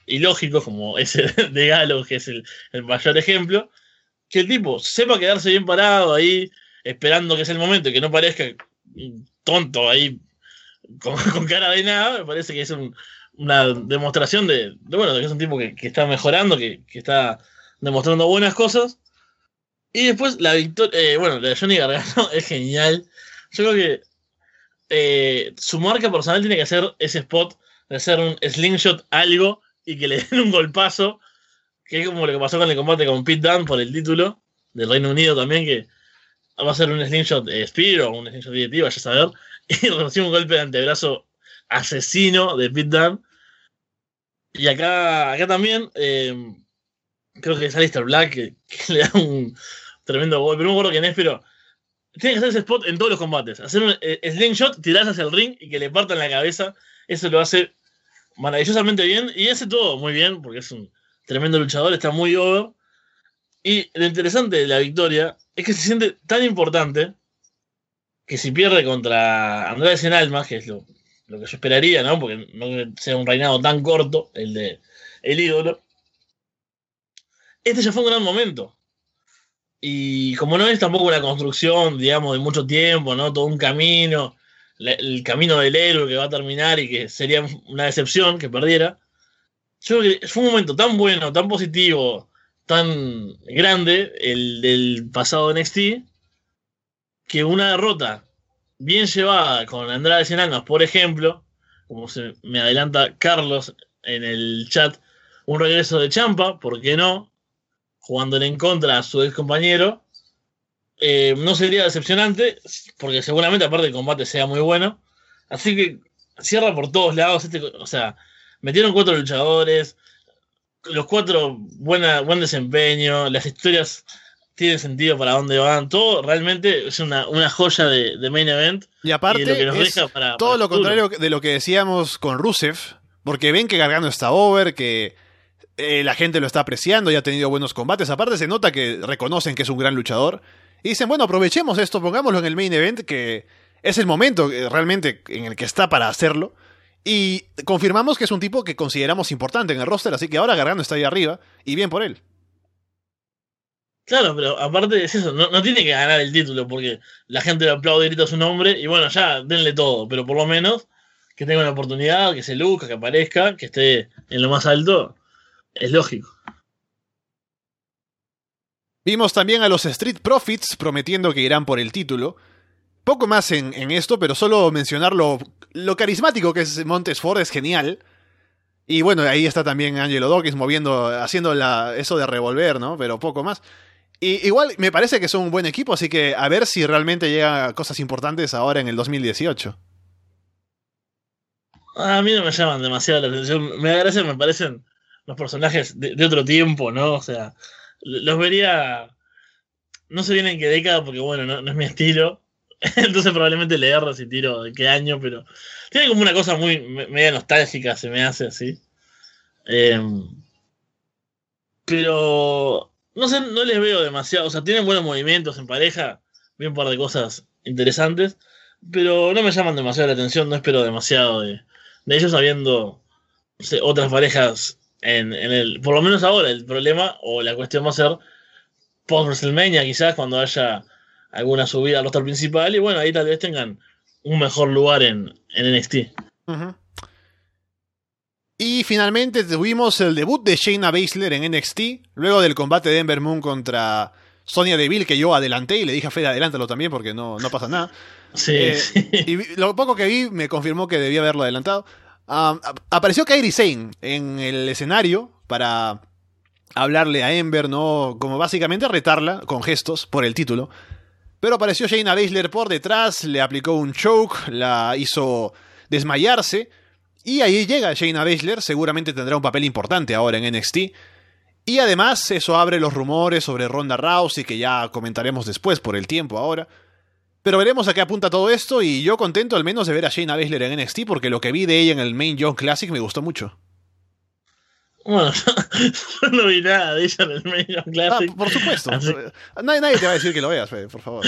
ilógicos, como ese de Gallows, que es el, el mayor ejemplo, que el tipo sepa quedarse bien parado ahí, esperando que es el momento y que no parezca tonto ahí con, con cara de nada. Me parece que es un, una demostración de, de, bueno, de que es un tipo que, que está mejorando, que, que está demostrando buenas cosas. Y después la victoria, eh, bueno, la de Johnny Gargano es genial. Yo creo que eh, su marca personal tiene que hacer ese spot de hacer un slingshot algo y que le den un golpazo, que es como lo que pasó con el combate con Pete Dunne por el título del Reino Unido también, que va a ser un slingshot eh, Spear o un slingshot D D T, vaya a saber, y recibe un golpe de antebrazo asesino de Pete Dunne. Y acá, acá también eh, creo que es Aleister Black que, que le da un tremendo golpe, pero no me acuerdo quién es, pero tiene que hacer ese spot en todos los combates, hacer un eh, slingshot, tirarse hacia el ring y que le partan la cabeza. Eso lo hace maravillosamente bien y hace todo muy bien porque es un tremendo luchador, está muy over. Y lo interesante de la victoria es que se siente tan importante que si pierde contra Andrade Cien Almas, que es lo, lo que yo esperaría, ¿no? Porque no que sea un reinado tan corto el de el ídolo, este ya fue un gran momento. Y como no es tampoco una construcción, digamos, de mucho tiempo, ¿no? Todo un camino, la, el camino del héroe que va a terminar y que sería una decepción que perdiera. Yo creo que fue un momento tan bueno, tan positivo, tan grande, el del pasado N X T, que una derrota bien llevada con Andrade Cien Almas, por ejemplo, como se me adelanta Carlos en el chat, un regreso de Ciampa, ¿por qué no? Jugándole en contra a su ex compañero, eh, no sería decepcionante, porque seguramente aparte el combate sea muy bueno. Así que cierra por todos lados. Este, o sea, metieron cuatro luchadores, los cuatro buena, buen desempeño, las historias tienen sentido para dónde van. Todo realmente es una, una joya de, de main event. Y aparte, y lo que nos es deja para, todo para lo el futuro. contrario de lo que decíamos con Rusev, porque ven que Gargano está over, que eh, la gente lo está apreciando y ha tenido buenos combates. Aparte se nota que reconocen que es un gran luchador. Y dicen, bueno, aprovechemos esto, pongámoslo en el main event, que es el momento eh, realmente en el que está para hacerlo. Y confirmamos que es un tipo que consideramos importante en el roster, así que ahora Gargano está ahí arriba, y bien por él. Claro, pero aparte es eso, no, no tiene que ganar el título porque la gente le aplaude y grita su nombre y bueno, ya, denle todo, pero por lo menos que tenga una oportunidad, que se luzca, que aparezca, que esté en lo más alto, es lógico. Vimos también a los Street Profits prometiendo que irán por el título. Poco más en, en esto, pero solo mencionar lo, lo carismático que es Montez Ford, es genial. Y bueno, ahí está también Angelo Dawkins moviendo, haciendo la, eso de revolver, ¿no? Pero poco más. Y igual me parece que son un buen equipo, así que a ver si realmente llegan cosas importantes ahora en el dos mil dieciocho. A mí no me llaman demasiado la atención. Me da gracia, me parecen los personajes de, de otro tiempo, ¿no? O sea, los vería. No sé bien en qué década, porque bueno, no, no es mi estilo. Entonces probablemente le erro si tiro de qué año, pero tiene como una cosa muy me- media nostálgica, se me hace así. Eh, pero no sé, no les veo demasiado. O sea, tienen buenos movimientos en pareja, vi un par de cosas interesantes, pero no me llaman demasiado la atención, no espero demasiado de, de ellos habiendo no sé, otras parejas en, en el. Por lo menos ahora, el problema o la cuestión va a ser post WrestleMania, quizás cuando haya alguna subida al roster principal, y bueno, ahí tal vez tengan un mejor lugar en, en N X T. Uh-huh. Y finalmente tuvimos el debut de Shayna Baszler en N X T, luego del combate de Ember Moon contra Sonya Deville, que yo adelanté y le dije a Fede, adelántalo también porque no, no pasa nada. Sí, Eh, sí. Y vi- lo poco que vi me confirmó que debía haberlo adelantado. Um, ap- apareció Kairi Sane en el escenario para hablarle a Ember, ¿no? Como básicamente retarla con gestos por el título. Pero apareció Shayna Baszler por detrás, le aplicó un choke, la hizo desmayarse. Y ahí llega Shayna Baszler, seguramente tendrá un papel importante ahora en N X T. Y además eso abre los rumores sobre Ronda Rousey, que ya comentaremos después por el tiempo ahora. Pero veremos a qué apunta todo esto, y yo contento al menos de ver a Shayna Baszler en N X T, porque lo que vi de ella en el Main Young Classic me gustó mucho. Bueno, yo no vi nada de ella en el Main Event Ah, Classic. por supuesto. Así- Nadie, nadie te va a decir que lo veas, Fede, por favor.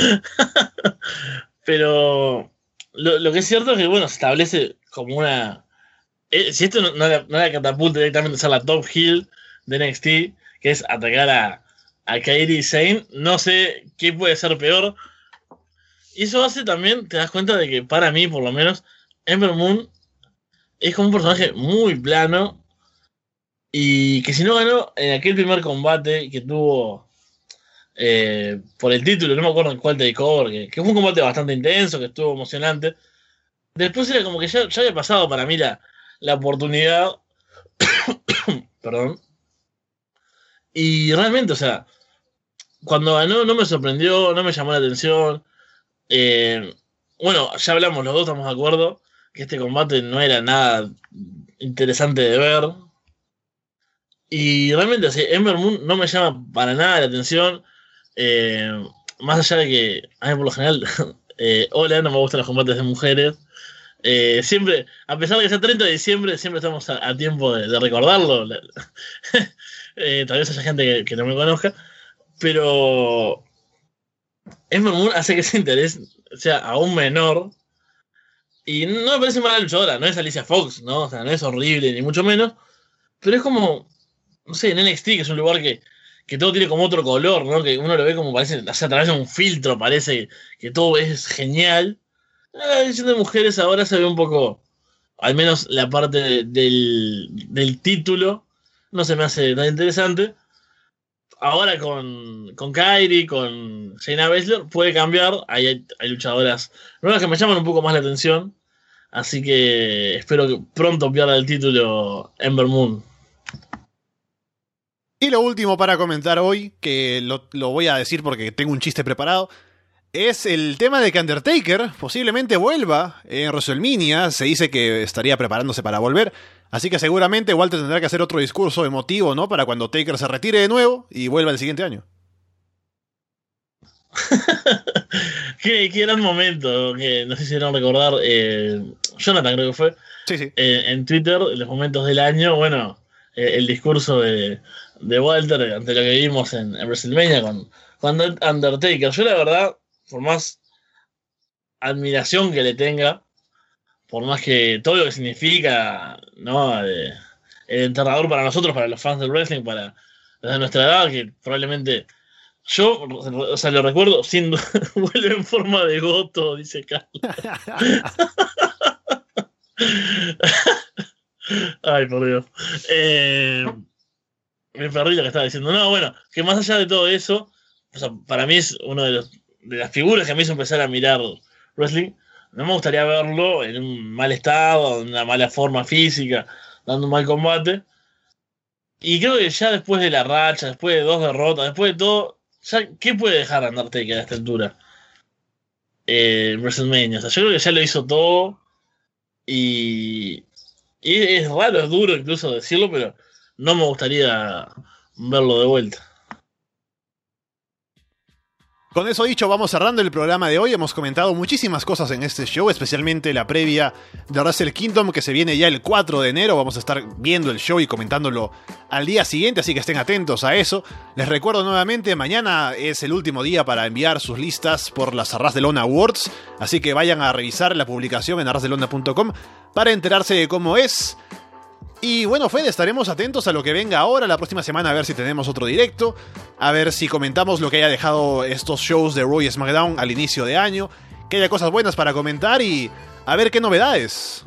Pero lo, lo que es cierto es que, bueno, se establece como una eh, si esto no, no, la, no la catapulta directamente a ser la top heel de N X T, que es atacar a, a Kairi Sane, no sé qué puede ser peor. Y eso hace también, te das cuenta de que para mí, por lo menos, Ember Moon es como un personaje muy plano. Y que si no ganó en aquel primer combate que tuvo eh, por el título, no me acuerdo en cuál takeover, que, que fue un combate bastante intenso, que estuvo emocionante. Después era como que ya, ya había pasado para mí la, la oportunidad. Perdón. Y realmente, o sea, cuando ganó no me sorprendió, no me llamó la atención. Eh, bueno, ya hablamos, los dos estamos de acuerdo que este combate no era nada interesante de ver. Y realmente, así, Ember Moon no me llama para nada la atención. Eh, más allá de que a mí por lo general, eh, hola, no me gustan los combates de mujeres. Eh, siempre, a pesar de que sea treinta de diciembre, siempre estamos a, a tiempo de, de recordarlo. eh, tal vez haya gente que, que no me conozca. Pero Ember Moon hace que ese interés sea aún menor. Y no me parece mala luchadora, no es Alicia Fox, ¿no? O sea, no es horrible, ni mucho menos. Pero es como, no sé, en N X T, que es un lugar que, que todo tiene como otro color, ¿no? Que uno lo ve como parece, o sea, a través de un filtro, parece que todo es genial. La edición de mujeres ahora se ve un poco, al menos la parte de, del, del título, no se me hace tan interesante. Ahora con, con Kairi, con Shayna Baszler, puede cambiar. Hay, hay, hay luchadoras nuevas que me llaman un poco más la atención. Así que espero que pronto pierda el título Ember Moon. Y lo último para comentar hoy, que lo, lo voy a decir porque tengo un chiste preparado, es el tema de que Undertaker posiblemente vuelva en WrestleMania. Se dice que estaría preparándose para volver, así que seguramente Walter tendrá que hacer otro discurso emotivo, ¿no? Para cuando Taker se retire de nuevo y vuelva el siguiente año. qué, qué gran momento que nos hicieron recordar eh, Jonathan, creo que fue, sí, sí. Eh, en Twitter, en los momentos del año. Bueno, eh, el discurso de, de Walter ante lo que vimos en, en WrestleMania con, con Undertaker. Yo la verdad, por más admiración que le tenga, por más que todo lo que significa, ¿no? Eh, el enterrador para nosotros, para los fans del wrestling, para desde nuestra edad, que probablemente yo, o sea, lo recuerdo sin vuelve en forma de goto, dice Carlos. Ay, por Dios. Eh, mi perrito que estaba diciendo, no, bueno, que más allá de todo eso, o sea, para mí es uno de los de las figuras que me hizo empezar a mirar wrestling. No me gustaría verlo en un mal estado, en una mala forma física, dando un mal combate. Y creo que ya después de la racha, después de dos derrotas, después de todo, ya, ¿qué puede dejar Undertaker a esta altura? Eh, WrestleMania. O sea, yo creo que ya lo hizo todo. Y, y es raro, es duro incluso decirlo, pero no me gustaría verlo de vuelta. Con eso dicho, vamos cerrando el programa de hoy. Hemos comentado muchísimas cosas en este show, especialmente la previa de Wrestle Kingdom, que se viene ya el cuatro de enero. Vamos a estar viendo el show y comentándolo al día siguiente, así que estén atentos a eso. Les recuerdo nuevamente, mañana es el último día para enviar sus listas por las Arras de Lona Awards, así que vayan a revisar la publicación en arras de lona punto com para enterarse de cómo es. Y bueno, Fede, estaremos atentos a lo que venga ahora, la próxima semana, a ver si tenemos otro directo, a ver si comentamos lo que haya dejado estos shows de Raw y SmackDown al inicio de año, que haya cosas buenas para comentar y a ver qué novedades.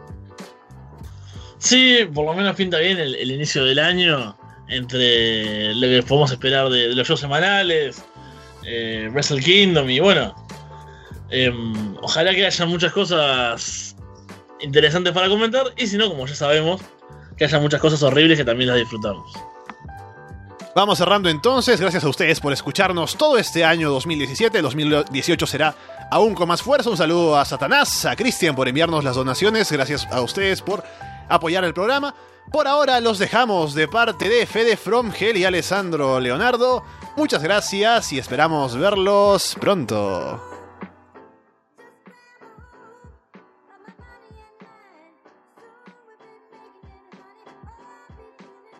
Sí, por lo menos pinta bien el, el inicio del año, entre lo que podemos esperar de, de los shows semanales, eh, Wrestle Kingdom y bueno, eh, ojalá que haya muchas cosas interesantes para comentar, y si no, como ya sabemos, que haya muchas cosas horribles que también las disfrutamos. Vamos cerrando entonces, gracias a ustedes por escucharnos todo este año dos mil diecisiete, dos mil dieciocho será aún con más fuerza. Un saludo a Satanás, a Cristian por enviarnos las donaciones, gracias a ustedes por apoyar el programa. Por ahora los dejamos de parte de Fede From Hell y Alessandro Leonardo. Muchas gracias y esperamos verlos pronto.